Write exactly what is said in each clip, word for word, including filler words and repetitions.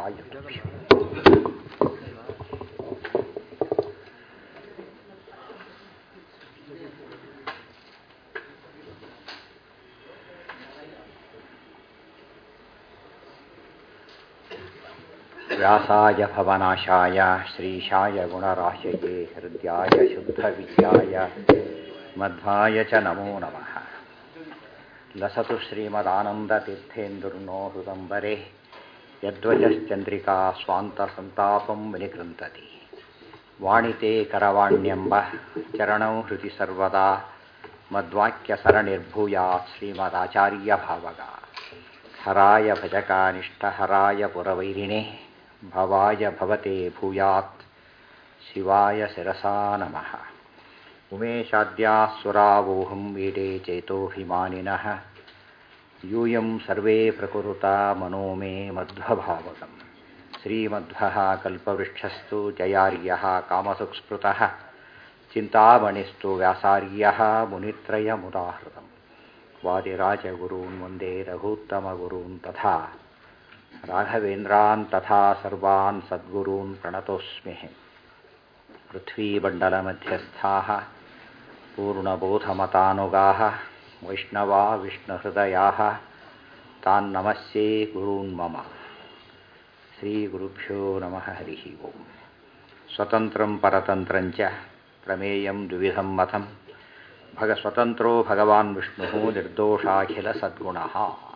ಯುಕ್ತಂ. ವ್ಯಾಸಾಯ ಭವನಾಶಾಯ ಶ್ರೀಶಾಯ ಗುಣರಾಶಯೇ ಹೃದ್ಯಾಯ ಶುದ್ಧವಿದ್ಯಾಯ ಮಧ್ವಾಯ ಚ ನಮೋ ನಮಃ. ಲಸತು ಶ್ರೀಮದಾನಂದತೀರ್ಥೇಂದುರ್ನೋ ಹೃದಂಬರೆ ಯದ್ವಚಶ್ಚಂದ್ರಿಕಾ ಸ್ವಾಂತಸಂತಾಪಂ ವಿನಿಕೃಂತತಿ. ವಾಣಿತೆ ಕರವಾಣ್ಯಂಬ ಚರಣೌ ಹೃದಿ ಸರ್ವದಾ ಮದ್ವಾಕ್ಯಸರಣಿರ್ಭೂಯಾತ್ ಶ್ರೀಮದಾಚಾರ್ಯಭಾವಗ. ಹರಾಯ ಭಜಕಾನಿಷ್ಠಹರಾಯ ಪುರವೈರಿಣೇ ಭವಾಯ ಭವತೆ ಭೂಯಾತ್ ಶಿವಾಯ ಶಿರಸಾ ನಮಃ. ಉಮೇಶಾದ್ಯಾಸುರಾವೋಹಂ ವೀಡೇ ಚೇತೋಭಿಮಾನಿನಃ ಯೂಯಂ ಸರ್ವೇ ಪ್ರಕುರುತಾ ಮನೋ ಮೇ ಮಧ್ವಭಾವಕಂ. ಶ್ರೀಮಧ್ವಃ ಕಲ್ಪವೃಕ್ಷಸ್ತು ಜಯಾರ್ಯಃ ಕಾಮಸುಸ್ಮೃತಃ ಚಿಂತಾಮಣಿಸ್ತು ವ್ಯಾಸಾರ್ಯಃ ಮುನಿತ್ರಯಮುದಾಹೃತಂ. ವಾದಿರಾಜಗುರೂನ್ ವಂದೇ ರಘೂತ್ತಮಗುರೂನ್ ತಥಾ ರಾಘವೇಂದ್ರಾನ್ ತಥಾ ಸರ್ವಾನ್ ಸದ್ಗುರೂನ್ ಪ್ರಣತೋಸ್ಮಿ. ಪೃಥ್ವೀಮಂಡಲಮಧ್ಯಸ್ಥಾಃ ಪೂರ್ಣಬೋಧಮತಾನುಗಾಃ ವೈಷ್ಣವಾ ವಿಷ್ಣುಹೃದಯಾಃ ತಾನ್ ನಮಸ್ಯೇ ಗುರೂನ್ ಮಮ. ಶ್ರೀಗುರುಭ್ಯೋ ನಮಃ. ಹರಿಃ ಓಂ. ಸ್ವತಂತ್ರಂ ಪರತಂತ್ರಂಚ ಪ್ರಮೇಯಂ ದ್ವಿವಿಧಂ ಮತಂ ಭಗ ಸ್ವತಂತ್ರೋ ಭಗವಾನ್ ವಿಷ್ಣು ನಿರ್ದೋಷಾಖಿಲ ಸದ್ಗುಣಃ.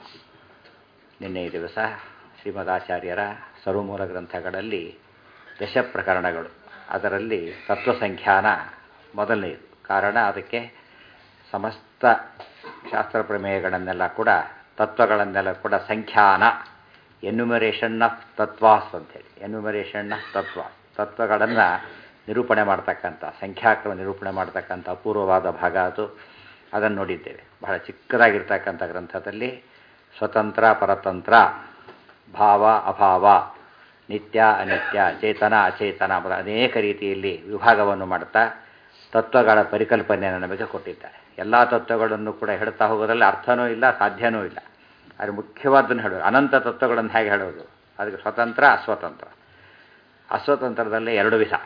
ನಿನ್ನೆ ದಿವಸ ಶ್ರೀಮದಾಚಾರ್ಯರ ಸರ್ವಮೂಲ ಗ್ರಂಥಗಳಲ್ಲಿ ದಶ ಪ್ರಕರಣಗಳು, ಅದರಲ್ಲಿ ತತ್ವಸಂಖ್ಯಾನ ಮೊದಲನೆಯದು. ಕಾರಣ ಅದಕ್ಕೆ ಸಮಸ್ತ ಶಾಸ್ತ್ರ ಪ್ರಮೇಯಗಳನ್ನೆಲ್ಲ ಕೂಡ ತತ್ವಗಳನ್ನೆಲ್ಲ ಕೂಡ ಸಂಖ್ಯಾನ, ಎನ್ಯುಮರೇಷನ್ ಆಫ್ ತತ್ವಾಸ್ ಅಂತೇಳಿ, ಎನ್ಯುಮರೇಷನ್ ಆಫ್ ತತ್ವ ತತ್ವಗಳನ್ನು ನಿರೂಪಣೆ ಮಾಡ್ತಕ್ಕಂಥ, ಸಂಖ್ಯಾಕ್ರಮ ನಿರೂಪಣೆ ಮಾಡ್ತಕ್ಕಂಥ ಅಪೂರ್ವವಾದ ಭಾಗ ಅದು. ಅದನ್ನು ನೋಡಿದ್ದೇವೆ. ಬಹಳ ಚಿಕ್ಕದಾಗಿರ್ತಕ್ಕಂಥ ಗ್ರಂಥದಲ್ಲಿ ಸ್ವತಂತ್ರ ಪರತಂತ್ರ, ಭಾವ ಅಭಾವ, ನಿತ್ಯ ಅನಿತ್ಯ, ಚೇತನ ಅಚೇತನ ಎಂಬ ಅನೇಕ ರೀತಿಯಲ್ಲಿ ವಿಭಾಗವನ್ನು ಮಾಡ್ತಾ ತತ್ವಗಳ ಪರಿಕಲ್ಪನೆಯನ್ನು ನಮಗೆ ಕೊಟ್ಟಿದ್ದಾರೆ. ಎಲ್ಲ ತತ್ವಗಳನ್ನು ಕೂಡ ಹೇಳ್ತಾ ಹೋಗೋದ್ರಲ್ಲಿ ಅರ್ಥನೂ ಇಲ್ಲ, ಸಾಧ್ಯವೂ ಇಲ್ಲ. ಆದರೆ ಮುಖ್ಯವಾದನ್ನು ಹೇಳೋದು ಅನಂತ ತತ್ವಗಳನ್ನು ಹೇಗೆ ಹೇಳೋದು, ಅದಕ್ಕೆ ಸ್ವತಂತ್ರ ಅಸ್ವತಂತ್ರ. ಅಸ್ವತಂತ್ರದಲ್ಲಿ ಎರಡು ವಿಧ,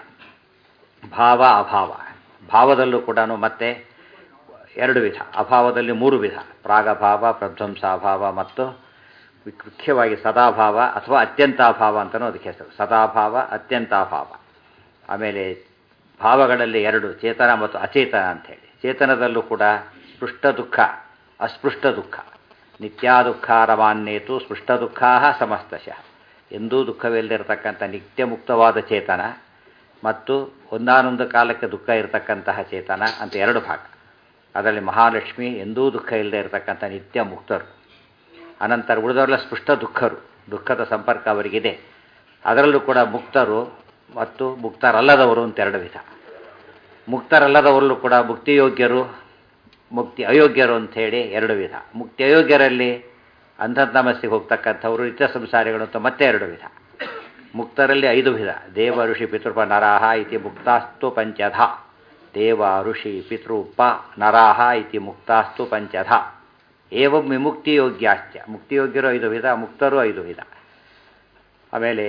ಭಾವ ಅಭಾವ. ಭಾವದಲ್ಲೂ ಕೂಡ ಮತ್ತೆ ಎರಡು ವಿಧ, ಅಭಾವದಲ್ಲಿ ಮೂರು ವಿಧ, ಪ್ರಾಗಭಾವ, ಪ್ರಧ್ವಂಸಾಭಾವ ಮತ್ತು ಮುಖ್ಯವಾಗಿ ಸದಾಭಾವ ಅಥವಾ ಅತ್ಯಂತಾಭಾವ ಅಂತಲೂ ಅದಕ್ಕೆ ಹೆಸರು. ಸದಾಭಾವ, ಅತ್ಯಂತಾಭಾವ. ಆಮೇಲೆ ಭಾವಗಳಲ್ಲಿ ಎರಡು, ಚೇತನ ಮತ್ತು ಅಚೇತನ ಅಂಥೇಳಿ. ಚೇತನದಲ್ಲೂ ಕೂಡ ಸ್ಪೃಷ್ಟ ದುಃಖ, ಅಸ್ಪೃಷ್ಟ ದುಃಖ. ನಿತ್ಯಾ ದುಃಖಾರಮಾನ್ಯೇತು ಸ್ಪೃಷ್ಟ ದುಃಖಾ ಸಮಸ್ತಶಃ. ಎಂದೂ ದುಃಖವಿಲ್ಲದಿರತಕ್ಕಂಥ ನಿತ್ಯ ಮುಕ್ತವಾದ ಚೇತನ ಮತ್ತು ಒಂದಾನೊಂದು ಕಾಲಕ್ಕೆ ದುಃಖ ಇರತಕ್ಕಂತಹ ಚೇತನ ಅಂತ ಎರಡು ಭಾಗ. ಅದರಲ್ಲಿ ಮಹಾಲಕ್ಷ್ಮಿ ಎಂದೂ ದುಃಖ ಇಲ್ಲದೆ ಇರತಕ್ಕಂಥ ನಿತ್ಯ ಮುಕ್ತರು. ಅನಂತರ ಉಳಿದವರೆಲ್ಲ ಸ್ಪೃಷ್ಟ ದುಃಖರು, ದುಃಖದ ಸಂಪರ್ಕ ಅವರಿಗಿದೆ. ಅದರಲ್ಲೂ ಕೂಡ ಮುಕ್ತರು ಮತ್ತು ಮುಕ್ತರಲ್ಲದವರು ಅಂತ ಎರಡು ವಿಧ. ಮುಕ್ತರಲ್ಲದವರಲ್ಲೂ ಕೂಡ ಮುಕ್ತಿಯೋಗ್ಯರು, ಮುಕ್ತಿ ಅಯೋಗ್ಯರು ಅಂಥೇಳಿ ಎರಡು ವಿಧ. ಮುಕ್ತಿ ಅಯೋಗ್ಯರಲ್ಲಿ ಅಂಧತಮಸ್ಸಿಗೆ ಹೋಗ್ತಕ್ಕಂಥವರು, ನಿತ್ಯ ಸಂಸಾರಿಗಳು ಅಂತ ಮತ್ತೆ ಎರಡು ವಿಧ. ಮುಕ್ತರಲ್ಲಿ ಐದು ವಿಧ. ದೇವ ಋಷಿ ಪಿತೃಪ ನರಾಹ ಇತಿ ಮುಕ್ತಾಸ್ತು ಪಂಚಧ. ದೇವ ಋಷಿ ಪಿತೃಪ ನರಾಹ ಇತಿ ಮುಕ್ತಾಸ್ತು ಪಂಚಧ. ಏವಂ ವಿಮುಕ್ತಿಯೋಗ್ಯಾಶ್ಚ. ಮುಕ್ತಿಯೋಗ್ಯರು ಐದು ವಿಧ, ಮುಕ್ತರು ಐದು ವಿಧ. ಆಮೇಲೆ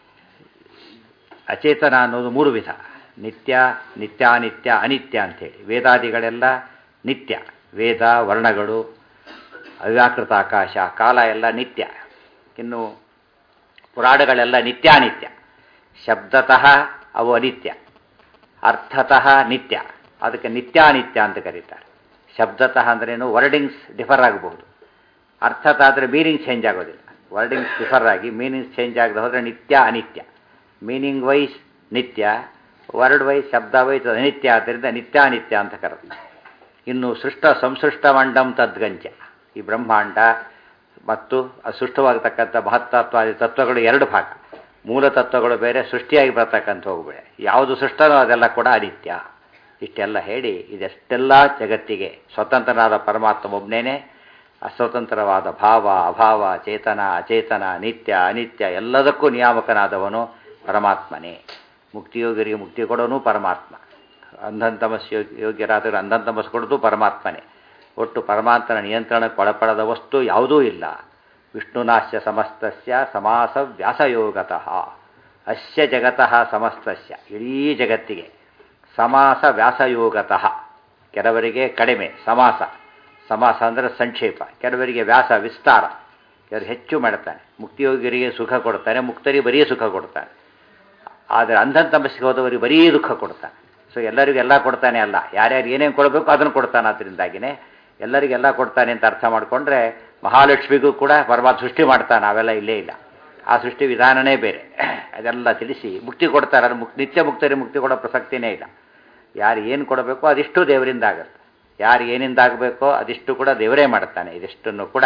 ಅಚೇತನ ಅನ್ನೋದು ಮೂರು ವಿಧ, ನಿತ್ಯ, ನಿತ್ಯಾನಿತ್ಯ, ಅನಿತ್ಯ ಅಂಥೇಳಿ. ವೇದಾದಿಗಳೆಲ್ಲ ನಿತ್ಯ, ವೇದ ವರ್ಣಗಳು, ಅವ್ಯಾಕೃತ ಆಕಾಶ, ಕಾಲ ಎಲ್ಲ ನಿತ್ಯ. ಇನ್ನು ಪುರಾಣಗಳೆಲ್ಲ ನಿತ್ಯಾನಿತ್ಯ. ಶಬ್ದತಃ ಅವು ಅನಿತ್ಯ, ಅರ್ಥತಃ ನಿತ್ಯ. ಅದಕ್ಕೆ ನಿತ್ಯಾನಿತ್ಯ ಅಂತ ಕರೀತಾರೆ. ಶಬ್ದತಃ ಅಂದ್ರೇನು, ವರ್ಡಿಂಗ್ಸ್ ಡಿಫರ್ ಆಗಬಹುದು. ಅರ್ಥತಃ ಆದರೆ ಮೀನಿಂಗ್ ಚೇಂಜ್ ಆಗೋದಿಲ್ಲ. ವರ್ಡಿಂಗ್ಸ್ ಡಿಫರ್ ಆಗಿ ಮೀನಿಂಗ್ಸ್ ಚೇಂಜ್ ಆಗದೆ ಹೋದರೆ ನಿತ್ಯ ಅನಿತ್ಯ. ಮೀನಿಂಗ್ ವೈಸ್ ನಿತ್ಯ, ವರ್ಡ್ ವೈಸ್ ಶಬ್ದ ವೈಸ್ ಅನಿತ್ಯ. ಆದ್ದರಿಂದ ನಿತ್ಯಾನಿತ್ಯ ಅಂತ ಕರೀತಾರೆ. ಇನ್ನು ಸೃಷ್ಟ ಸಂಸೃಷ್ಟ ಮಂಡಂ ತದ್ಗಂಚ. ಈ ಬ್ರಹ್ಮಾಂಡ ಮತ್ತು ಸೃಷ್ಟವಾಗತಕ್ಕಂಥ ಮಹತ್ತತ್ವಾದಿ ತತ್ವಗಳು ಎರಡು ಭಾಗ. ಮೂಲ ತತ್ವಗಳು ಬೇರೆ, ಸೃಷ್ಟಿಯಾಗಿ ಬರ್ತಕ್ಕಂಥ ಹೋಗಬೇಡ. ಯಾವುದು ಸೃಷ್ಟನೋ ಅದೆಲ್ಲ ಕೂಡ ಅನಿತ್ಯ. ಇಷ್ಟೆಲ್ಲ ಹೇಳಿ ಇದೆಷ್ಟೆಲ್ಲ ಜಗತ್ತಿಗೆ ಸ್ವತಂತ್ರನಾದ ಪರಮಾತ್ಮ ಒಬ್ಬನೇನೆ, ಅಸ್ವತಂತ್ರವಾದ ಭಾವ ಅಭಾವ, ಚೇತನ ಅಚೇತನ, ನಿತ್ಯ ಅನಿತ್ಯ ಎಲ್ಲದಕ್ಕೂ ನಿಯಾಮಕನಾದವನು ಪರಮಾತ್ಮನೇ. ಮುಕ್ತಿಯೋಗ್ಯರಿಗೆ ಮುಕ್ತಿ ಕೊಡೋನು ಪರಮಾತ್ಮ. ಅಂಧಂತಮಸ್ ಯೋಗ್ಯರಾದರೂ ಅಂಧಂತಮಸ್ ಕೊಡೋದು ಪರಮಾತ್ಮನೇ. ಒಟ್ಟು ಪರಮಾತ್ಮನ ನಿಯಂತ್ರಣಕ್ಕೆ ಒಳಪಡದ ವಸ್ತು ಯಾವುದೂ ಇಲ್ಲ. ವಿಷ್ಣುನಾಶ್ಯ ಸಮಸ್ತಸ್ಯ ಸಮಾಸ ವ್ಯಾಸಯೋಗತಃ ಅಸ್ಯ ಜಗತಃ ಸಮಸ್ತಸ್ಯ ಇಡೀ ಜಗತ್ತಿಗೆ ಸಮಾಸ ವ್ಯಾಸಯೋಗತಃ ಕೆಲವರಿಗೆ ಕಡಿಮೆ ಸಮಾಸ ಸಮಾಸ ಅಂದರೆ ಸಂಕ್ಷೇಪ, ಕೆಲವರಿಗೆ ವ್ಯಾಸ ವಿಸ್ತಾರ, ಕೆಲವರು ಹೆಚ್ಚು ಮಾಡ್ತಾನೆ. ಮುಕ್ತಿಯೋಗಿರಿಗೆ ಸುಖ ಕೊಡ್ತಾನೆ, ಮುಕ್ತರಿಗೆ ಬರೀ ಸುಖ ಕೊಡ್ತಾನೆ. ಆದರೆ ಅಂಧನ್ ತಮಸ್ಸಿಗೆ ಹೋದವರಿಗೆ ಬರೀ ದುಃಖ ಕೊಡ್ತಾನೆ. ಸೊ ಎಲ್ಲರಿಗೂ ಎಲ್ಲ ಕೊಡ್ತಾನೆ ಅಲ್ಲ, ಯಾರ್ಯಾರು ಏನೇನು ಕೊಡಬೇಕು ಅದನ್ನು ಕೊಡ್ತಾನೆ. ಅದರಿಂದಾಗಿನೇ ಎಲ್ಲರಿಗೆಲ್ಲ ಕೊಡ್ತಾನೆ ಅಂತ ಅರ್ಥ ಮಾಡಿಕೊಂಡ್ರೆ ಮಹಾಲಕ್ಷ್ಮಿಗೂ ಕೂಡ ಪರಮಾತ್ಮ ಸೃಷ್ಟಿ ಮಾಡ್ತಾನೆ, ಅವೆಲ್ಲ ಇಲ್ಲೇ ಇಲ್ಲ. ಆ ಸೃಷ್ಟಿ ವಿಧಾನನೇ ಬೇರೆ. ಅದೆಲ್ಲ ತಿಳಿಸಿ ಮುಕ್ತಿ ಕೊಡ್ತಾರೆ. ಅದು ಮುಕ್ ನಿತ್ಯ ಮುಕ್ತರಿಗೆ ಮುಕ್ತಿ ಕೊಡೋ ಪ್ರಸಕ್ತಿನೇ ಇಲ್ಲ. ಯಾರು ಏನು ಕೊಡಬೇಕೋ ಅದಿಷ್ಟು ದೇವರಿಂದ ಆಗುತ್ತೆ, ಯಾರು ಏನಿಂದ ಆಗಬೇಕೋ ಅದಿಷ್ಟು ಕೂಡ ದೇವರೇ ಮಾಡ್ತಾನೆ. ಇದಿಷ್ಟನ್ನು ಕೂಡ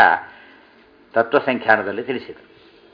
ತತ್ವ ಸಂಖ್ಯಾನದಲ್ಲಿ ತಿಳಿಸಿದರು.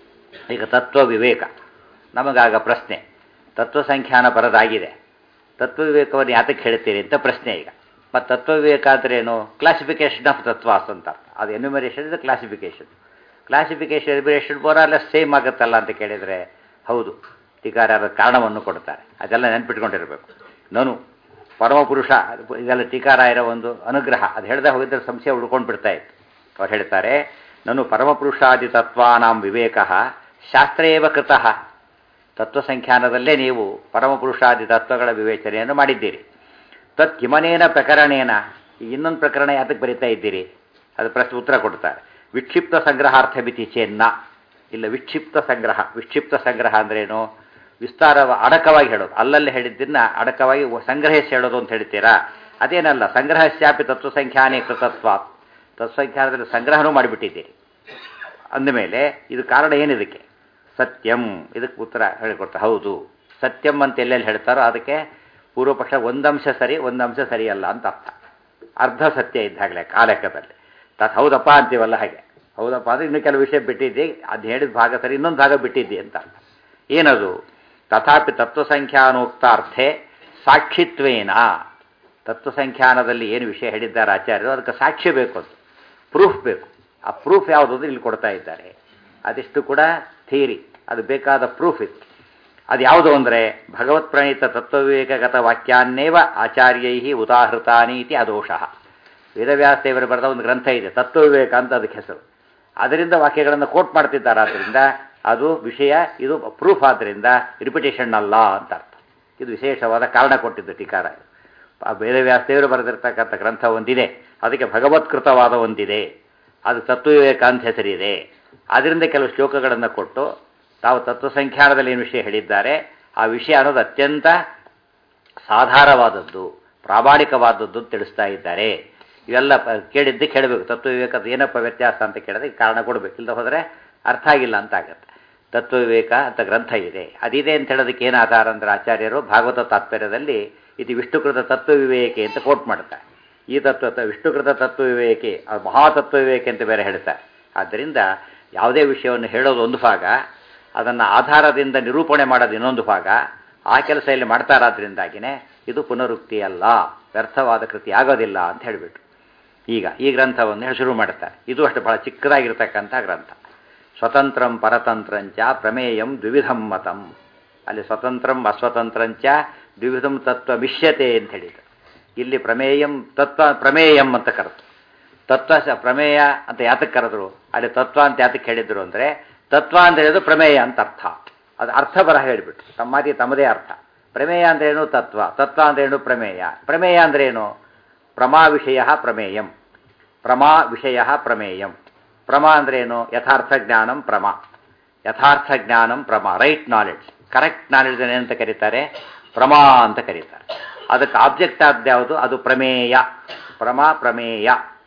ಈಗ ತತ್ವ ವಿವೇಕ ನಮಗಾಗ ಪ್ರಶ್ನೆ, ತತ್ವ ಸಂಖ್ಯಾನ ಬರೋದಾಗಿದೆ, ತತ್ವ ವಿವೇಕವನ್ನು ಯಾತಕ್ಕೆ ಹೇಳ್ತೀರಿ ಅಂತ ಪ್ರಶ್ನೆ. ಈಗ ಮತ್ತು ತತ್ವ ವಿವೇಕ ಅಂದರೆ ಏನು? ಕ್ಲಾಸಿಫಿಕೇಶನ್ ಆಫ್ ತತ್ವಾಸ್ ಅಂತ ಅರ್ಥ. ಅದು ಎನ್ಯುಮರೇಷನ್ ಇದು ಕ್ಲಾಸಿಫಿಕೇಶನ್. ಕ್ಲಾಸಿಫಿಕೇಶನ್ ಎನ್ಯುಮರೇಷನ್ ಬೋರಲ್ಲ ಸೇಮ್ ಆಗುತ್ತಲ್ಲ ಅಂತ ಕೇಳಿದರೆ ಹೌದು, ಟೀಕಾರರ ಕಾರಣವನ್ನು ಕೊಡ್ತಾರೆ. ಅದೆಲ್ಲ ನೆನ್ಪಿಟ್ಕೊಂಡಿರಬೇಕು. ನಾನು ಪರಮಪುರುಷ ಇದೆಲ್ಲ ಟೀಕಾರಾಯರ ಒಂದು ಅನುಗ್ರಹ. ಅದು ಹೇಳ್ದೆ ಹೋಗಿದ್ದರೆ ಸಂಶಯ ಉಳ್ಕೊಂಡು ಬಿಡ್ತಾ ಇತ್ತು. ಅವ್ರು ಹೇಳ್ತಾರೆ, ನಾನು ಪರಮಪುರುಷಾದಿ ತತ್ವಾನಾಂ ವಿವೇಕ ಶಾಸ್ತ್ರೇವ ಕೃತಃ. ತತ್ವಸಂಖ್ಯಾನದಲ್ಲೇ ನೀವು ಪರಮಪುರುಷಾದಿ ತತ್ವಗಳ ವಿವೇಚನೆಯನ್ನು ಮಾಡಿದ್ದೀರಿ. ತತ್ ಕಿಮನೇನ ಪ್ರಕರಣೇನ, ಈಗ ಇನ್ನೊಂದು ಪ್ರಕರಣ ಯಾತಕ್ಕೆ ಬರೀತಾ ಇದ್ದೀರಿ? ಅದು ಪ್ರಶ್ನೆ ಉತ್ತರ ಕೊಡ್ತಾರೆ. ವಿಕ್ಷಿಪ್ತ ಸಂಗ್ರಹಾರ್ಥ ಮಿತಿ ಚೇನ್ನ. ಇಲ್ಲ, ವಿಕ್ಷಿಪ್ತ ಸಂಗ್ರಹ. ವಿಕ್ಷಿಪ್ತ ಸಂಗ್ರಹ ಅಂದ್ರೇನು? ವಿಸ್ತಾರ ಅಡಕವಾಗಿ ಹೇಳೋದು, ಅಲ್ಲಲ್ಲಿ ಹೇಳಿದ್ದನ್ನ ಅಡಕವಾಗಿ ಸಂಗ್ರಹಿಸಿ ಹೇಳೋದು ಅಂತ ಹೇಳ್ತೀರಾ? ಅದೇನಲ್ಲ. ಸಂಗ್ರಹಸ್ಯಾಪಿ ತತ್ವಸಂಖ್ಯಾನೇ ಕೃತತ್ವ. ತತ್ವಸಂಖ್ಯಾನದಲ್ಲಿ ಸಂಗ್ರಹನೂ ಮಾಡಿಬಿಟ್ಟಿದ್ದೀರಿ ಅಂದಮೇಲೆ ಇದು ಕಾರಣ ಏನಿದಕ್ಕೆ? ಸತ್ಯಂ. ಇದಕ್ಕೆ ಉತ್ತರ ಹೇಳಿಕೊಡ್ತಾರೆ. ಹೌದು, ಸತ್ಯಂ ಅಂತ ಎಲ್ಲೆಲ್ಲಿ ಹೇಳ್ತಾರೋ ಅದಕ್ಕೆ ಪೂರ್ವಪಕ್ಷ ಒಂದಂಶ ಸರಿ ಒಂದಂಶ ಸರಿಯಲ್ಲ ಅಂತ ಅರ್ಥ. ಅರ್ಧ ಸತ್ಯ ಇದ್ದಾಗಲೇ ಕಾಲೆಕ್ಕದಲ್ಲಿ ತತ್ ಹೌದಪ್ಪ ಅಂತೀವಲ್ಲ ಹಾಗೆ. ಹೌದಪ್ಪ ಅಂದರೆ ಇನ್ನೂ ಕೆಲವು ವಿಷಯ ಬಿಟ್ಟಿದ್ದಿ, ಅದು ಹೇಳಿದ ಭಾಗ ಸರಿ, ಇನ್ನೊಂದು ಭಾಗ ಬಿಟ್ಟಿದ್ದಿ ಅಂತ ಅರ್ಥ. ಏನದು? ತಥಾಪಿ ತತ್ವಸಂಖ್ಯಾನೋಕ್ತಾರ್ಥೆ ಸಾಕ್ಷಿತ್ವೇನ. ತತ್ವಸಂಖ್ಯಾನದಲ್ಲಿ ಏನು ವಿಷಯ ಹೇಳಿದ್ದಾರೆ ಆಚಾರ್ಯರು, ಅದಕ್ಕೆ ಸಾಕ್ಷಿ ಬೇಕು, ಅದು ಪ್ರೂಫ್ ಬೇಕು. ಆ ಪ್ರೂಫ್ ಯಾವುದಾದ್ರು ಇಲ್ಲಿ ಕೊಡ್ತಾ ಇದ್ದಾರೆ. ಅದಿಷ್ಟು ಕೂಡ ಥಿಯರಿ, ಅದು ಬೇಕಾದ ಪ್ರೂಫ್ ಇತ್ತು. ಅದು ಯಾವುದು ಅಂದರೆ ಭಗವತ್ ಪ್ರಣೀತ ತತ್ವವಿವೇಕಗತ ವಾಕ್ಯಾನ್ನೇವ ಆಚಾರ್ಯೈ ಉದಾಹೃತಾನಿ ಇತಿ ಅದೋಷಃ. ವೇದವ್ಯಾಸದೇವರು ಬರೆದ ಒಂದು ಗ್ರಂಥ ಇದೆ ತತ್ವವಿವೇಕ ಅಂತ, ಅದಕ್ಕೆ ಹೆಸರು. ಅದರಿಂದ ವಾಕ್ಯಗಳನ್ನು ಕೋಟ್ ಮಾಡ್ತಿದ್ದಾರೆ. ಆದ್ದರಿಂದ ಅದು ವಿಷಯ, ಇದು ಪ್ರೂಫ್. ಆದ್ದರಿಂದ ರಿಪಿಟೇಷನ್ ಅಲ್ಲ ಅಂತ ಅರ್ಥ. ಇದು ವಿಶೇಷವಾದ ಕಾರಣ ಕೊಟ್ಟಿದ್ದು ಟೀಕಾರ. ವೇದವ್ಯಾಸದೇವರು ಬರೆದಿರ್ತಕ್ಕಂಥ ಗ್ರಂಥ ಒಂದಿದೆ, ಅದಕ್ಕೆ ಭಗವತ್ಕೃತವಾದ ಒಂದಿದೆ, ಅದು ತತ್ವವಿವೇಕ ಅಂತ ಹೆಸರಿದೆ. ಅದರಿಂದ ಕೆಲವು ಶ್ಲೋಕಗಳನ್ನು ಕೊಟ್ಟು ತಾವು ತತ್ವಸಂಖ್ಯಾನದಲ್ಲಿ ಏನು ವಿಷಯ ಹೇಳಿದ್ದಾರೆ ಆ ವಿಷಯ ಅನ್ನೋದು ಅತ್ಯಂತ ಸಾಧಾರವಾದದ್ದು, ಪ್ರಾಮಾಣಿಕವಾದದ್ದು ಅಂತ ತಿಳಿಸ್ತಾ ಇದ್ದಾರೆ. ಇವೆಲ್ಲ ಕೇಳಿದ್ದೆ ಕೇಳಬೇಕು. ತತ್ವವಿವೇಕದ ಏನಪ್ಪ ವ್ಯತ್ಯಾಸ ಅಂತ ಕೇಳಿದ್ರೆ ಕಾರಣ ಕೊಡಬೇಕು, ಇಲ್ಲದ ಹೋದರೆ ಅರ್ಥ ಆಗಿಲ್ಲ ಅಂತ ಆಗುತ್ತೆ. ತತ್ವವಿವೇಕ ಅಂತ ಗ್ರಂಥ ಇದೆ, ಅದಿದೆ ಅಂತ ಹೇಳೋದಕ್ಕೆ ಏನು ಆಧಾರ ಅಂದರೆ ಆಚಾರ್ಯರು ಭಾಗವತ ತಾತ್ಪರ್ಯದಲ್ಲಿ ಇದು ವಿಷ್ಣುಕೃತ ತತ್ವವಿವೇಕೆ ಅಂತ ಕೋಟ್ ಮಾಡ್ತಾರೆ. ಈ ತತ್ವ ವಿಷ್ಣುಕೃತ ತತ್ವವಿವೇಕೆ, ಅದು ಮಹಾತತ್ವವಿವೇಕೆ ಅಂತ ಬೇರೆ ಹೇಳ್ತಾರೆ. ಆದ್ದರಿಂದ ಯಾವುದೇ ವಿಷಯವನ್ನು ಹೇಳೋದು ಒಂದು ಭಾಗ, ಅದನ್ನು ಆಧಾರದಿಂದ ನಿರೂಪಣೆ ಮಾಡೋದು ಇನ್ನೊಂದು ಭಾಗ. ಆ ಕೆಲಸ ಇಲ್ಲಿ ಮಾಡ್ತಾರಾದ್ರಿಂದಾಗಿನೇ ಇದು ಪುನರುಕ್ತಿ ಅಲ್ಲ, ವ್ಯರ್ಥವಾದ ಕೃತಿ ಆಗೋದಿಲ್ಲ ಅಂತ ಹೇಳಿಬಿಟ್ಟು ಈಗ ಈ ಗ್ರಂಥವನ್ನು ಶುರು ಮಾಡ್ತಾರೆ. ಇದು ಅಷ್ಟು ಬಹಳ ಚಿಕ್ಕದಾಗಿರ್ತಕ್ಕಂಥ ಗ್ರಂಥ. ಸ್ವತಂತ್ರಂ ಪರತಂತ್ರಂಚ ಪ್ರಮೇಯಂ ದ್ವಿವಿಧಂ ಮತಂ. ಅಲ್ಲಿ ಸ್ವತಂತ್ರಂ ಅಸ್ವತಂತ್ರಂಚ ದ್ವಿವಿಧಂ ತತ್ವ ಮಿಷ್ಯತೆ ಅಂತ ಹೇಳಿದರು. ಇಲ್ಲಿ ಪ್ರಮೇಯಂ ತತ್ವ ಪ್ರಮೇಯಂ ಅಂತ ಕರೆದು, ತತ್ವ ಪ್ರಮೇಯ ಅಂತ ಯಾತಕ್ಕೆ ಕರೆದ್ರು, ಅಲ್ಲಿ ತತ್ವ ಅಂತ ಯಾತಕ್ಕೆ ಹೇಳಿದ್ರು ಅಂದರೆ ತತ್ವ ಅಂತ ಹೇಳಿದ್ರು ಪ್ರಮೇಯ ಅಂತ ಅರ್ಥ. ಅದು ಅರ್ಥ ಬರಹ ಹೇಳಿಬಿಟ್ಟು ತಮ್ಮಾದಿ ತಮ್ಮದೇ ಅರ್ಥ. ಪ್ರಮೇಯ ಅಂದ್ರೇನು? ತತ್ವ. ತತ್ವ ಅಂದ್ರೇನು? ಪ್ರಮೇಯ. ಪ್ರಮೇಯ ಅಂದ್ರೇನು? ಪ್ರಮಾ ವಿಷಯ ಪ್ರಮೇಯಂ. ಪ್ರಮಾ ವಿಷಯ ಪ್ರಮೇಯಂ. ಪ್ರಮಾ ಅಂದ್ರೇನು? ಯಥಾರ್ಥ ಜ್ಞಾನಂ ಪ್ರಮ. ಯಥಾರ್ಥ ಜ್ಞಾನಂ ಪ್ರಮ, ರೈಟ್ ನಾಲೆಡ್ಜ್, ಕರೆಕ್ಟ್ ನಾಲೆಡ್ಜ್ ಏನಂತ ಕರೀತಾರೆ? ಪ್ರಮಾ ಅಂತ ಕರೀತಾರೆ. ಅದಕ್ಕೆ ಆಬ್ಜೆಕ್ಟ್ ಆದ ಯಾವುದು? ಅದು ಪ್ರಮೇಯ. ಪ್ರಮಾ ಪ್ರಮೇಯ.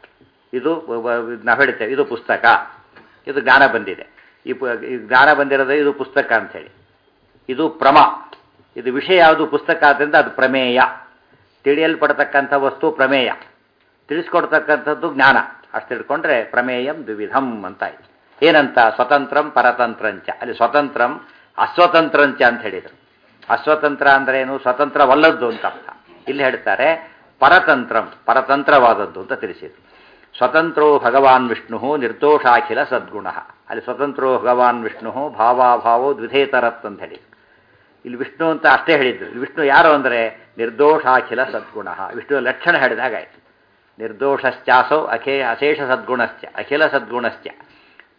ಇದು ನಾವು ಹೇಳ್ತೇವೆ ಇದು ಪುಸ್ತಕ, ಇದು ಜ್ಞಾನ ಬಂದಿದೆ, ಈ ಜ್ಞಾನ ಬಂದಿರೋದು ಇದು ಪುಸ್ತಕ ಅಂಥೇಳಿ. ಇದು ಪ್ರಮ, ಇದು ವಿಷಯ ಯಾವುದು? ಪುಸ್ತಕ. ಆದ್ದರಿಂದ ಅದು ಪ್ರಮೇಯ. ತಿಳಿಯಲ್ಪಡ್ತಕ್ಕಂಥ ವಸ್ತು ಪ್ರಮೇಯ, ತಿಳಿಸ್ಕೊಡ್ತಕ್ಕಂಥದ್ದು ಜ್ಞಾನ. ಅಷ್ಟು ತಿಳ್ಕೊಂಡ್ರೆ ಪ್ರಮೇಯಂ ದ್ವಿವಿಧಂ ಅಂತ ಆಯ್ತು. ಏನಂತ? ಸ್ವತಂತ್ರಂ ಪರತಂತ್ರಂಚ. ಅಲ್ಲಿ ಸ್ವತಂತ್ರಂ ಅಸ್ವತಂತ್ರಂಚ ಅಂತ ಹೇಳಿದರು. ಅಸ್ವತಂತ್ರ ಅಂದ್ರೇನು? ಸ್ವತಂತ್ರವಲ್ಲದ್ದು ಅಂತ ಅರ್ಥ. ಇಲ್ಲಿ ಹೇಳ್ತಾರೆ ಪರತಂತ್ರಂ, ಪರತಂತ್ರವಾದದ್ದು ಅಂತ ತಿಳಿಸಿದರು. ಸ್ವತಂತ್ರೋ ಭಗವಾನ್ ವಿಷ್ಣು ನಿರ್ದೋಷಾಖಿಲ ಸದ್ಗುಣ. ಅಲ್ಲಿ ಸ್ವತಂತ್ರೋ ಭಗವಾನ್ ವಿಷ್ಣು ಭಾವಾಭಾವೋ ದ್ವಿಧೇತರತ್ ಅಂತ ಹೇಳಿ ಇಲ್ಲಿ ವಿಷ್ಣು ಅಂತ ಅಷ್ಟೇ ಹೇಳಿದ್ರು. ವಿಷ್ಣು ಯಾರು ಅಂದರೆ ನಿರ್ದೋಷಾಖಿಲ ಸದ್ಗುಣ. ವಿಷ್ಣು ಲಕ್ಷಣ ಹೇಳಿದಾಗಾಯ್ತು. ನಿರ್ದೋಷಶ್ಚಾಸೌ ಅಖೇ ಅಶೇಷ ಸದ್ಗುಣಶ್ಚ ಅಖಿಲ ಸದ್ಗುಣಶ್ಚ.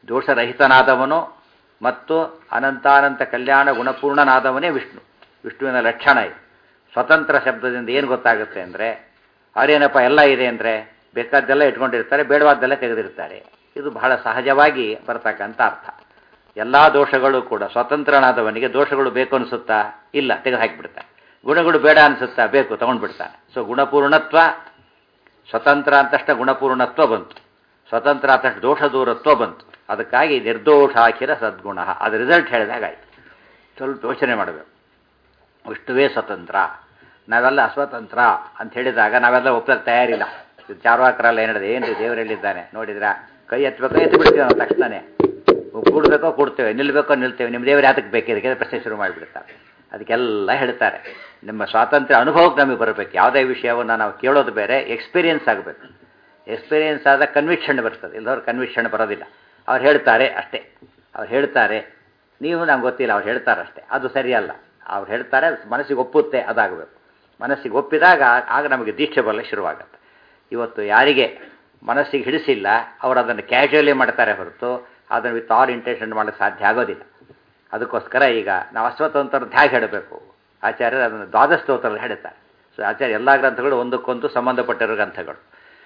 ದೋಷರಹಿತನಾದವನು ಮತ್ತು ಅನಂತಾನಂತ ಕಲ್ಯಾಣ ಗುಣಪೂರ್ಣನಾದವನೇ ವಿಷ್ಣು. ವಿಷ್ಣುವಿನ ಲಕ್ಷಣ ಇದು. ಸ್ವತಂತ್ರ ಶಬ್ದದಿಂದ ಏನು ಗೊತ್ತಾಗುತ್ತೆ ಅಂದರೆ ಅವರೇನಪ್ಪ ಎಲ್ಲ ಇದೆ ಅಂದರೆ ಬೇಕಾದ್ದೆಲ್ಲ ಇಟ್ಕೊಂಡಿರ್ತಾರೆ, ಬೇಡವಾದ್ದೆಲ್ಲ ತೆಗೆದಿರ್ತಾರೆ. ಇದು ಬಹಳ ಸಹಜವಾಗಿ ಬರ್ತಕ್ಕಂಥ ಅರ್ಥ. ಎಲ್ಲ ದೋಷಗಳು ಕೂಡ ಸ್ವತಂತ್ರನಾದವನಿಗೆ ದೋಷಗಳು ಬೇಕು ಅನಿಸುತ್ತಾ? ಇಲ್ಲ, ತೆಗೆದು ಹಾಕಿಬಿಡ್ತಾನೆ. ಗುಣಗಳು ಬೇಡ ಅನಿಸುತ್ತಾ? ಬೇಕು, ತಗೊಂಡ್ಬಿಡ್ತಾನೆ. ಸೊ ಗುಣಪೂರ್ಣತ್ವ, ಸ್ವತಂತ್ರ ಅಂತಷ್ಟ ಗುಣಪೂರ್ಣತ್ವ ಬಂತು, ಸ್ವತಂತ್ರ ಅಂತಷ್ಟು ದೋಷ ದೂರತ್ವ ಬಂತು. ಅದಕ್ಕಾಗಿ ನಿರ್ದೋಷಾಖಿರ ಸದ್ಗುಣ. ಅದು ರಿಸಲ್ಟ್ ಹೇಳಿದಾಗಾಯ್ತು. ಸ್ವಲ್ಪ ಯೋಚನೆ ಮಾಡಬೇಕು. ವಿಷ್ಣುವೇ ಸ್ವತಂತ್ರ, ನಾವೆಲ್ಲ ಅಸ್ವತಂತ್ರ ಅಂತ ಹೇಳಿದಾಗ ನಾವೆಲ್ಲ ಒಪ್ಪಕ್ಕೆ ತಯಾರಿಲ್ಲ. ಇದು ಚಾರ್ವಾಕರೆಲ್ಲ ಏನು ಹೇಳಿದೆ, ಏನು ದೇವರು ಹೇಳಿದ್ದಾನೆ ನೋಡಿದ್ರ, ಕೈ ಎತ್ತಬೇಕೋ ಎತ್ತಿ ಬಿಡ್ತೀವಿ ನಾವು ತಕ್ಷಣನೇ, ಕೂಡಬೇಕೋ ಕೂಡ್ತೇವೆ, ನಿಲ್ಬೇಕೋ ನಿಲ್ತೇವೆ, ನಿಮ್ಮ ದೇವರು ಯಾತಕ್ಕೆ ಬೇಕಿದ್ದಕ್ಕೆ ಪ್ರಶ್ನೆ ಶುರು ಮಾಡಿಬಿಡ್ತಾರೆ. ಅದಕ್ಕೆಲ್ಲ ಹೇಳ್ತಾರೆ ನಿಮ್ಮ ಸ್ವಾತಂತ್ರ್ಯ ಅನುಭವಕ್ಕೆ ನಮಗೆ ಬರಬೇಕು. ಯಾವುದೇ ವಿಷಯವನ್ನು ನಾವು ಕೇಳೋದು ಬೇರೆ, ಎಕ್ಸ್ಪೀರಿಯೆನ್ಸ್ ಆಗಬೇಕು. ಎಕ್ಸ್ಪೀರಿಯೆನ್ಸ್ ಆದ ಕನ್ವಿಕ್ಷನ್ ಬರ್ತದೆ, ಇಲ್ಲದವ್ರು ಕನ್ವಿಕ್ಷನ್ ಬರೋದಿಲ್ಲ. ಅವ್ರು ಹೇಳ್ತಾರೆ ಅಷ್ಟೇ, ಅವ್ರು ಹೇಳ್ತಾರೆ, ನೀವು ನಂಗೆ ಗೊತ್ತಿಲ್ಲ, ಅವ್ರು ಹೇಳ್ತಾರೆ ಅಷ್ಟೇ. ಅದು ಸರಿಯಲ್ಲ. ಅವ್ರು ಹೇಳ್ತಾರೆ, ಮನಸ್ಸಿಗೆ ಒಪ್ಪುತ್ತೆ, ಅದಾಗಬೇಕು. ಮನಸ್ಸಿಗೆ ಒಪ್ಪಿದಾಗ ಆಗ ನಮಗೆ ದೀಕ್ಷೆ ಬರಲಿಕ್ಕೆ ಶುರುವಾಗುತ್ತೆ. ಇವತ್ತು ಯಾರಿಗೆ ಮನಸ್ಸಿಗೆ ಹಿಡಿಸಿಲ್ಲ ಅವರು ಅದನ್ನು ಕ್ಯಾಶುಯಲಿ ಮಾಡ್ತಾರೆ ಹೊರತು ಅದನ್ನು ವಿತ್ ಆಲ್ ಇಂಟೆನ್ಷನ್ ಮಾಡೋಕ್ಕೆ ಸಾಧ್ಯ ಆಗೋದಿಲ್ಲ. ಅದಕ್ಕೋಸ್ಕರ ಈಗ ನಾವು ಅಸ್ವತಂತ್ರದ ಹೇಗೆ ಹೇಳಬೇಕು? ಆಚಾರ್ಯರು ಅದನ್ನು ದ್ವಾದಶ ಸ್ತೋತ್ರದಲ್ಲಿ ಹೇಳ್ತಾರೆ. ಸೊ ಆಚಾರ್ಯ ಎಲ್ಲ ಗ್ರಂಥಗಳು ಒಂದಕ್ಕೊಂದು ಸಂಬಂಧಪಟ್ಟಿರೋ ಗ್ರಂಥಗಳು.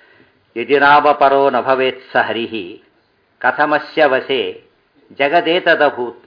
ಯದಿನಾಮ ಪರೋ ನ ಭವೇತ್ ಸ ಹರಿಹಿ ಕಥಮಸ್ಯ ವಶೇ ಜಗದೇತದಭೂತ್.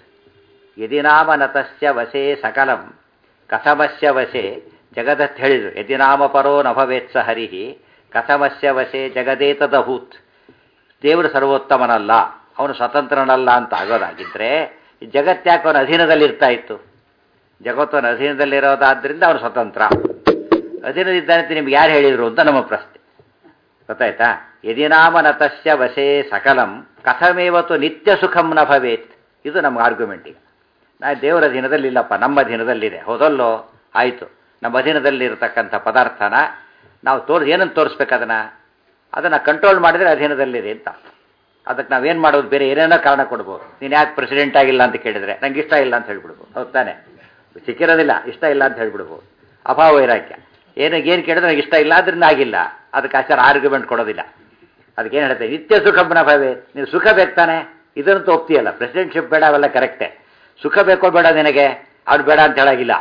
ಯದಿನಾಮ ನತಸ್ಯ ವಶೇ ಸಕಲಂ ಕಥಮಸ್ಯ ವಶೇ ಜಗದತ್ ಹೇಳಿದರು. ಯದಿನಾಮ ಪರೋ ನ ಭವೇತ್ ಸ ಹರಿಹಿ ಕಥಮಸ್ಯ ವಶೇ ಜಗದೇತದಭೂತ್. ದೇವರು ಸರ್ವೋತ್ತಮನಲ್ಲ, ಅವನು ಸ್ವತಂತ್ರನಲ್ಲ ಅಂತ ಆಗೋದಾಗಿದ್ದರೆ ಈ ಜಗತ್ತ್ಯಾಕೆ ಅವನ ಅಧೀನದಲ್ಲಿರ್ತಾ ಇತ್ತು? ಜಗತ್ತವನ ಅಧೀನದಲ್ಲಿರೋದಾದ್ರಿಂದ ಅವನು ಸ್ವತಂತ್ರ. ಅಧೀನದಿದ್ದಾನೆ ನಿಮ್ಗೆ ಯಾರು ಹೇಳಿದರು ಅಂತ ನಮ್ಮ ಪ್ರಶ್ನೆ. ಗೊತ್ತಾಯ್ತಾ? ಯದಿನಾಮ ನತಸ್ಯ ವಶೇ ಸಕಲಂ ಕಥಮೇವತ್ತು ನಿತ್ಯ ಸುಖಂ ನ ಭವೇತ್. ಇದು ನಮ್ಮ ಆರ್ಗ್ಯುಮೆಂಟ್. ಈಗ ನಾ ದೇವರ ಅಧೀನದಲ್ಲಿಲ್ಲಪ್ಪ, ನಮ್ಮ ಅಧೀನದಲ್ಲಿದೆ. ಹೌದಲ್ಲೋ? ಆಯಿತು. ನಮ್ಮ ಅಧೀನದಲ್ಲಿರತಕ್ಕಂಥ ಪದಾರ್ಥನ ನಾವು ತೋರಿಸಿ ಏನಂತ ತೋರಿಸ್ಬೇಕು? ಅದನ್ನು ಅದನ್ನು ಕಂಟ್ರೋಲ್ ಮಾಡಿದರೆ ಅಧೀನದಲ್ಲಿದೆ ಅಂತ. ಅದಕ್ಕೆ ನಾವೇನು ಮಾಡೋದು? ಬೇರೆ ಏನೇನೋ ಕಾರಣ ಕೊಡ್ಬೋದು. ನೀನು ಯಾಕೆ ಪ್ರೆಸಿಡೆಂಟ್ ಆಗಿಲ್ಲ ಅಂತ ಕೇಳಿದರೆ ನಂಗೆ ಇಷ್ಟ ಇಲ್ಲ ಅಂತ ಹೇಳ್ಬಿಡ್ಬೋದು. ಹೌದು ತಾನೆ? ಸಿಕ್ಕಿರೋದಿಲ್ಲ, ಇಷ್ಟ ಇಲ್ಲ ಅಂತ ಹೇಳ್ಬಿಡ್ಬೋದು. ಅಭಾವ ವೈರಾಗ್ಯ. ಏನಾಗ ಏನು ಕೇಳಿದ್ರೆ ನನಗೆ ಇಷ್ಟ ಇಲ್ಲ, ಅದರಿಂದ ಆಗಿಲ್ಲ. ಅದಕ್ಕೆ ಆಚಾರ ಆರ್ಗ್ಯುಮೆಂಟ್ ಕೊಡೋದಿಲ್ಲ. ಅದಕ್ಕೇನು ಹೇಳ್ತೇವೆ? ನಿತ್ಯ ಸುಖಂಬನ ಭವೇ. ನೀವು ಸುಖ ಬೇಕು ತಾನೆ, ಇದರಂತೂ ಒಪ್ತೀಯಲ್ಲ. ಪ್ರೆಸಿಡೆಂಟ್ಶಿಪ್ ಬೇಡ, ಅವೆಲ್ಲ ಕರೆಕ್ಟೇ. ಸುಖ ಬೇಕೋ ಬೇಡ ನಿನಗೆ? ಅವ್ರು ಬೇಡ ಅಂತ ಹೇಳಾಗಿಲ್ಲ.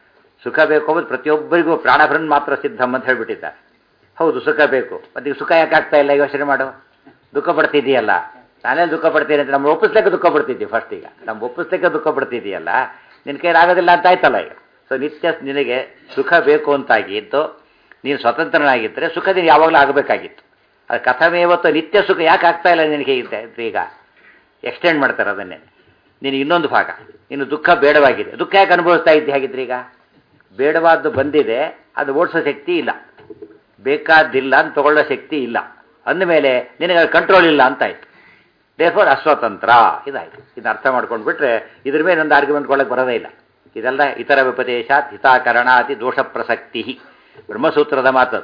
ಸುಖ ಬೇಕು ಅನ್ನೋದು ಪ್ರತಿಯೊಬ್ಬರಿಗೂ ಪ್ರಾಣಭ್ರನ್ ಮಾತ್ರ ಸಿದ್ಧಂ ಅಂತ ಹೇಳ್ಬಿಟ್ಟಿದ್ದಾರೆ. ಹೌದು, ಸುಖ ಬೇಕು. ಮತ್ತೆ ಸುಖ ಯಾಕೆ ಆಗ್ತಾ ಇಲ್ಲ? ಯೋಚನೆ ಮಾಡು. ದುಃಖ ಪಡ್ತಿದ್ದೀಯಲ್ಲ, ನಾನೇ ದುಃಖ ಪಡ್ತೀನಿ ಅಂತ ನಮ್ಮ ಒಪ್ಪಿಸ್ಲಿಕ್ಕೆ ದುಃಖ ಪಡ್ತಿದ್ದೀವಿ. ಫಸ್ಟ್ ಈಗ ನಮ್ಮ ಒಪ್ಪಿಸ್ಲಿಕ್ಕೆ ದುಃಖ ಪಡ್ತಿದ್ದೀಯಲ್ಲ, ನಿನ್ನ ಕೈಲಿ ಆಗೋದಿಲ್ಲ ಅಂತ ಆಯ್ತಲ್ಲ ಈಗ. ಸೊ ನಿತ್ಯ ನಿನಗೆ ಸುಖ ಬೇಕು ಅಂತಾಗಿತ್ತು. ನೀನು ಸ್ವತಂತ್ರನಾಗಿದ್ದರೆ ಸುಖ ನೀನು ಯಾವಾಗಲೂ ಆಗಬೇಕಾಗಿತ್ತು. ಅದು ಕಥಮೇವತ್ತು ನಿತ್ಯ ಸುಖ ಯಾಕೆ ಆಗ್ತಾ ಇಲ್ಲ ನಿನಗೆ ಈಗ? ಎಕ್ಸ್ಟೆಂಡ್ ಮಾಡ್ತಾರೆ ಅದನ್ನೇ. ನೀನು ಇನ್ನೊಂದು ಭಾಗ, ನೀನು ದುಃಖ ಬೇಡವಾಗಿದೆ, ದುಃಖ ಯಾಕೆ ಅನುಭವಿಸ್ತಾ ಇದ್ದೆ ಹಾಗಿದ್ರೆ? ಈಗ ಬೇಡವಾದ್ದು ಬಂದಿದೆ, ಅದು ಓಡಿಸೋ ಶಕ್ತಿ ಇಲ್ಲ, ಬೇಕಾದ್ದಿಲ್ಲ ಅಂತ ತಗೊಳ್ಳೋ ಶಕ್ತಿ ಇಲ್ಲ ಅಂದಮೇಲೆ ನಿನಗೆ ಕಂಟ್ರೋಲ್ ಇಲ್ಲ ಅಂತಾಯ್ತು. ದೇರ್ಫೋರ್ ಅಸ್ವತಂತ್ರ ಇದಾಯ್ತು. ಇದನ್ನ ಅರ್ಥ ಮಾಡ್ಕೊಂಡ್ಬಿಟ್ರೆ ಇದ್ರ ಮೇಲೆ ಒಂದು ಆರ್ಗ್ಯುಮೆಂಟ್ ಕೊಡಕ್ಕೆ ಬರೋದೇ ಇಲ್ಲ. ಇದೆಲ್ಲ ಇತರ ವ್ಯಪದೇಶಾತ್ ಹಿತಾಕರಣಾತಿ ದೋಷ ಪ್ರಸಕ್ತಿ ಬ್ರಹ್ಮಸೂತ್ರದ ಮಾತು.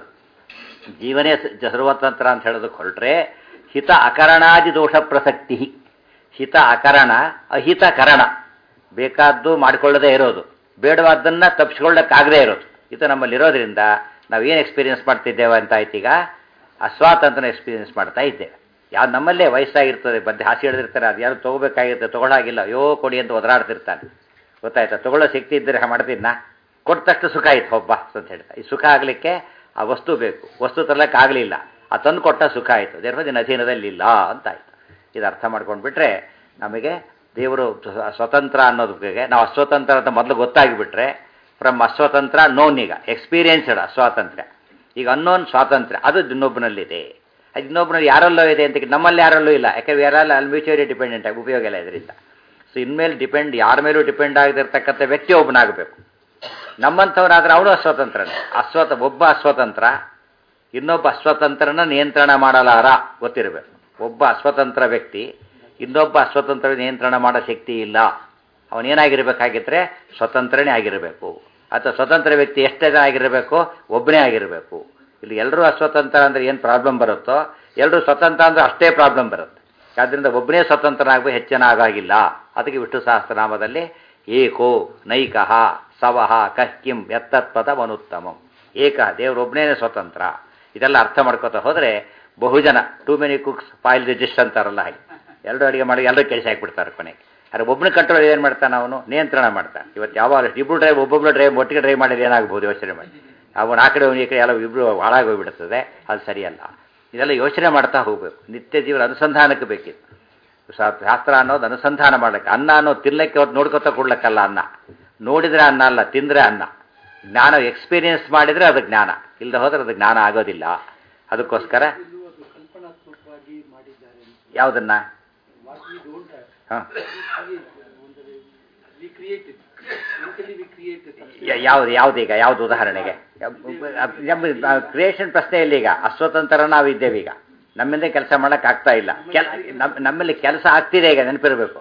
ಜೀವನೇ ಸರ್ವತಂತ್ರ ಅಂತ ಹೇಳೋದಕ್ಕೆ ಹೊರಟ್ರೆ ಹಿತ ಅಕರಣಾದಿ ದೋಷ ಪ್ರಸಕ್ತಿ. ಹಿತ ಅಕರಣ, ಅಹಿತ ಕರಣ. ಬೇಕಾದ್ದು ಮಾಡಿಕೊಳ್ಳದೇ ಇರೋದು, ಬೇಡವಾದ್ದನ್ನು ತಪ್ಪಿಸ್ಕೊಳ್ಳೋಕ್ಕಾಗದೇ ಇರೋದು, ಇದು ನಮ್ಮಲ್ಲಿರೋದ್ರಿಂದ ನಾವೇನು ಎಕ್ಸ್ಪೀರಿಯೆನ್ಸ್ ಮಾಡ್ತಿದ್ದೇವೆ ಅಂತ ಆಯ್ತು. ಈಗ ಅಸ್ವಾತಂತ್ರ್ಯ ಎಕ್ಸ್ಪೀರಿಯೆನ್ಸ್ ಮಾಡ್ತಾ ಇದ್ದೇವೆ. ಯಾವ್ದು ನಮ್ಮಲ್ಲೇ ವಯಸ್ಸಾಗಿರ್ತದೆ, ಬದ್ದೆ ಹಾಸಿ ಹಿಡಿದಿರ್ತಾರೆ, ಅದು ಯಾರು ತೊಗೋಬೇಕಾಗಿರುತ್ತೆ, ತೊಗೊಳಾಗಿಲ್ಲ, ಅಯ್ಯೋ ಕೊಡಿ ಅಂತ ಒದರಾಡ್ತಿರ್ತಾನೆ. ಗೊತ್ತಾಯ್ತಾ? ತೊಗೊಳ್ಳೋ ಶಕ್ತಿ ಇದ್ದರೆ ಮಾಡ್ತೀನ, ಕೊಟ್ಟಷ್ಟು ಸುಖ ಆಯ್ತು ಒಬ್ಬ ಅಂತ ಹೇಳ್ತಾ. ಈ ಸುಖ ಆಗಲಿಕ್ಕೆ ಆ ವಸ್ತು ಬೇಕು, ವಸ್ತು ತರಲಿಕ್ಕೆ ಆಗಲಿಲ್ಲ, ಆ ತಂದು ಕೊಟ್ಟ ಸುಖ ಆಯಿತು. ದೇವ್ರ ದಿನ ಅಧೀನದಲ್ಲಿಲ್ಲ ಅಂತ ಆಯಿತು. ಇದು ಅರ್ಥ ಮಾಡ್ಕೊಂಡ್ಬಿಟ್ರೆ ನಮಗೆ ದೇವರು ಸ್ವತಂತ್ರ ಅನ್ನೋದಕ್ಕೆ ನಾವು ಅಸ್ವತಂತ್ರ ಅಂತ ಮೊದಲು ಗೊತ್ತಾಗಿಬಿಟ್ರೆ, ಫ್ರಮ್ ಅಸ್ವತಂತ್ರ ನೋನ್ ಈಗ ಎಕ್ಸ್ಪೀರಿಯನ್ಸ್ಡ್ ಅಸ್ವಾತಂತ್ರ್ಯ. ಈಗ ಅನ್ನೋನ್ ಸ್ವಾತಂತ್ರ್ಯ ಅದು ಇನ್ನೊಬ್ಬನಲ್ಲಿದೆ. ಅದು ಇನ್ನೊಬ್ಬನಲ್ಲಿ ಯಾರಲ್ಲೋ ಇದೆ ಅಂತ ನಮ್ಮಲ್ಲಿ ಯಾರಲ್ಲೂ ಇಲ್ಲ. ಯಾಕಂದ್ರೆ ಯಾರಲ್ಲ ಅಲ್ಲಿ ಮ್ಯೂಚುವಲಿ ಡಿಪೆಂಡೆಂಟ್ ಆಗಿ ಉಪಯೋಗ ಇಲ್ಲ ಇದರಿಂದ. ಸೊ ಇನ್ಮೇಲೆ ಡಿಪೆಂಡ್ ಯಾರ ಮೇಲೂ ಡಿಪೆಂಡ್ ಆಗದಿರ್ತಕ್ಕಂಥ ವ್ಯಕ್ತಿ ಒಬ್ಬನಾಗಬೇಕು. ನಮ್ಮಂಥವ್ರಾದ್ರೆ ಅವನು ಅಸ್ವತಂತ್ರನೇ. ಅಸ್ವತ ಒಬ್ಬ ಅಸ್ವತಂತ್ರ ಇನ್ನೊಬ್ಬ ಅಸ್ವತಂತ್ರನ ನಿಯಂತ್ರಣ ಮಾಡಲಾರ ಗೊತ್ತಿರಬೇಕು. ಒಬ್ಬ ಅಸ್ವತಂತ್ರ ವ್ಯಕ್ತಿ ಇನ್ನೊಬ್ಬ ಅಸ್ವತಂತ್ರ ನಿಯಂತ್ರಣ ಮಾಡೋ ಶಕ್ತಿ ಇಲ್ಲ. ಅವನೇನಾಗಿರ್ಬೇಕಾಗಿದ್ರೆ ಸ್ವತಂತ್ರನೇ ಆಗಿರಬೇಕು. ಅಥವಾ ಸ್ವತಂತ್ರ ವ್ಯಕ್ತಿ ಎಷ್ಟೇ ಜನ ಆಗಿರಬೇಕು? ಒಬ್ಬನೇ ಆಗಿರಬೇಕು. ಇಲ್ಲಿ ಎಲ್ಲರೂ ಅಸ್ವತಂತ್ರ ಅಂದರೆ ಏನು ಪ್ರಾಬ್ಲಮ್ ಬರುತ್ತೋ, ಎಲ್ಲರೂ ಸ್ವತಂತ್ರ ಅಂದರೆ ಅಷ್ಟೇ ಪ್ರಾಬ್ಲಮ್ ಬರುತ್ತೆ. ಆದ್ದರಿಂದ ಒಬ್ಬನೇ ಸ್ವತಂತ್ರನಾಗಬೇಕು, ಹೆಚ್ಚಿನ ಆಗಾಗಿಲ್ಲ. ಅದಕ್ಕೆ ವಿಷ್ಣು ಸಹಸ್ರನಾಮದಲ್ಲಿ ಏಕೋ ನೈಕಃ ಸವಹ ಕಹ್ ಕಿಂ ಯತ್ತತ್ಪದ ಮನುತ್ತಮಂ. ಏಕ ದೇವರೊಬ್ಬನೇ ಸ್ವತಂತ್ರ. ಇದೆಲ್ಲ ಅರ್ಥ ಮಾಡ್ಕೋತಾ ಹೋದರೆ ಬಹುಜನ too many cooks fail the dish ಅಂತಾರಲ್ಲ ಹಾಗೆ. ಎಲ್ಲರೂ ಅಡುಗೆ ಮಾಡಿ ಎಲ್ಲರೂ ಕೆಲಸ ಹಾಕ್ಬಿಡ್ತಾರೆ ಕೊನೆಗೆ. ಆದರೆ ಒಬ್ಬನ ಕಂಟ್ರೋಲ್ ಏನು ಮಾಡ್ತಾನೆ ಅವನು? ನಿಯಂತ್ರಣ ಮಾಡ್ತಾನೆ. ಇವತ್ತು ಯಾವಾಗ ಇಬ್ಬರು ಡ್ರೈವ್ ಒಬ್ಬೊಬ್ಬರು ಡ್ರೈವ್ ಒಟ್ಟಿಗೆ ಡ್ರೈವ್ ಮಾಡಿದ್ರೆ ಏನಾಗ್ಬೋದು ಯೋಚನೆ ಮಾಡಿ. ಅವನು ಆ ಕಡೆ ಅವನು ಈ ಕಡೆ ಎಲ್ಲ ಇಬ್ಬರು ಹಾಳಾಗೋಗ್ಬಿಡ್ತದೆ. ಅದು ಸರಿಯಲ್ಲ. ಇದೆಲ್ಲ ಯೋಚನೆ ಮಾಡ್ತಾ ಹೋಗಬೇಕು. ನಿತ್ಯ ಜೀವನ ಅನುಸಂಧಾನಕ್ಕೆ ಬೇಕಿತ್ತು. ಶಾಸ್ತ್ರ ಅನ್ನೋದು ಅನುಸಂಧಾನ ಮಾಡಲಿಕ್ಕೆ. ಅನ್ನ ಅನ್ನೋದು ತಿನ್ನಕ್ಕೆ ಹೊತ್ತು ನೋಡ್ಕೊತಾ ಕೊಡ್ಲಿಕ್ಕಲ್ಲ. ಅನ್ನ ನೋಡಿದರೆ ಅನ್ನ ಅಲ್ಲ, ತಿಂದರೆ ಅನ್ನ. ಜ್ಞಾನ ಎಕ್ಸ್ಪೀರಿಯನ್ಸ್ ಮಾಡಿದರೆ ಅದು ಜ್ಞಾನ, ಇಲ್ಲದೆ ಹೋದರೆ ಅದು ಜ್ಞಾನ ಆಗೋದಿಲ್ಲ. ಅದಕ್ಕೋಸ್ಕರ ಯಾವುದನ್ನ ಹಾಂ ಯಾವ್ದು ಯಾವುದೀಗ ಯಾವ್ದು ಉದಾಹರಣೆಗೆ ಕ್ರಿಯೇಷನ್ ಪ್ರಶ್ನೆಯಲ್ಲಿ ಈಗ ಅಸ್ವತಂತ್ರ ನಾವಿದ್ದೇವೆ. ಈಗ ನಮ್ಮಿಂದ ಕೆಲಸ ಮಾಡೋಕ್ಕೆ ಆಗ್ತಾ ಇಲ್ಲ. ಕೆಲ ನಮ್ಮ ನಮ್ಮಲ್ಲಿ ಕೆಲಸ ಆಗ್ತಿದೆ. ಈಗ ನೆನಪಿರಬೇಕು,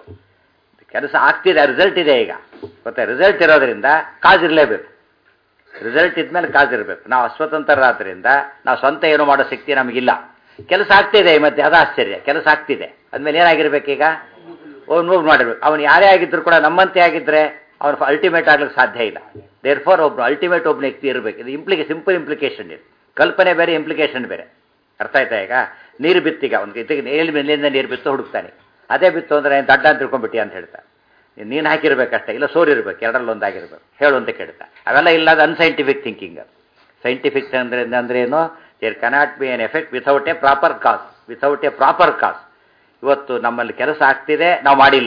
ಕೆಲಸ ಆಗ್ತಿದೆ, ರಿಸಲ್ಟ್ ಇದೆ. ಈಗ ಗೊತ್ತಾ, ರಿಸಲ್ಟ್ ಇರೋದ್ರಿಂದ ಕಾಜ್ ಇರಲೇಬೇಕು. ರಿಸಲ್ಟ್ ಇದ್ಮೇಲೆ ಕಾಜ್ ಇರಬೇಕು. ನಾವು ಅಸ್ವತಂತ್ರರಾದ್ರಿಂದ ನಾವು ಸ್ವಂತ ಏನೋ ಮಾಡೋ ಶಕ್ತಿ ನಮಗಿಲ್ಲ. ಕೆಲಸ ಆಗ್ತಿದೆ ಮತ್ತೆ, ಅದು ಆಶ್ಚರ್ಯ. ಕೆಲಸ ಆಗ್ತಿದೆ ಅಂದಮೇಲೆ ಏನಾಗಿರ್ಬೇಕೀಗ? ಅವ್ನು ಮೂವ್ ಮಾಡಿರ್ಬೇಕು. ಅವನು ಯಾರೇ ಆಗಿದ್ರು ಕೂಡ ನಮ್ಮಂತೆ ಆಗಿದ್ದರೆ ಅವನು ಅಲ್ಟಿಮೇಟ್ ಆಗ್ಲಿಕ್ಕೆ ಸಾಧ್ಯ ಇಲ್ಲ. ದೇರ್ ಫಾರ್ ಒಬ್ಬನು ಅಲ್ಟಿಮೇಟ್ ಒಬ್ಬನ ವ್ಯಕ್ತಿ ಇರಬೇಕು. ಇದು ಇಂಪ್ಲಿಕೇ ಸಿಂಪಲ್ ಇಂಪ್ಲಿಕೇಶನ್. ಇದು ಕಲ್ಪನೆ ಬೇರೆ, ಇಂಪ್ಲಿಕೇಶನ್ ಬೇರೆ. ಅರ್ಥ ಆಯ್ತಾ? ಈಗ ನೀರು ಬಿತ್ತೀಗ ಒಂದು ಇದಕ್ಕೆ ಏಳು ಮೇಲಿಂದ ನೀರು ಬಿತ್ತು ಹುಡುಕ್ತಾನೆ. ಅದೇ ಬಿತ್ತು ಅಂದರೆ ದಡ್ಡ ಅಂತ ತಿಳ್ಕೊಂಡ್ಬಿಟ್ಟಿ ಅಂತ ಹೇಳ್ತಾರೆ. ನೀನು ಹಾಕಿರ್ಬೇಕಷ್ಟೇ, ಇಲ್ಲ ಸೋರ್ ಇರಬೇಕು, ಎರಡರಲ್ಲಿ ಒಂದಾಗಿರ್ಬೇಕು. ಹೇಳು ಅಂತ ಕೇಳ್ತಾ. ಅವೆಲ್ಲ ಇಲ್ಲ, ಅದು ಅನ್ಸೈಂಟಿಫಿಕ್ ಥಿಂಕಿಂಗ್. ಸೈಂಟಿಫಿಕ್ ಅಂದರೆ ಅಂದರೆ ಏನು? There cannot be an effect without a proper cause. Without a proper cause. ಇವತ್ತು ನಮ್ಮಲ್ಲಿ ಕೆಲಸ ಆಗ್ತಿದೆ, ನಾವು ಮಾಡಿಲ್ಲ.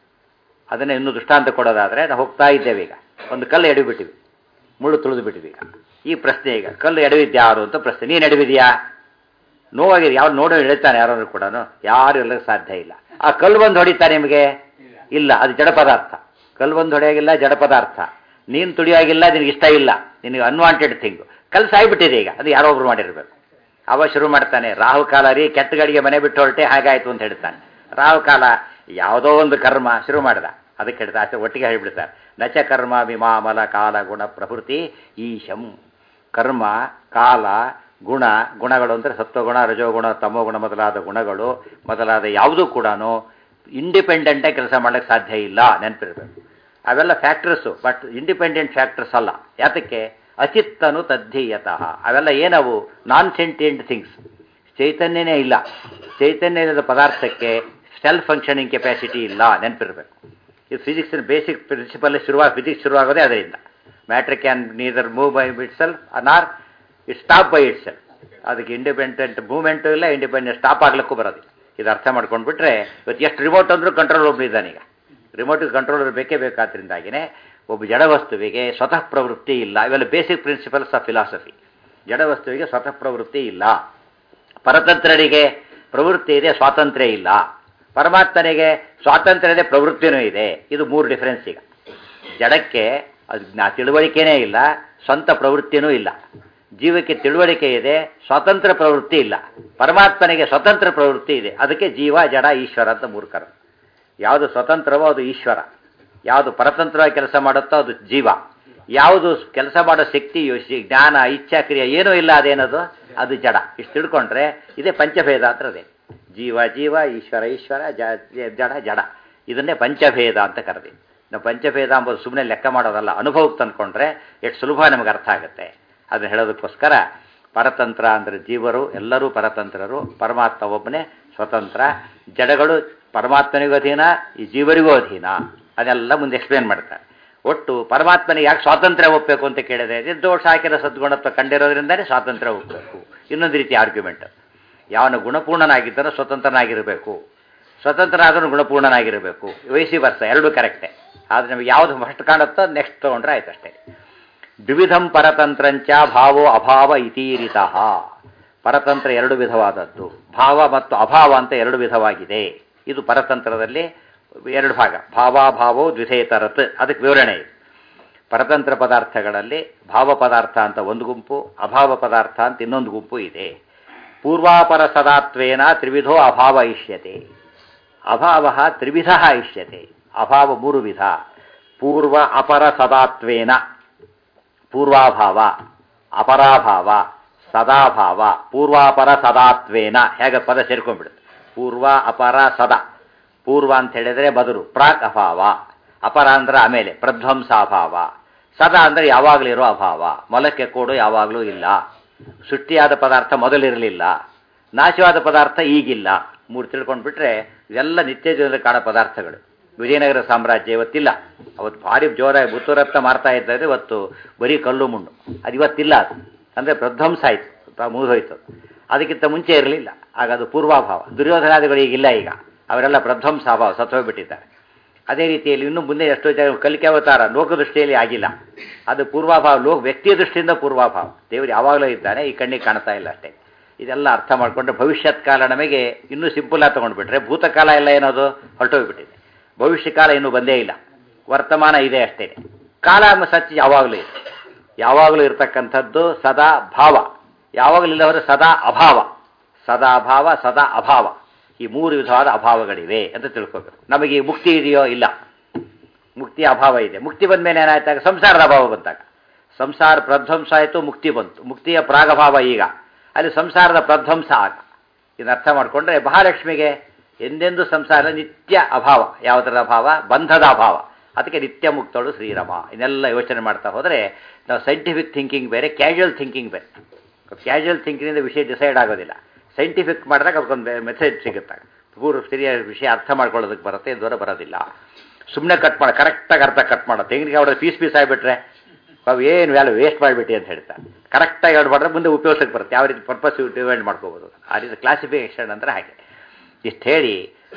ಅದನ್ನೇ ಇನ್ನೂ ದೃಷ್ಟಾಂತ ಕೊಡೋದಾದರೆ, ನಾವು ಹೋಗ್ತಾ ಇದ್ದೇವೆ. ಈಗ ಒಂದು ಕಲ್ಲು ಎಡವಿಬಿಟ್ಟಿವಿ, ಮುಳ್ಳು ತುಳಿದು ಬಿಟ್ಟಿವಿ. ಈಗ ಈ ಪ್ರಶ್ನೆ, ಈಗ ಕಲ್ಲು ಎಡವಿದ್ಯಾರು ಅಂತ ಪ್ರಶ್ನೆ. ನೀನು ಎಡವಿದೆಯಾ? ನೋವಾಗಿದೆ. ಯಾರು ನೋಡೋ ಎಳಿತಾನೆ ಯಾರು ಕೂಡ? ಯಾರು ಇರಲಿಕ್ಕೆ ಸಾಧ್ಯ ಇಲ್ಲ. ಆ ಕಲ್ಲು ಬಂದು ಹೊಡಿತಾ ನಿಮಗೆ? ಇಲ್ಲ, ಅದು ಜಡ ಪದಾರ್ಥ. ಕಲ್ಲು ಬಂದು ಹೊಡೆಯಾಗಿಲ್ಲ, ಜಡ ಪದಾರ್ಥ. ನೀನು ತುಳಿಯಾಗಿಲ್ಲ, ನಿನಗೆ ಇಷ್ಟ ಇಲ್ಲ, ನಿನಗೆ ಅನ್ವಾಂಟೆಡ್ ಥಿಂಗು. ಕೆಲಸ ಆಗಿಬಿಟ್ಟಿದೆ. ಈಗ ಅದು ಯಾರೋ ಒಬ್ರು ಮಾಡಿರ್ಬೇಕು. ಅವ ಶುರು ಮಾಡ್ತಾನೆ, ರಾಹುಕಾಲ ರೀ, ಕೆಟ್ಟ ಗಡಿಗೆ ಮನೆ ಬಿಟ್ಟು ಹೊರಟೆ, ಹಾಗಾಯ್ತು ಅಂತ ಹೇಳ್ತಾನೆ. ರಾಹುಕಾಲ ಯಾವುದೋ ಒಂದು ಕರ್ಮ ಶುರು ಮಾಡ್ದ, ಅದಕ್ಕೆ ಹೇಳ್ತಾ ಅಷ್ಟೇ ಒಟ್ಟಿಗೆ ಹೇಳಿಬಿಡ್ತಾರೆ. ನಚ ಕರ್ಮ ವಿಮಾಮಲ ಕಾಲ ಗುಣ ಪ್ರವೃತ್ತಿ ಈಶಂ. ಕರ್ಮ, ಕಾಲ, ಗುಣ, ಗುಣಗಳು ಅಂದರೆ ಸತ್ವಗುಣ, ರಜೋಗುಣ, ತಮೋಗುಣ ಮೊದಲಾದ ಗುಣಗಳು ಮೊದಲಾದ ಯಾವುದೂ ಕೂಡ ಇಂಡಿಪೆಂಡೆಂಟಾಗಿ ಕೆಲಸ ಮಾಡೋಕ್ಕೆ ಸಾಧ್ಯ ಇಲ್ಲ. ನೆನಪಿರಬೇಕು. ಅವೆಲ್ಲ ಫ್ಯಾಕ್ಟರ್ಸು, ಬಟ್ ಇಂಡಿಪೆಂಡೆಂಟ್ ಫ್ಯಾಕ್ಟರ್ಸ್ ಅಲ್ಲ. ಯಾತಕ್ಕೆ? ಅಚಿತ್ತನು ತದ್ಧೀಯತಃ. ಅವೆಲ್ಲ ಏನವು? ನಾನ್ ಸೆಂಟಿಯೆಂಟ್ ಥಿಂಗ್ಸ್. ಚೈತನ್ಯನೇ ಇಲ್ಲ. ಚೈತನ್ಯ ಇಲ್ಲದ ಪದಾರ್ಥಕ್ಕೆ ಸೆಲ್ಫ್ ಫಂಕ್ಷನಿಂಗ್ ಕೆಪಾಸಿಟಿ ಇಲ್ಲ. ನೆನಪಿರಬೇಕು. ಇದು ಫಿಸಿಕ್ಸ್ನ ಬೇಸಿಕ್ ಪ್ರಿನ್ಸಿಪಲ್. ಶುರುವಾಗಿ ಫಿಸಿಕ್ಸ್ ಶುರುವಾಗೋದೇ ಅದರಿಂದ. Matter can neither move by itself nor it stop by itself. ಅದಕ್ಕೆ ಇಂಡಿಪೆಂಡೆಂಟ್ ಮೂವ್ಮೆಂಟು ಇಲ್ಲ, ಇಂಡಿಪೆಂಡೆಂಟ್ ಸ್ಟಾಪ್ ಆಗ್ಲಿಕ್ಕೂ ಬರೋದು. ಇದು ಅರ್ಥ ಮಾಡ್ಕೊಂಡ್ಬಿಟ್ರೆ ಇವತ್ತು ಎಷ್ಟು ರಿಮೋಟ್ ಅಂದರೂ ಕಂಟ್ರೋಲ್ ಒಬ್ಬನಿದ್ದಾನೀಗ. ರಿಮೋಟಿಗೆ ಕಂಟ್ರೋಲರ್ ಬೇಕೇ ಬೇಕಾದ್ರಿಂದಾಗಿನೇ ಒಬ್ಬ ಜಡವಸ್ತುವಿಗೆ ಸ್ವತಃ ಪ್ರವೃತ್ತಿ ಇಲ್ಲ. ಇವೆಲ್ಲ ಬೇಸಿಕ್ ಪ್ರಿನ್ಸಿಪಲ್ಸ್ ಆಫ್ ಫಿಲಾಸಫಿ. ಜಡವಸ್ತುವಿಗೆ ಸ್ವತಃ ಪ್ರವೃತ್ತಿ ಇಲ್ಲ. ಪರತಂತ್ರನಿಗೆ ಪ್ರವೃತ್ತಿ ಇದೆ, ಸ್ವಾತಂತ್ರ್ಯ ಇಲ್ಲ. ಪರಮಾತ್ಮನಿಗೆ ಸ್ವಾತಂತ್ರ್ಯ ಇದೆ, ಪ್ರವೃತ್ತಿನೂ ಇದೆ. ಇದು ಮೂರು ಡಿಫರೆನ್ಸ್. ಈಗ ಜಡಕ್ಕೆ ಅದು ತಿಳುವಳಿಕೆನೇ ಇಲ್ಲ, ಸ್ವಂತ ಪ್ರವೃತ್ತಿನೂ ಇಲ್ಲ. ಜೀವಕ್ಕೆ ತಿಳುವಳಿಕೆ ಇದೆ, ಸ್ವತಂತ್ರ ಪ್ರವೃತ್ತಿ ಇಲ್ಲ. ಪರಮಾತ್ಮನಿಗೆ ಸ್ವತಂತ್ರ ಪ್ರವೃತ್ತಿ ಇದೆ. ಅದಕ್ಕೆ ಜೀವ, ಜಡ, ಈಶ್ವರ ಅಂತ ಮೂರು ಕರ. ಯಾವುದು ಸ್ವತಂತ್ರವೋ ಅದು ಈಶ್ವರ, ಯಾವುದು ಪರತಂತ್ರವಾಗಿ ಕೆಲಸ ಮಾಡುತ್ತೋ ಅದು ಜೀವ, ಯಾವುದು ಕೆಲಸ ಮಾಡೋ ಶಕ್ತಿ, ಜ್ಞಾನ, ಇಚ್ಛಾ, ಕ್ರಿಯೆ ಏನೂ ಇಲ್ಲ ಅದೇನದು ಅದು ಜಡ. ಇಷ್ಟು ತಿಳ್ಕೊಂಡ್ರೆ ಇದೇ ಪಂಚಭೇದ ಅಂತ. ಅದೇ ಜೀವ ಜೀವ, ಈಶ್ವರ ಈಶ್ವರ, ಜಡ ಜಡ. ಇದನ್ನೇ ಪಂಚಭೇದ ಅಂತ ಕರೆದಿ. ನಾವು ಪಂಚಭೇದ ಅಂಬೋದು ಸುಮ್ಮನೆ ಲೆಕ್ಕ ಮಾಡೋದಲ್ಲ, ಅನುಭವಕ್ಕೆ ತಂದ್ಕೊಂಡ್ರೆ ಎಷ್ಟು ಸುಲಭ ನಮಗೆ ಅರ್ಥ ಆಗುತ್ತೆ. ಅದನ್ನು ಹೇಳೋದಕ್ಕೋಸ್ಕರ ಪರತಂತ್ರ ಅಂದರೆ ಜೀವರು ಎಲ್ಲರೂ ಪರತಂತ್ರರು, ಪರಮಾತ್ಮ ಒಬ್ಬನೇ ಸ್ವತಂತ್ರ. ಜಡಗಳು ಪರಮಾತ್ಮನಿಗೂ ಅಧೀನ, ಈ ಜೀವರಿಗೂ ಅಧೀನ. ಅದೆಲ್ಲ ಮುಂದೆ ಎಕ್ಸ್ಪ್ಲೇನ್ ಮಾಡ್ತಾರೆ. ಒಟ್ಟು ಪರಮಾತ್ಮನಿಗೆ ಯಾಕೆ ಸ್ವಾತಂತ್ರ್ಯ ಒಪ್ಪಬೇಕು ಅಂತ ಕೇಳಿದ್ರೆ, ನಿರ್ದೋಷ ಹಾಕಿರೋ ಸದ್ಗುಣತ್ವ ಕಂಡಿರೋದ್ರಿಂದಲೇ ಸ್ವಾತಂತ್ರ್ಯ ಒಪ್ಪಬೇಕು. ಇನ್ನೊಂದು ರೀತಿ ಆರ್ಗ್ಯುಮೆಂಟ್. ಯಾವನು ಗುಣಪೂರ್ಣನಾಗಿದ್ದಾನೋ ಸ್ವತಂತ್ರನಾಗಿರಬೇಕು, ಸ್ವತಂತ್ರ ಆದರೂ ಗುಣಪೂರ್ಣನಾಗಿರಬೇಕು. ವಯಸ್ಸಿ ವರ್ಷ ಎರಡೂ ಕರೆಕ್ಟೇ. ಆದರೆ ನಮಗೆ ಯಾವುದು ಫಸ್ಟ್ ಕಾಣುತ್ತೋ ನೆಕ್ಸ್ಟ್ ತೊಗೊಂಡ್ರೆ ಆಯ್ತು ಅಷ್ಟೇ. ದ್ವಿವಿಧಂ ಪರತಂತ್ರಂಚ ಭಾವೋ ಅಭಾವ ಇತೀರಿತಃ. ಪರತಂತ್ರ ಎರಡು ವಿಧವಾದದ್ದು, ಭಾವ ಮತ್ತು ಅಭಾವ ಅಂತ ಎರಡು ವಿಧವಾಗಿದೆ. ಇದು ಪರತಂತ್ರದಲ್ಲಿ ಎರಡು ಭಾಗ. ಭಾವಾಭಾವೋ ದ್ವಿಧೇತರತ್, ಅದಕ್ಕೆ ವಿವರಣೆ ಇದೆ. ಪರತಂತ್ರ ಪದಾರ್ಥಗಳಲ್ಲಿ ಭಾವ ಪದಾರ್ಥ ಅಂತ ಒಂದು ಗುಂಪು, ಅಭಾವ ಪದಾರ್ಥ ಅಂತ ಇನ್ನೊಂದು ಗುಂಪು ಇದೆ. ಪೂರ್ವಾಪರ ಸದಾತ್ವೇನ ತ್ರಿವಿಧೋ ಅಭಾವ ಇಷ್ಯತೆ. ಅಭಾವ ತ್ರಿವಿಧ ಇಷ್ಯತೆ. ಅಭಾವ ಮೂರು ವಿಧ. ಪೂರ್ವ ಅಪರ ಸದಾತ್ವೇನ, ಪೂರ್ವಾಭಾವ, ಅಪರಾಭಾವ, ಸದಾಭಾವ. ಪೂರ್ವಾಪರ ಸದಾತ್ವೇನ ಹೇಗೆ ಪದ ಸೇರ್ಕೊಂಡ್ಬಿಡುತ್ತೆ. ಪೂರ್ವ ಅಪರ ಸದಾ. ಪೂರ್ವ ಅಂತ ಹೇಳಿದರೆ ಬದಲು, ಪ್ರಾಕ್ ಅಭಾವ. ಅಪರ ಅಂದ್ರೆ ಆಮೇಲೆ, ಪ್ರಧ್ವಂಸಾಭಾವ. ಸದಾ ಅಂದರೆ ಯಾವಾಗಲಿರೋ ಅಭಾವ, ಮೊಲಕ್ಕೆ ಕೂಡು ಯಾವಾಗಲೂ ಇಲ್ಲ. ಸೃಷ್ಟಿಯಾದ ಪದಾರ್ಥ ಮೊದಲಿರಲಿಲ್ಲ, ನಾಶವಾದ ಪದಾರ್ಥ ಈಗಿಲ್ಲ. ಮೂರು ತಿಳ್ಕೊಂಡ್ಬಿಟ್ರೆ ಇವೆಲ್ಲ ನಿತ್ಯ ಜೀವನದಲ್ಲಿ ಕಾಣೋ ಪದಾರ್ಥಗಳು. ವಿಜಯನಗರ ಸಾಮ್ರಾಜ್ಯ ಇವತ್ತಿಲ್ಲ. ಅವತ್ತು ಭಾರಿ ಜೋರಾಗಿ ಬುತ್ತೂರತ್ತ ಮಾರ್ತಾ ಇದ್ದಾರೆ, ಇವತ್ತು ಬರೀ ಕಲ್ಲು ಮಣ್ಣು. ಅದು ಇವತ್ತಿಲ್ಲ. ಅದು ಅಂದರೆ ಪ್ರಧ್ವಂಸ ಆಯಿತು, ಮುಗಿದೋಯ್ತು. ಅದಕ್ಕಿಂತ ಮುಂಚೆ ಇರಲಿಲ್ಲ, ಆಗ ಅದು ಪೂರ್ವಾಭಾವ. ದುರ್ಯೋಧನಾದಿಗಳು ಈಗಿಲ್ಲ, ಈಗ ಅವರೆಲ್ಲ ಪ್ರಧ್ವಂಸ ಅಭಾವ, ಸತ್ತೋಗ್ಬಿಟ್ಟಿದ್ದಾರೆ. ಅದೇ ರೀತಿಯಲ್ಲಿ ಇನ್ನು ಮುಂದೆ ಎಷ್ಟೋ ಜನ ಕಲಿಕೆ ಅವತಾರ ಲೋಕದೃಷ್ಟಿಯಲ್ಲಿ ಆಗಿಲ್ಲ, ಅದು ಪೂರ್ವಾಭಾವ. ಲೋಕ ವ್ಯಕ್ತಿಯ ದೃಷ್ಟಿಯಿಂದ ಪೂರ್ವಾಭಾವ. ದೇವರು ಯಾವಾಗಲೂ ಇದ್ದಾನೆ, ಈ ಕಣ್ಣಿಗೆ ಕಾಣ್ತಾ ಇಲ್ಲ ಅಷ್ಟೇ. ಇದೆಲ್ಲ ಅರ್ಥ ಮಾಡಿಕೊಂಡ್ರೆ ಭವಿಷ್ಯತ್ ಕಾಲ ನಮಗೆ ಇನ್ನೂ ಸಿಂಪಲ್ ಆಗಿ ತೊಗೊಂಡ್ಬಿಟ್ರೆ, ಭೂತಕಾಲ ಎಲ್ಲ ಏನದು ಹೊರಟೋಗ್ಬಿಟ್ಟಿದೆ. ಭವಿಷ್ಯ ಕಾಲ ಇನ್ನೂ ಬಂದೇ ಇಲ್ಲ, ವರ್ತಮಾನ ಇದೆ ಅಷ್ಟೇ. ಕಾಲ ಸಚ್ಚ ಯಾವಾಗಲೂ ಇದೆ, ಯಾವಾಗಲೂ ಇರತಕ್ಕಂಥದ್ದು ಸದಾ ಭಾವ. ಯಾವಾಗಲಿಲ್ಲವರು ಸದಾ ಅಭಾವ. ಸದಾ ಅಭಾವ, ಸದಾ ಅಭಾವ, ಈ ಮೂರು ವಿಧವಾದ ಅಭಾವಗಳಿವೆ ಅಂತ ತಿಳ್ಕೋಬೇಕು. ನಮಗೆ ಈ ಮುಕ್ತಿ ಇದೆಯೋ? ಇಲ್ಲ, ಮುಕ್ತಿಯ ಅಭಾವ ಇದೆ. ಮುಕ್ತಿ ಬಂದ ಮೇಲೆ ಏನಾಯ್ತಾಗ ಸಂಸಾರದ ಅಭಾವ ಬಂದಾಗ ಸಂಸಾರ ಪ್ರಧ್ವಂಸ ಆಯಿತು, ಮುಕ್ತಿ ಬಂತು. ಮುಕ್ತಿಯ ಪ್ರಾಗಭಾವ ಈಗ, ಅಲ್ಲಿ ಸಂಸಾರದ ಪ್ರಧ್ವಂಸ ಆಗ. ಇದನ್ನ ಅರ್ಥ ಮಾಡಿಕೊಂಡ್ರೆ ಮಹಾಲಕ್ಷ್ಮಿಗೆ ಎಂದೆಂದು ಸಂಸಾರ ನಿತ್ಯ ಅಭಾವ. ಯಾವುದರ ಅಭಾವ? ಬಂಧದ ಅಭಾವ. ಅದಕ್ಕೆ ನಿತ್ಯ ಮುಕ್ತಳು ಶ್ರೀರಮ. ಇದನ್ನೆಲ್ಲ ಯೋಚನೆ ಮಾಡ್ತಾ ಹೋದರೆ ನಾವು ಸೈಂಟಿಫಿಕ್ ಥಿಂಕಿಂಗ್ ಬೇರೆ, ಕ್ಯಾಶುವಲ್ ಥಿಂಕಿಂಗ್ ಬೇರೆ. ಕ್ಯಾಶುವಲ್ ಥಿಂಕಿಂಗಿಂದ ವಿಷಯ ಡಿಸೈಡ್ ಆಗೋದಿಲ್ಲ. ಸೈಂಟಿಫಿಕ್ ಮಾಡಿದಾಗ ಅದಕ್ಕೊಂದು ಮೆಸೇಜ್ ಸಿಗುತ್ತೆ, ಪೂರ್ವ ಸರಿಯ ವಿಷಯ ಅರ್ಥ ಮಾಡ್ಕೊಳ್ಳೋದಕ್ಕೆ ಬರುತ್ತೆ, ದೂರ ಬರೋದಿಲ್ಲ. ಸುಮ್ಮನೆ ಕಟ್ ಮಾಡಿ ಕರೆಕ್ಟಾಗಿ ಅರ್ಥ ಕಟ್ ಮಾಡೋ ತೆಂಗಿನಕಾಯಿ ಹೊಡೆದ್ರೆ ಪೀಸ್ ಪೀಸ್ ಆಗಿಬಿಟ್ರೆ ನಾವು ಏನು ವ್ಯಾಲ್ಯೂ ವೇಸ್ಟ್ ಮಾಡಿಬಿಟ್ಟು ಅಂತ ಹೇಳ್ತಾರೆ. ಕರೆಕ್ಟಾಗಿ ಎರಡು ಮಾಡಿದ್ರೆ ಮುಂದೆ ಉಪಯೋಗಕ್ಕೆ ಬರುತ್ತೆ, ಯಾವ ರೀತಿ ಪರ್ಪಸ್ ಡಿವೈಡ್ ಮಾಡ್ಕೋಬೋದು. ಆ ರೀತಿ ಕ್ಲಾಸಿಫಿಕೇಷನ್ ಅಂದರೆ ಹಾಗೆ. ಇಷ್ಟು ಹೇಳಿ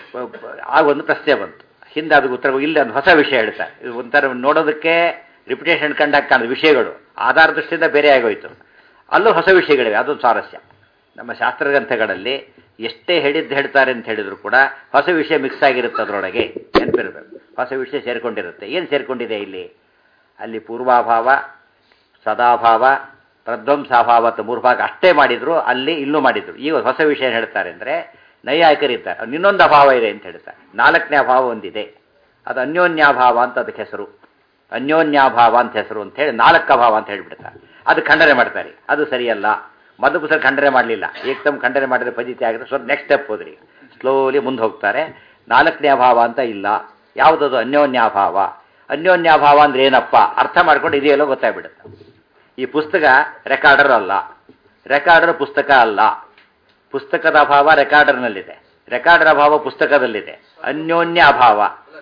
ಆಗ ಒಂದು ಪ್ರಶ್ನೆ ಬಂತು. ಹಿಂದೆ ಅದಕ್ಕೆ ಉತ್ತರ ಇಲ್ಲ, ಒಂದು ಹೊಸ ವಿಷಯ ಹೇಳ್ತಾರೆ. ಇದು ಒಂಥರ ನೋಡೋದಕ್ಕೆ ರಿಪಿಟೇಷನ್ ಕಂಡಾಗ ಕಾಣೋದು ವಿಷಯಗಳು ಆಧಾರ ದೃಷ್ಟಿಯಿಂದ ಬೇರೆ ಆಗೋಯ್ತು. ಅಲ್ಲೂ ಹೊಸ ವಿಷಯಗಳಿವೆ, ಅದೊಂದು ಸ್ವಾರಸ್ಯ. ನಮ್ಮ ಶಾಸ್ತ್ರ ಗ್ರಂಥಗಳಲ್ಲಿ ಎಷ್ಟೇ ಹೇಳಿದ್ದು ಹೇಳ್ತಾರೆ ಅಂತ ಹೇಳಿದ್ರು ಕೂಡ ಹೊಸ ವಿಷಯ ಮಿಕ್ಸ್ ಆಗಿರುತ್ತೆ, ಅದರೊಳಗೆ ನೆನಪಿರಬೇಕು. ಹೊಸ ವಿಷಯ ಸೇರಿಕೊಂಡಿರುತ್ತೆ. ಏನು ಸೇರಿಕೊಂಡಿದೆ ಇಲ್ಲಿ? ಅಲ್ಲಿ ಪೂರ್ವಾಭಾವ, ಸದಾಭಾವ, ಪ್ರಧ್ವಂಸಾಭಾವ ಅಂತ ಮೂರು ಭಾಗ ಅಷ್ಟೇ ಮಾಡಿದ್ರು, ಅಲ್ಲಿ ಇಲ್ಲೂ ಮಾಡಿದ್ರು. ಈಗ ಹೊಸ ವಿಷಯ ಹೇಳ್ತಾರೆ ಅಂದರೆ ನೈಯಾಯಿಕರಿದ್ದಾರೆ, ಇನ್ನೊಂದು ಅಭಾವ ಇದೆ ಅಂತ ಹೇಳ್ತಾರೆ. ನಾಲ್ಕನೇ ಅಭಾವ ಒಂದಿದೆ, ಅದು ಅನ್ಯೋನ್ಯಾಭಾವ ಅಂತ ಅದಕ್ಕೆ ಹೆಸರು. ಅನ್ಯೋನ್ಯಾಭಾವ ಅಂತ ಹೆಸರು ಅಂತ ಹೇಳಿ ನಾಲ್ಕು ಅಭಾವ ಅಂತ ಹೇಳಿಬಿಡ್ತಾರೆ. ಅದು ಖಂಡನೆ ಮಾಡ್ತಾರೆ, ಅದು ಸರಿಯಲ್ಲ. ಮೊದಲು ಪುಸ್ತಕ ಖಂಡನೆ ಮಾಡಲಿಲ್ಲ, ಏಕದಮ್ ಖಂಡನೆ ಮಾಡಿದ್ರೆ ಫಜಿತಿ ಆಗಿದೆ. ಸ್ವಲ್ಪ ನೆಕ್ಸ್ಟ್ ಸ್ಟೆಪ್ ಹೋದ್ರಿ, ಸ್ಲೋಲಿ ಮುಂದೆ ಹೋಗ್ತಾರೆ. ನಾಲ್ಕನೇ ಅಭಾವ ಅಂತ ಇಲ್ಲ. ಯಾವುದದು? ಅನ್ಯೋನ್ಯಾಭಾವ. ಅನ್ಯೋನ್ಯಾಭಾವ ಅಂದ್ರೆ ಏನಪ್ಪ ಅರ್ಥ ಮಾಡ್ಕೊಂಡು ಇದೆಯಲ್ಲೋ ಗೊತ್ತಾಗ್ಬಿಡುತ್ತೆ. ಈ ಪುಸ್ತಕ ರೆಕಾರ್ಡರ್ ಅಲ್ಲ, ರೆಕಾರ್ಡರ್ ಪುಸ್ತಕ ಅಲ್ಲ. ಪುಸ್ತಕದ ಅಭಾವ ರೆಕಾರ್ಡರ್ನಲ್ಲಿದೆ, ರೆಕಾರ್ಡರ್ ಅಭಾವ ಪುಸ್ತಕದಲ್ಲಿದೆ. ಅನ್ಯೋನ್ಯ ಅಭಾವ.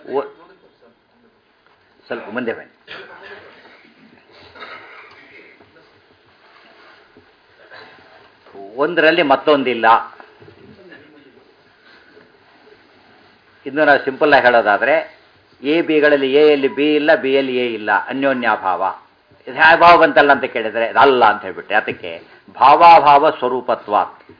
ಸ್ವಲ್ಪ ಮುಂದೆ ಬನ್ನಿ. ಒಂದರಲ್ಲಿ ಮತ್ತೊಂದಿಲ್ಲ. ಇನ್ನು ನಾವು ಸಿಂಪಲ್ ಆಗಿ ಹೇಳೋದಾದ್ರೆ, ಎ ಬಿಗಳಲ್ಲಿ ಎ ಯಲ್ಲಿ ಬಿ ಇಲ್ಲ, ಬಿ ಯಲ್ಲಿ ಎ ಇಲ್ಲ, ಅನ್ಯೋನ್ಯಾಭಾವ. ಇದು ಯಾವ ಭಾವ ಬಂತಲ್ಲ ಅಂತ ಕೇಳಿದ್ರೆ ಅಲ್ಲ ಅಂತ ಹೇಳ್ಬಿಟ್ಟೆ. ಅದಕ್ಕೆ ಭಾವಾಭಾವ ಸ್ವರೂಪತ್ವ.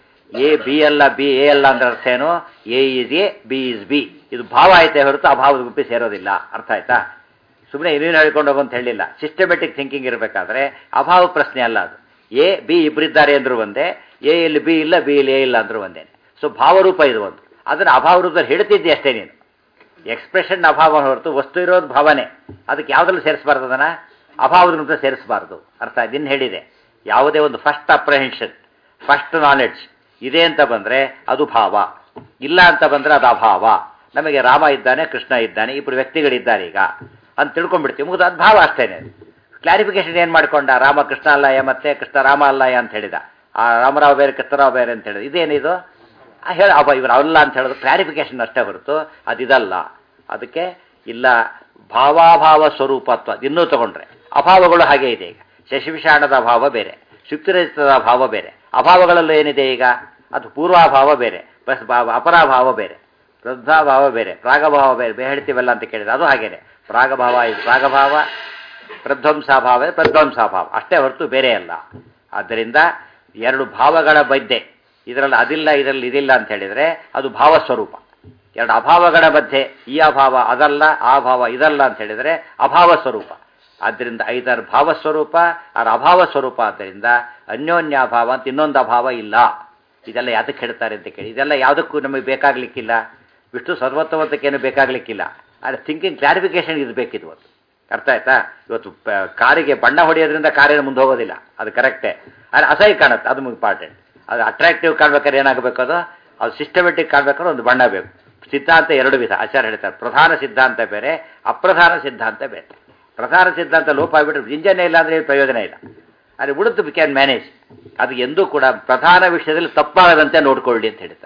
ಎ ಬಿ ಅಲ್ಲ, ಬಿ ಎ ಅಲ್ಲ ಅಂದ್ರೆ ಅರ್ಥ ಏನು? A is A, B is B. ಇದು ಭಾವ ಆಯ್ತೆ ಹೊರತು ಅಭಾವದ ಗುಂಪಿ ಸೇರೋದಿಲ್ಲ. ಅರ್ಥ ಆಯ್ತಾ? ಸುಮ್ಮನೆ ಇನ್ನೇನು ಹೇಳ್ಕೊಂಡು ಹೋಗು ಅಂತ ಹೇಳಿಲ್ಲ. ಸಿಸ್ಟಮೆಟಿಕ್ ಥಿಂಕಿಂಗ್ ಇರಬೇಕಾದ್ರೆ ಅಭಾವ ಪ್ರಶ್ನೆ ಅಲ್ಲ ಅದು. ಎ ಬಿ ಇಬ್ಬರಿದ್ದಾರೆ ಅಂದ್ರೂ ಒಂದೇ, ಎ ಇಲ್ಲಿ ಬಿ ಇಲ್ಲ, ಬಿ ಇಲ್ಲಿ ಎ ಇಲ್ಲ ಅಂದ್ರೂ ಒಂದೇನೆ. ಸೊ ಭಾವರೂಪ ಇದು ಒಂದು. ಅದನ್ನು ಅಭಾವ ರೂಪದಲ್ಲಿ ಹೇಳ್ತಿದ್ದೆ ಅಷ್ಟೇ ನೀನು. ಎಕ್ಸ್ಪ್ರೆಷನ್ ಅಭಾವ ಹೊರತು ವಸ್ತು ಇರೋದು ಭಾವನೆ. ಅದಕ್ಕೆ ಯಾವುದ್ರಲ್ಲಿ ಸೇರಿಸಬಾರ್ದು? ಅದನ್ನು ಅಭಾವದ ರೂಪ ಸೇರಿಸಬಾರ್ದು. ಅರ್ಥ ಇದನ್ನು ಹೇಳಿದೆ. ಯಾವುದೇ ಒಂದು ಫಸ್ಟ್ ಅಪ್ರಹೆನ್ಷನ್, ಫಸ್ಟ್ ನಾಲೆಡ್ಜ್ ಇದೆ ಅಂತ ಬಂದರೆ ಅದು ಭಾವ, ಇಲ್ಲ ಅಂತ ಬಂದರೆ ಅದು ಅಭಾವ. ನಮಗೆ ರಾಮ ಇದ್ದಾನೆ, ಕೃಷ್ಣ ಇದ್ದಾನೆ, ಇಬ್ಬರು ವ್ಯಕ್ತಿಗಳಿದ್ದಾರೆ ಈಗ ಅಂತ ತಿಳ್ಕೊಂಡ್ಬಿಡ್ತೀವಿ, ಮುಗಿದು ಅದು ಭಾವ ಅಷ್ಟೇನೆ. ಕ್ಲಾರಿಫಿಕೇಶನ್ ಏನು ಮಾಡ್ಕೊಂಡ? ರಾಮ ಕೃಷ್ಣ ಅಲ್ಲಯ್ಯ, ಮತ್ತೆ ಕೃಷ್ಣ ರಾಮ ಅಲ್ಲಯ್ಯ ಅಂತ ಹೇಳಿದ. ಆ ರಾಮರಾವ್ ಬೇರೆ ಕೃಷ್ಣರಾವ್ ಬೇರೆ ಅಂತ ಹೇಳಿದ. ಇದೇನಿದು? ಹೇಳ ಅಬ್ಬ ಇವರು ಅಲ್ಲ ಅಂತ ಹೇಳೋದು ಕ್ಲಾರಿಫಿಕೇಶನ್ ಅಷ್ಟೇ ಹೊರತು ಅದಿದಲ್ಲ. ಅದಕ್ಕೆ ಇಲ್ಲ ಭಾವಾಭಾವ ಸ್ವರೂಪತ್ವ. ಇನ್ನೂ ತಗೊಂಡ್ರೆ ಅಭಾವಗಳು ಹಾಗೆ ಇದೆ. ಈಗ ಶಶಿವಿಷಾಣದ ಅಭಾವ ಬೇರೆ, ಶುಕ್ತಿರಹಿತದ ಅಭಾವ ಬೇರೆ. ಅಭಾವಗಳಲ್ಲೂ ಏನಿದೆ ಈಗ? ಅದು ಪೂರ್ವಾಭಾವ ಬೇರೆ, ಬಸ್ ಭಾವ, ಅಪರಾಭಾವ ಬೇರೆ, ವೃದ್ಧಾಭಾವ ಬೇರೆ, ಪ್ರಾಗಭಾವ ಬೇರೆ. ಬೇ ಹೇಳ್ತೀವಲ್ಲ ಅಂತ ಕೇಳಿದ್ರೆ ಅದು ಹಾಗೇನೆ. ಪ್ರಾಗಭಾವ ಇದು ಪ್ರಾಗಭಾವ, ಪ್ರಧ್ವಂಸಾಭಾವ ಪ್ರಧ್ವಂಸಾಭಾವ ಅಷ್ಟೇ ಹೊರತು ಬೇರೆ ಅಲ್ಲ. ಆದ್ದರಿಂದ ಎರಡು ಭಾವಗಳ ಮಧ್ಯೆ ಇದರಲ್ಲಿ ಅದಿಲ್ಲ, ಇದರಲ್ಲಿ ಇದಿಲ್ಲ ಅಂತ ಹೇಳಿದರೆ ಅದು ಭಾವಸ್ವರೂಪ. ಎರಡು ಅಭಾವಗಳ ಮಧ್ಯೆ ಈ ಅಭಾವ ಅದಲ್ಲ, ಆ ಭಾವ ಇದಲ್ಲ ಅಂತ ಹೇಳಿದರೆ ಅಭಾವ ಸ್ವರೂಪ. ಆದ್ದರಿಂದ ಐದರ ಭಾವಸ್ವರೂಪ, ಅದರ ಅಭಾವ ಸ್ವರೂಪ. ಆದ್ದರಿಂದ ಅನ್ಯೋನ್ಯಾಭಾವ ಅಂತ ಇನ್ನೊಂದು ಅಭಾವ ಇಲ್ಲ. ಇದೆಲ್ಲ ಯಾವುದಕ್ಕೆ ಹೇಳ್ತಾರೆ ಅಂತ ಕೇಳಿ, ಇದೆಲ್ಲ ಯಾವುದಕ್ಕೂ ನಮಗೆ ಬೇಕಾಗಲಿಕ್ಕಿಲ್ಲ. ವಿಷ್ಣು ಸರ್ವೋತ್ತಮತ್ವಕ್ಕೇನು ಬೇಕಾಗಲಿಕ್ಕಿಲ್ಲ. ಆದರೆ ಥಿಂಕಿಂಗ್ ಕ್ಲಾರಿಫಿಕೇಶನ್ ಇದು ಬೇಕಿದ್ದು. ಇವತ್ತು ಅರ್ಥ ಆಯ್ತಾ? ಇವತ್ತು ಕಾರಿಗೆ ಬಣ್ಣ ಹೊಡೆಯೋದ್ರಿಂದ ಕಾರೇನು ಮುಂದೆ ಹೋಗೋದಿಲ್ಲ, ಅದು ಕರೆಕ್ಟೇ. ಆದರೆ ಅಸಹ್ಯ ಕಾಣುತ್ತೆ, ಅದು ಇಂಪಾರ್ಟೆಂಟ್. ಅದು ಅಟ್ರಾಕ್ಟಿವ್ ಕಾಣ್ಬೇಕಾದ್ರೆ ಏನಾಗಬೇಕು? ಅದು ಅದು ಸಿಸ್ಟಮೆಟಿಕ್ ಕಾಣ್ಬೇಕಾದ್ರೆ ಒಂದು ಬಣ್ಣ ಬೇಕು. ಸಿದ್ಧಾಂತ ಎರಡು ವಿಧ ಆಚಾರ್ಯ ಹೇಳ್ತಾರೆ. ಪ್ರಧಾನ ಸಿದ್ಧಾಂತ ಬೇರೆ, ಅಪ್ರಧಾನ ಸಿದ್ಧಾಂತ ಬೇರೆ. ಪ್ರಧಾನ ಸಿದ್ಧಾಂತ ಲೋಪ ಆಗಿಬಿಟ್ರೆ ಇಂಜನ್ನೇ ಇಲ್ಲ ಅಂದರೆ ಪ್ರಯೋಜನ ಇಲ್ಲ. ಆದರೆ ಉಳಿದು ವಿ ಕ್ಯಾನ್ ಮ್ಯಾನೇಜ್. ಅದು ಎಂದೂ ಕೂಡ ಪ್ರಧಾನ ವಿಷಯದಲ್ಲಿ ತಪ್ಪಾಗದಂತೆ ನೋಡ್ಕೊಳ್ಳಿ ಅಂತ ಹೇಳ್ತಾರೆ.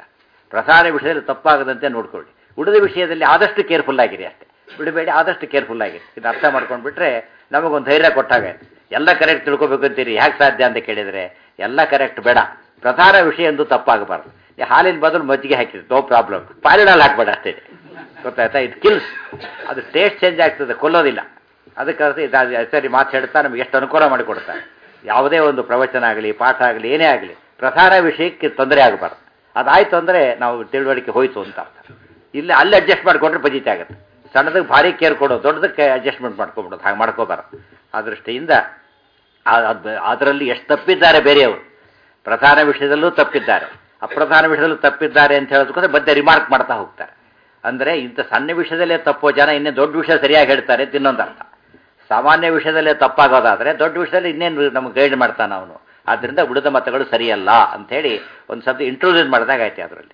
ಪ್ರಧಾನ ವಿಷಯದಲ್ಲಿ ತಪ್ಪಾಗದಂತೆ ನೋಡ್ಕೊಳ್ಳಿ. ಉಳಿದ ವಿಷಯದಲ್ಲಿ ಆದಷ್ಟು ಕೇರ್ಫುಲ್ ಆಗಿರಿ ಅಷ್ಟೇ, ಬಿಡಬೇಡಿ, ಆದಷ್ಟು ಕೇರ್ಫುಲ್ ಆಗಿರಿ. ಇದು ಅರ್ಥ ಮಾಡ್ಕೊಂಡ್ಬಿಟ್ರೆ ನಮಗೊಂದು ಧೈರ್ಯ ಕೊಟ್ಟಾಗ. ಎಲ್ಲ ಕರೆಕ್ಟ್ ತಿಳ್ಕೊಬೇಕು ಅಂತೀರಿ, ಹೇಗೆ ಸಾಧ್ಯ ಅಂತ ಕೇಳಿದರೆ ಎಲ್ಲ ಕರೆಕ್ಟ್ ಬೇಡ, ಪ್ರಧಾನ ವಿಷಯ ಎಂದು ತಪ್ಪಾಗಬಾರ್ದು. ಈ ಹಾಲಿನ ಬದಲು ಮಜ್ಜಿಗೆ ಹಾಕಿದ್ರು ನೋ ಪ್ರಾಬ್ಲಮ್, ಪಾಲಿಡಲ್ಲಿ ಹಾಕ್ಬೇಡ ಅಷ್ಟೇ, ಗೊತ್ತಾಯ್ತಾ? ಇದು ಕಿಲ್ಸ್, ಅದು ಟೇಸ್ಟ್ ಚೇಂಜ್ ಆಗ್ತದೆ, ಕೊಲ್ಲೋದಿಲ್ಲ. ಅದಕ್ಕೆ ಇದು ಸರಿ ಮಾತು ಹೇಳ್ತಾ ನಮಗೆ ಎಷ್ಟು ಅನುಕೂಲ ಮಾಡಿಕೊಡ್ತಾರೆ. ಯಾವುದೇ ಒಂದು ಪ್ರವಚನ ಆಗಲಿ, ಪಾಠ ಆಗಲಿ, ಏನೇ ಆಗಲಿ, ಪ್ರಧಾನ ವಿಷಯಕ್ಕೆ ತೊಂದರೆ ಆಗಬಾರ್ದು. ಅದಾಯಿತು ಅಂದರೆ ನಾವು ತಿಳುವಳಿಕೆ ಹೋಯ್ತು ಅಂತ ಅರ್ಥ. ಇಲ್ಲಿ ಅಲ್ಲಿ ಅಡ್ಜಸ್ಟ್ ಮಾಡಿಕೊಂಡ್ರೆ ಪಜಿತಿ ಆಗುತ್ತೆ. ಸಣ್ಣದಕ್ಕೆ ಭಾರಿ ಕೇರ್ ಕೊಡೋದು, ದೊಡ್ಡದಕ್ಕೆ ಅಡ್ಜಸ್ಟ್ಮೆಂಟ್ ಮಾಡ್ಕೊಬಿಡೋದು, ಹಾಗೆ ಮಾಡ್ಕೋಬಾರ್ದು. ಆ ದೃಷ್ಟಿಯಿಂದ ಅದರಲ್ಲಿ ಎಷ್ಟು ತಪ್ಪಿದ್ದಾರೆ ಬೇರೆಯವರು, ಪ್ರಧಾನ ವಿಷಯದಲ್ಲೂ ತಪ್ಪಿದ್ದಾರೆ, ಅಪ್ರಧಾನ ವಿಷಯದಲ್ಲೂ ತಪ್ಪಿದ್ದಾರೆ ಅಂತ ಹೇಳೋದಕ್ಕೋಸ್ಕರ ಮತ್ತೆ ರಿಮಾರ್ಕ್ ಮಾಡ್ತಾ ಹೋಗ್ತಾರೆ. ಅಂದರೆ ಇಂಥ ಸಣ್ಣ ವಿಷಯದಲ್ಲೇ ತಪ್ಪೋ ಜನ ಇನ್ನೇ ದೊಡ್ಡ ವಿಷಯ ಸರಿಯಾಗಿ ಹೇಳ್ತಾರೆ ಅಂತ ಇನ್ನೊಂದು ಅರ್ಥ. ಸಾಮಾನ್ಯ ವಿಷಯದಲ್ಲೇ ತಪ್ಪಾಗೋದಾದರೆ ದೊಡ್ಡ ವಿಷಯದಲ್ಲಿ ಇನ್ನೇನು ನಮಗೆ ಗೈಡ್ ಮಾಡ್ತಾನೆ ಅವನು. ಆದ್ದರಿಂದ ಉಳಿದ ಮತಗಳು ಸರಿಯಲ್ಲ ಅಂಥೇಳಿ ಒಂದು ಶಬ್ದ ಇಂಟ್ರೊಡ್ಯೂಸ್ ಮಾಡಿದಾಗ ಆಯ್ತು. ಅದರಲ್ಲಿ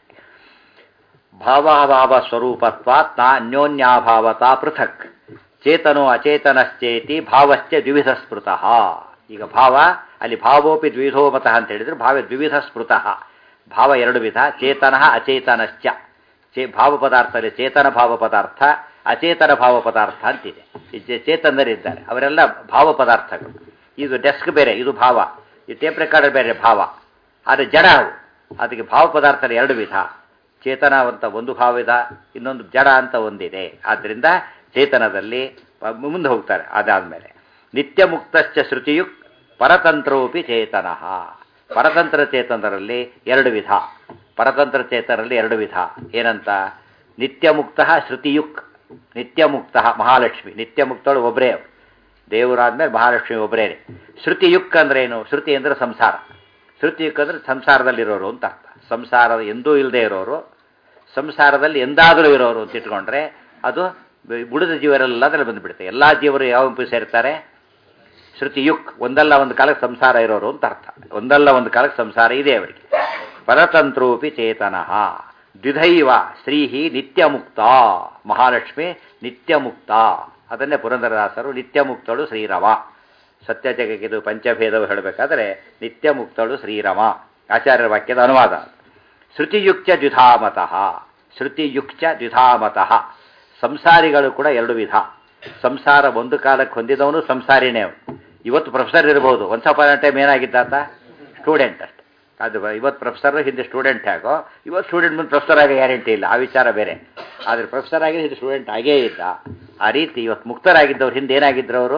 ಭಾವಾಭಾವ ಸ್ವರೂಪತ್ವಾತ್ ನ ಅನ್ಯೋನ್ಯಾಭಾವತಾ ಪೃಥಕ್ ಚೇತನೋ ಅಚೇತನಶ್ಚೇತಿ ಭಾವಶ್ಚ ದ್ವಿವಿಧ ಸ್ಮೃತಃ. ಈಗ ಭಾವ ಅಲ್ಲಿ ಭಾವೋಪಿ ದ್ವಿಧೋ ಮತಃ ಅಂತ ಹೇಳಿದ್ರೆ ಭಾವ ದ್ವಿವಿಧ ಸ್ಮೃತಃ. ಭಾವ ಎರಡು ವಿಧ, ಚೇತನ ಅಚೇತನಶ್ಚ. ಚೇ ಭಾವ ಪದಾರ್ಥದಲ್ಲಿ ಚೇತನ ಭಾವ ಪದಾರ್ಥ, ಅಚೇತನ ಭಾವ ಪದಾರ್ಥ ಅಂತಿದೆ. ಚೇತನರಿದ್ದಾರೆ, ಅವರೆಲ್ಲ ಭಾವ ಪದಾರ್ಥಗಳು. ಇದು ಡೆಸ್ಕ್ ಬೇರೆ, ಇದು ಭಾವ. ಈ ಟೇಪ್ ರೆಕಾರ್ಡರ್ ಬೇರೆ ಭಾವ. ಆದರೆ ಜಡ ಅವು, ಅದಕ್ಕೆ ಭಾವ ಪದಾರ್ಥದಲ್ಲಿ ಎರಡು ವಿಧ, ಚೇತನ ಅಂತ ಒಂದು ಭಾವವಿಧ, ಇನ್ನೊಂದು ಜಡ ಅಂತ ಒಂದಿದೆ. ಆದ್ದರಿಂದ ಚೇತನದಲ್ಲಿ ಮುಂದೆ ಹೋಗ್ತಾರೆ. ಅದಾದಮೇಲೆ ನಿತ್ಯ ಮುಕ್ತಶ್ಚ ಶ್ರುತಿಯುಕ್ ಪರತಂತ್ರೋಪಿ ಚೇತನಃ. ಪರತಂತ್ರ ಚೇತನರಲ್ಲಿ ಎರಡು ವಿಧ, ಪರತಂತ್ರ ಚೇತನರಲ್ಲಿ ಎರಡು ವಿಧ. ಏನಂತ? ನಿತ್ಯ ಮುಕ್ತ ಶ್ರುತಿಯುಕ್. ನಿತ್ಯ ಮುಕ್ತ ಮಹಾಲಕ್ಷ್ಮಿ, ನಿತ್ಯ ಮುಕ್ತಳು ಒಬ್ಬರೇ, ದೇವರಾದ್ಮೇಲೆ ಮಹಾಲಕ್ಷ್ಮಿ ಒಬ್ಬರೇ. ಶ್ರುತಿಯುಕ್ ಅಂದ್ರೆ ಏನು? ಶ್ರುತಿ ಅಂದರೆ ಸಂಸಾರ. ಶ್ರುತಿಯುಕ್ ಅಂದರೆ ಸಂಸಾರದಲ್ಲಿರೋರು ಅಂತ ಅರ್ಥ. ಸಂಸಾರದ ಎಂದೂ ಇಲ್ಲದೆ ಇರೋರು, ಸಂಸಾರದಲ್ಲಿ ಎಂದಾದರೂ ಇರೋರು ಅಂತ ಇಟ್ಕೊಂಡ್ರೆ ಅದು ಉಳಿದ ಜೀವರೆಲ್ಲ ಅದರಲ್ಲಿ ಬಂದುಬಿಡುತ್ತೆ. ಎಲ್ಲ ಜೀವರು ಯಾವ ಗುಂಪಿಗೆ ಸೇರ್ತಾರೆ? ಶ್ರುತಿಯುಕ್. ಒಂದಲ್ಲ ಒಂದು ಕಾಲಕ್ಕೆ ಸಂಸಾರ ಇರೋರು ಅಂತ ಅರ್ಥ. ಒಂದಲ್ಲ ಒಂದು ಕಾಲಕ್ಕೆ ಸಂಸಾರ ಇದೆ ಅವರಿಗೆ. ಪರತಂತ್ರೋಪಿ ಚೇತನಃ ದ್ವಿಧೈವ ಶ್ರೀಹಿ ನಿತ್ಯ ಮುಕ್ತ. ಮಹಾಲಕ್ಷ್ಮಿ ನಿತ್ಯ ಮುಕ್ತ. ಅದನ್ನೇ ಪುರಂದರದಾಸರು ನಿತ್ಯ ಮುಕ್ತಳು ಶ್ರೀರಮ. ಸತ್ಯ ಜಗಕ್ಕಿದು ಪಂಚಭೇದವು ಹೇಳಬೇಕಾದ್ರೆ ನಿತ್ಯ ಮುಕ್ತಳು ಶ್ರೀರಮ ಆಚಾರ್ಯರ ವಾಕ್ಯದ ಅನುವಾದ. ಶ್ರುತಿಯುಕ್ತ ದ್ವಿಧಾಮತಃ. ಶ್ರುತಿಯುಕ್ತ ದ್ವಿಧಾಮತಃ. ಸಂಸಾರಿಗಳು ಕೂಡ ಎರಡು ವಿಧ. ಸಂಸಾರ ಒಂದು ಕಾಲಕ್ಕೆ ಹೊಂದಿದವನು ಸಂಸಾರಿನೇ ಅವನು. ಇವತ್ತು ಪ್ರೊಫೆಸರ್ ಇರ್ಬೋದು, ಒನ್ಸ್ ಅಪಾನ್ ಎ ಟೈಮ್ ಏನಾಗಿದ್ದಾತ? ಸ್ಟೂಡೆಂಟ್ ಅಷ್ಟೆ. ಅದು ಇವತ್ತು ಪ್ರೊಫೆಸರ್, ಹಿಂದೆ ಸ್ಟೂಡೆಂಟ್ ಆಗೋ. ಇವತ್ತು ಸ್ಟೂಡೆಂಟ್ ಮುಂದೆ ಪ್ರೊಫೆಸರ್ ಆಗೋ ಗ್ಯಾರಂಟಿ ಇಲ್ಲ, ಆ ವಿಚಾರ ಬೇರೆ. ಆದರೆ ಪ್ರೊಫೆಸರ್ ಆಗಿ ಹಿಂದೆ ಸ್ಟೂಡೆಂಟ್ ಆಗೇ ಇದ್ದ. ಆ ರೀತಿ ಇವತ್ತು ಮುಕ್ತರಾಗಿದ್ದವ್ರು ಹಿಂದೆ ಏನಾಗಿದ್ರು? ಅವರು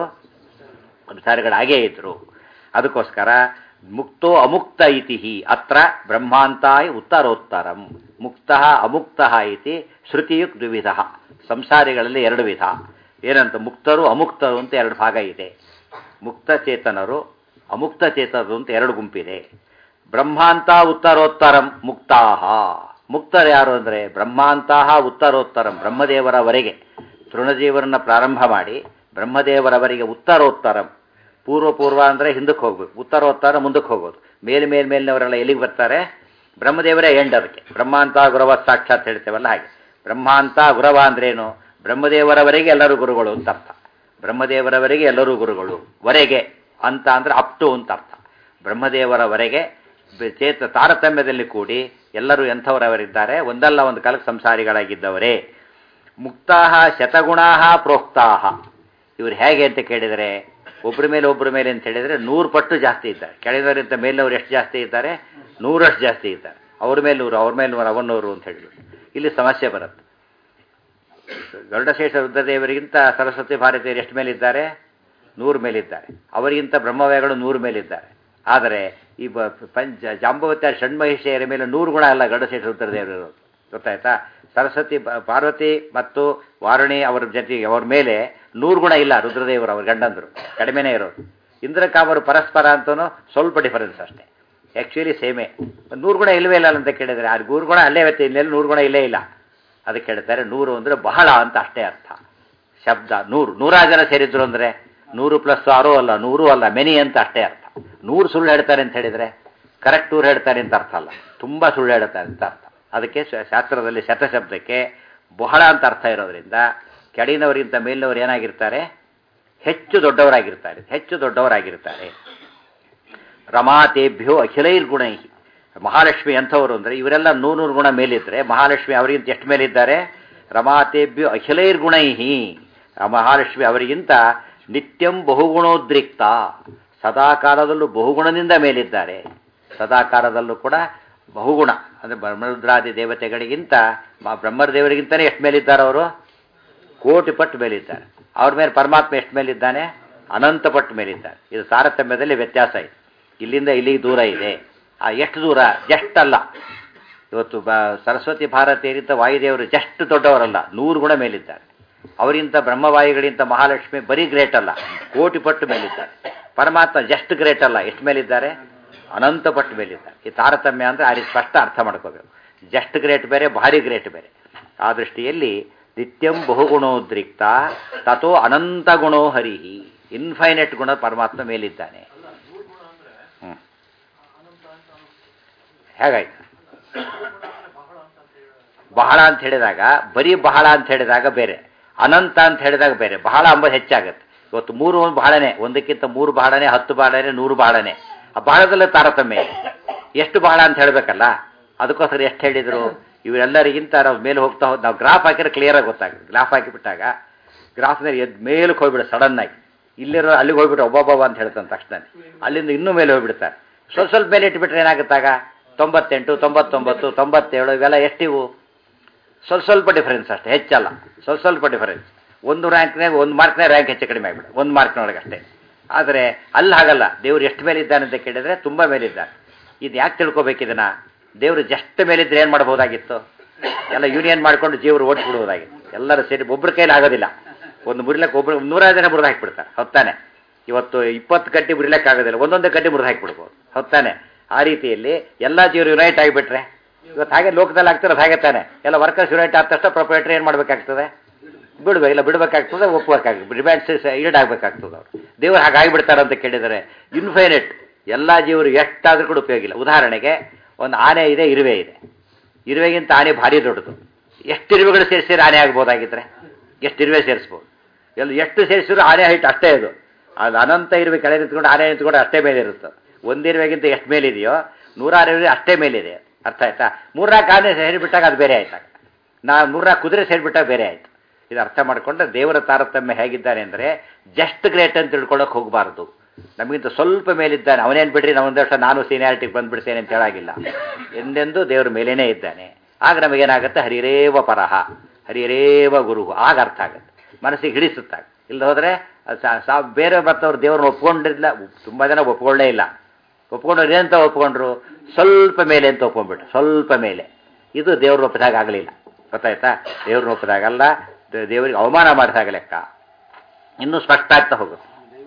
ಸಂಸಾರಿಗಳಾಗೇ ಇದ್ರು. ಅದಕ್ಕೋಸ್ಕರ ಮುಕ್ತೋ ಅಮುಕ್ತ ಇತಿ ಅತ್ರ ಬ್ರಹ್ಮಾಂತಾಯ ಉತ್ತರೋತ್ತರಂ. ಮುಕ್ತ ಅಮುಕ್ತ ಇತಿ ಶ್ರುತಿಯುಕ್ ದ್ವಿವಿಧ. ಸಂಸಾರಿಗಳಲ್ಲಿ ಎರಡು ವಿಧ. ಏನಂತ? ಮುಕ್ತರು ಅಮುಕ್ತರು ಅಂತ ಎರಡು ಭಾಗ ಇದೆ. ಮುಕ್ತ ಚೇತನರು, ಅಮುಕ್ತ ಚೇತನರು ಅಂತ ಎರಡು ಗುಂಪಿದೆ. ಬ್ರಹ್ಮಾಂತ ಉತ್ತರೋತ್ತರಂ ಮುಕ್ತಾಹ. ಮುಕ್ತರು ಯಾರು ಅಂದರೆ ಬ್ರಹ್ಮಾಂತಹ ಉತ್ತರೋತ್ತರಂ, ಬ್ರಹ್ಮದೇವರವರೆಗೆ. ತೃಣಜೀವರನ್ನ ಪ್ರಾರಂಭ ಮಾಡಿ ಬ್ರಹ್ಮದೇವರವರೆಗೆ ಉತ್ತರೋತ್ತರಂ. ಪೂರ್ವ ಪೂರ್ವ ಅಂದರೆ ಹಿಂದಕ್ಕೆ ಹೋಗ್ಬೇಕು, ಉತ್ತರೋತ್ತರ ಮುಂದಕ್ಕೆ ಹೋಗೋದು. ಮೇಲೆ ಮೇಲೆ ಮೇಲಿನವರೆಲ್ಲ ಎಲ್ಲಿಗೆ ಬರ್ತಾರೆ? ಬ್ರಹ್ಮದೇವರೇ ಎಂಡ್. ಅದಕ್ಕೆ ಬ್ರಹ್ಮಾಂತ ಗುರವ ಸಾಕ್ಷಾತ್ ಹೇಳ್ತೇವಲ್ಲ ಹಾಗೆ. ಬ್ರಹ್ಮಾಂತ ಗುರವ ಅಂದ್ರೇನು? ಬ್ರಹ್ಮದೇವರವರೆಗೆ ಎಲ್ಲರೂ ಗುರುಗಳು ಅಂತ ಅರ್ಥ. ಬ್ರಹ್ಮದೇವರವರೆಗೆ ಎಲ್ಲರೂ ಗುರುಗಳು. ವರೆಗೆ ಅಂತ ಅಂದರೆ ಅಪ್ ಟು ಅಂತ ಅರ್ಥ. ಬ್ರಹ್ಮದೇವರವರೆಗೆ ಚೇತ ತಾರತಮ್ಯದಲ್ಲಿ ಕೂಡಿ ಎಲ್ಲರೂ ಎಂಥವರವರಿದ್ದಾರೆ? ಒಂದಲ್ಲ ಒಂದು ಕಾಲಕ್ಕೆ ಸಂಸಾರಿಗಳಾಗಿದ್ದವರೇ. ಮುಕ್ತಾಹ ಶತಗುಣಾಹ ಪ್ರೋಕ್ತಾಹ. ಇವರು ಹೇಗೆ ಅಂತ ಕೇಳಿದರೆ ಒಬ್ಬರ ಮೇಲೆ ಒಬ್ಬರ ಮೇಲೆ ಅಂತ ಹೇಳಿದರೆ ನೂರು ಪಟ್ಟು ಜಾಸ್ತಿ ಇದ್ದಾರೆ. ಕೆಳಗಿನವರಿಂದ ಮೇಲಿನವರು ಎಷ್ಟು ಜಾಸ್ತಿ ಇದ್ದಾರೆ? ನೂರಷ್ಟು ಜಾಸ್ತಿ ಇದ್ದಾರೆ. ಅವ್ರ ಮೇಲೆ ನೂರು, ಅವ್ರ ಮೇಲೆ ನೂರು, ಅವನ್ನೂರು ಅಂತ ಹೇಳಿಬಿಟ್ಟು ಇಲ್ಲಿ ಸಮಸ್ಯೆ ಬರುತ್ತೆ. ಗರುಡಶೇಷ ರುದ್ರದೇವರಿಗಿಂತ ಸರಸ್ವತಿ ಭಾರತೀಯರು ಎಷ್ಟು ಮೇಲಿದ್ದಾರೆ? ನೂರು ಮೇಲಿದ್ದಾರೆ. ಅವರಿಗಿಂತ ಬ್ರಹ್ಮವೇಗಳು ನೂರು ಮೇಲಿದ್ದಾರೆ. ಆದರೆ ಈ ಬ ಪಂಚ ಜಾಂಬವತ್ಯ ಷಣ್ಮಹಿಷೆಯರ ಮೇಲೆ ನೂರು ಗುಣ ಅಲ್ಲ ಗರುಡಶೇಷ ರುದ್ರದೇವರು. ಗೊತ್ತಾಯ್ತಾ? ಸರಸ್ವತಿ ಪಾರ್ವತಿ ಮತ್ತು ವಾರುಣಿ ಅವರ ಜೊತೆಗೆ ಅವ್ರ ಮೇಲೆ ನೂರು ಗುಣ ಇಲ್ಲ ರುದ್ರದೇವರು, ಅವ್ರ ಗಂಡಂದರು ಕಡಿಮೆನೇ ಇರೋದು. ಇಂದ್ರಕಾಮರು ಪರಸ್ಪರ ಅಂತನೂ ಸ್ವಲ್ಪ ಡಿಫರೆನ್ಸ್ ಅಷ್ಟೇ. ಆ್ಯಕ್ಚುಲಿ ಸೇಮೇ. ನೂರು ಗುಣ ಇಲ್ಲವೇ ಇಲ್ಲ ಅಂತ ಕೇಳಿದರೆ ಆ ನೂರು ಗುಣ ಅಲ್ಲೇ ಇರುತ್ತೆ, ಇನ್ನೆಲ್ಲ ನೂರು ಗುಣ ಇಲ್ಲೇ ಇಲ್ಲ. ಅದಕ್ಕೆ ಹೇಳ್ತಾರೆ ನೂರು ಅಂದರೆ ಬಹಳ ಅಂತ ಅಷ್ಟೇ ಅರ್ಥ. ಶಬ್ದ ನೂರು, ನೂರಾರು ಜನ ಸೇರಿದ್ರು ಅಂದರೆ ನೂರು ಪ್ಲಸ್ ಆರು ಅಲ್ಲ, ನೂರು ಅಲ್ಲ, ಮೆನಿ ಅಂತ ಅಷ್ಟೇ ಅರ್ಥ. ನೂರು ಸುಳ್ಳು ಹೇಳ್ತಾರೆ ಅಂತ ಹೇಳಿದರೆ ಕರೆಕ್ಟ್ ನೂರು ಹೇಳ್ತಾರೆ ಅಂತ ಅರ್ಥ ಅಲ್ಲ, ತುಂಬ ಸುಳ್ಳು ಹೇಳ್ತಾರೆ ಅಂತ ಅರ್ಥ. ಅದಕ್ಕೆ ಶಾಸ್ತ್ರದಲ್ಲಿ ಶತಶಬ್ದಕ್ಕೆ ಬಹಳ ಅಂತ ಅರ್ಥ ಇರೋದ್ರಿಂದ ಕೆಳಗಿನವರಿಗಿಂತ ಮೇಲಿನವರು ಏನಾಗಿರ್ತಾರೆ? ಹೆಚ್ಚು ದೊಡ್ಡವರಾಗಿರ್ತಾರೆ, ಹೆಚ್ಚು ದೊಡ್ಡವರಾಗಿರ್ತಾರೆ. ರಮಾತೇಭ್ಯೋ ಅಖಿಲೈರ್ಗುಣೈ. ಮಹಾಲಕ್ಷ್ಮಿ ಎಂಥವರು ಅಂದರೆ ಇವರೆಲ್ಲ ನೂರು ನೂರು ಗುಣ ಮೇಲಿದ್ದರೆ ಮಹಾಲಕ್ಷ್ಮಿ ಅವರಿಗಿಂತ ಎಷ್ಟು ಮೇಲಿದ್ದಾರೆ? ರಮಾತೇಭ್ಯೋ ಅಖಿಲೈರ್ಗುಣೈಹಿ. ಮಹಾಲಕ್ಷ್ಮಿ ಅವರಿಗಿಂತ ನಿತ್ಯಂ ಬಹುಗುಣೋದ್ರಿಕ್ತ, ಸದಾಕಾಲದಲ್ಲೂ ಬಹುಗುಣದಿಂದ ಮೇಲಿದ್ದಾರೆ. ಸದಾಕಾಲದಲ್ಲೂ ಕೂಡ ಬಹುಗುಣ ಅಂದರೆ ಬ್ರಹ್ಮರುದ್ರಾದಿ ದೇವತೆಗಳಿಗಿಂತ ಬ್ರಹ್ಮದೇವರಿಗಿಂತಲೇ ಎಷ್ಟು ಮೇಲಿದ್ದಾರೆ ಅವರು? ಕೋಟಿ ಪಟ್ಟು ಮೇಲಿದ್ದಾರೆ. ಅವ್ರ ಮೇಲೆ ಪರಮಾತ್ಮ ಎಷ್ಟು ಮೇಲಿದ್ದಾನೆ? ಅನಂತ ಪಟ್ಟು ಮೇಲಿದ್ದಾರೆ. ಇದು ತಾರತಮ್ಯದಲ್ಲಿ ವ್ಯತ್ಯಾಸ ಇದೆ. ಇಲ್ಲಿಂದ ಇಲ್ಲಿಗೆ ದೂರ ಇದೆ. ಆ ಎಷ್ಟು ದೂರ? ಜಸ್ಟ್ ಅಲ್ಲ. ಇವತ್ತು ಬ ಸರಸ್ವತಿ ಭಾರತೀಯರಿಂದ ವಾಯುದೇವರು ಜಸ್ಟ್ ದೊಡ್ಡವರಲ್ಲ, ನೂರು ಗುಣ ಮೇಲಿದ್ದಾರೆ. ಅವರಿಂತ ಬ್ರಹ್ಮವಾಯುಗಳಿಂತ ಮಹಾಲಕ್ಷ್ಮಿ ಬರೀ ಗ್ರೇಟ್ ಅಲ್ಲ, ಕೋಟಿ ಪಟ್ಟು ಮೇಲಿದ್ದಾರೆ. ಪರಮಾತ್ಮ ಜಸ್ಟ್ ಗ್ರೇಟ್ ಅಲ್ಲ, ಎಷ್ಟು ಮೇಲಿದ್ದಾರೆ? ಅನಂತ ಪಟ್ಟು ಮೇಲಿದ್ದಾರೆ. ಈ ತಾರತಮ್ಯ ಅಂದರೆ ಆ ರೀತಿ ಸ್ಪಷ್ಟ ಅರ್ಥ ಮಾಡ್ಕೋಬೇಕು. ಜಸ್ಟ್ ಗ್ರೇಟ್ ಬೇರೆ, ಭಾರಿ ಗ್ರೇಟ್ ಬೇರೆ. ಆ ದೃಷ್ಟಿಯಲ್ಲಿ ನಿತ್ಯಂ ಬಹುಗುಣೋದ್ರಿಕ್ತ ತಥೋ ಅನಂತ ಗುಣೋ ಹರಿಹಿ, ಇನ್ಫೈನೈಟ್ ಗುಣ ಪರಮಾತ್ಮ ಮೇಲಿದ್ದಾನೆ. ಹ್ಞೂ ಹೇಗಾಯ್ತು? ಬಹಳ ಅಂತ ಹೇಳಿದಾಗ ಬರೀ ಬಹಳ ಅಂತ ಹೇಳಿದಾಗ ಬೇರೆ, ಅನಂತ ಅಂತ ಹೇಳಿದಾಗ ಬೇರೆ. ಬಹಳ ಅಂಬ ಹೆಚ್ಚಾಗತ್ತೆ. ಇವತ್ತು ಮೂರು ಒಂದು ಬಹಳನೇ, ಒಂದಕ್ಕಿಂತ ಮೂರು ಬಹಳನೇ, ಹತ್ತು ಬಹಳನೇ, ನೂರು ಬಹಳನೇ. ಆ ಬಹಳದಲ್ಲೇ ತಾರತಮ್ಯ ಇದೆ. ಎಷ್ಟು ಬಹಳ ಅಂತ ಹೇಳಬೇಕಲ್ಲ, ಅದಕ್ಕೋಸ್ಕರ ಎಷ್ಟು ಹೇಳಿದರು? ಇವರೆಲ್ಲರಿಗಿಂತ ನಾವು ಮೇಲೆ ಹೋಗ್ತಾ ಹೋದ್ ನಾವು ಗ್ರಾಫ್ ಹಾಕಿದ್ರೆ ಕ್ಲಿಯರಾಗಿ ಗೊತ್ತಾಗುತ್ತೆ. ಗ್ರಾಫ್ ಹಾಕಿಬಿಟ್ಟಾಗ ಗ್ರಾಫ್ನಲ್ಲಿ ಎದ್ದು ಮೇಲಕ್ಕೆ ಹೋಗ್ಬಿಡು ಸಡನ್ನಾಗಿ. ಇಲ್ಲಿರೋ ಅಲ್ಲಿಗೆ ಹೋಗ್ಬಿಟ್ಟು ಒಬ್ಬೊಬ್ಬ ಅಂತ ಹೇಳ್ತಾನೆ ತಕ್ಷಣ, ಅಲ್ಲಿಂದ ಇನ್ನೂ ಮೇಲೆ ಹೋಗ್ಬಿಡ್ತಾರೆ. ಸ್ವಲ್ಪ ಸ್ವಲ್ಪ ಮೇಲೆ ಇಟ್ಬಿಟ್ರೆ ಏನಾಗುತ್ತಾಗ ತೊಂಬತ್ತೆಂಟು, ತೊಂಬತ್ತೊಂಬತ್ತು, ತೊಂಬತ್ತೇಳು ಇವೆಲ್ಲ ಎಷ್ಟಿವು? ಸ್ವಲ್ಪ ಸ್ವಲ್ಪ ಡಿಫರೆನ್ಸ್ ಅಷ್ಟೇ, ಹೆಚ್ಚಲ್ಲ. ಸ್ವಲ್ಪ ಸ್ವಲ್ಪ ಡಿಫರೆನ್ಸ್. ಒಂದು ರ್ಯಾಂಕ್ನಾಗ ಒಂದು ಮಾರ್ಕ್ನಾಗ ರ್ಯಾಂಕ್ ಹೆಚ್ಚು ಕಡಿಮೆ ಆಗಿಬಿಡ, ಒಂದು ಮಾರ್ಕ್ನೊಳಗೆ ಅಷ್ಟೇ. ಆದರೆ ಅಲ್ಲಿ ಹಾಗಲ್ಲ. ದೇವರು ಎಷ್ಟು ಮೇಲಿದ್ದಾನೆ ಅಂತ ಕೇಳಿದರೆ ತುಂಬ ಮೇಲಿದ್ದಾನೆ. ಇದು ಯಾಕೆ ತಿಳ್ಕೊಬೇಕು ಇದನ್ನು? ದೇವರು ಜಸ್ಟ್ ಮೇಲಿದ್ದರೆ ಏನು ಮಾಡ್ಬೋದಾಗಿತ್ತು? ಎಲ್ಲ ಯೂನಿಯನ್ ಮಾಡಿಕೊಂಡು ಜೀವರು ಓಡಿಸ್ಬಿಡ್ಬೋದಾಗಿತ್ತು. ಎಲ್ಲರೂ ಸೇರಿ ಒಬ್ಬರ ಕೈಲಿ ಆಗೋದಿಲ್ಲ. ಒಂದು ಮುರಿಲಕ್ಕೆ ಒಬ್ಬರು ನೂರಾರು ಜನ ಮುರಿದು ಹಾಕಿಬಿಡ್ತಾರೆ, ಹೊತ್ತಾನೆ. ಇವತ್ತು ಇಪ್ಪತ್ತು ಗಂಟೆ ಮುರಿಲಕ್ಕೆ ಆಗೋದಿಲ್ಲ, ಒಂದೊಂದು ಗಂಟೆ ಮುರಿದು ಹಾಕಿಬಿಡ್ಬೋದು, ಹೊತ್ತಾನೆ. ಆ ರೀತಿಯಲ್ಲಿ ಎಲ್ಲ ಜೀವರು ಯುನೈಟ್ ಆಗಿಬಿಟ್ರೆ ಇವತ್ತು ಹಾಗೆ ಲೋಕದಲ್ಲಿ ಆಗ್ತಿರೋದು ಹಾಗೆ ತಾನೆ. ಎಲ್ಲ ವರ್ಕರ್ಸ್ ಯುನೈಟ್ ಆದ ತಕ್ಷಣ ಪ್ರೊಪರೇಟರ್ ಏನು ಮಾಡಬೇಕಾಗ್ತದೆ? ಬಿಡ್ಬೇಕು, ಇಲ್ಲ ಬಿಡಬೇಕಾಗ್ತದೆ, ಒಪ್ಪಬೇಕಾಗ್ತದೆ, ರಿಮ್ಯಾಂಡ್ಸ್ ಈಡ್ ಆಗಬೇಕಾಗ್ತದೆ. ಅವರು ದೇವರು ಹಾಗೆ ಆಗಿಬಿಡ್ತಾರೆ ಅಂತ ಕೇಳಿದರೆ ಇನ್ಫೈನೈಟ್ ಎಲ್ಲ ಜೀವರು ಎಷ್ಟಾದರೂ ಕೂಡ ಉಪಯೋಗ ಇಲ್ಲ. ಉದಾಹರಣೆಗೆ ಒಂದು ಆನೆ ಇದೆ, ಇರುವೆ ಇದೆ. ಇರುವೆಗಿಂತ ಆನೆ ಭಾರಿ ದೊಡ್ಡದು. ಎಷ್ಟು ಇರುವೆಗಳು ಸೇರಿಸಿದ್ರೆ ಆನೆ ಆಗ್ಬೋದಾಗಿದ್ರೆ ಎಷ್ಟು ಇರುವೆ ಸೇರಿಸ್ಬೋದು? ಎಲ್ಲ ಎಷ್ಟು ಸೇರಿಸಿದ್ರು ಆನೆ ಹೈಟ್ ಅಷ್ಟೇ. ಇದು ಅದು ಅನಂತ ಇರುವೆ ಕೆಳಗೆ ನಿಂತ್ಕೊಂಡು ಆನೆ ನಿಂತ್ಕೊಂಡು ಅಷ್ಟೇ ಮೇಲೆ ಇರುತ್ತೆ. ಒಂದಿರುವೆಗಿಂತ ಎಷ್ಟು ಮೇಲಿದೆಯೋ ನೂರಾರು ಇರುವೆ ಅಷ್ಟೇ ಮೇಲಿದೆ. ಅರ್ಥ ಆಯ್ತಾ? ಮೂರ್ನಾಲ್ಕು ಆನೆ ಸೇರಿಬಿಟ್ಟಾಗ ಅದು ಬೇರೆ ಆಯ್ತಾಗ, ನಾ ಮೂರ್ನಾಲ್ಕು ಕುದುರೆ ಸೇರಿಬಿಟ್ಟಾಗ ಬೇರೆ ಆಯಿತು. ಇದು ಅರ್ಥ ಮಾಡಿಕೊಂಡ್ರೆ ದೇವರ ತಾರತಮ್ಯ ಹೇಗಿದ್ದಾನೆ ಅಂದರೆ ಜಸ್ಟ್ ಗ್ರೇಟ್ ಅಂತ ತಿಳ್ಕೊಳ್ಳೋಕೆ ಹೋಗಬಾರ್ದು. ನಮಗಿಂತ ಸ್ವಲ್ಪ ಮೇಲಿದ್ದಾನೆ, ಅವನೇನು ಬಿಡ್ರಿ ನಾವು ಒಂದು ವರ್ಷ ನಾನು ಸೀನಿಯಾರಿಟಿಗೆ ಬಂದುಬಿಡ್ತೇನೆ ಅಂತ ಹೇಳಾಗಿಲ್ಲ. ಎಂದೆಂದೂ ದೇವ್ರ ಮೇಲೇನೇ ಇದ್ದಾನೆ. ಆಗ ನಮಗೇನಾಗುತ್ತೆ? ಹರಿರೇವ ಪರಹ ಹರಿರೇವ ಗುರು. ಆಗ ಅರ್ಥ ಆಗುತ್ತೆ, ಮನಸ್ಸಿಗೆ ಹಿಡಿಸುತ್ತಾಗ. ಇಲ್ಲ ಹೋದರೆ ಸಾ ಬೇರೆ ಮತ್ತವ್ರು ದೇವ್ರನ್ನ ಒಪ್ಕೊಂಡಿಲ್ಲ. ತುಂಬ ಜನ ಒಪ್ಕೊಳ್ಳೇ ಇಲ್ಲ. ಒಪ್ಕೊಂಡ್ರು ಏನಂತ ಒಪ್ಕೊಂಡ್ರು? ಸ್ವಲ್ಪ ಮೇಲೆ ಅಂತ ಒಪ್ಕೊಂಡ್ಬಿಟ್ರು, ಸ್ವಲ್ಪ ಮೇಲೆ. ಇದು ದೇವ್ರ ಒಪ್ಪಿದಾಗ ಆಗಲಿಲ್ಲ. ಗೊತ್ತಾಯ್ತಾ? ದೇವ್ರನ್ನ ಒಪ್ಪಿದಾಗಲ್ಲ, ದೇವರಿಗೆ ಅವಮಾನ ಮಾಡಿದಾಗ ಲೆಕ್ಕ. ಇನ್ನೂ ಸ್ಪಷ್ಟ ಆಗ್ತಾ ಹೋಗುತ್ತೆ.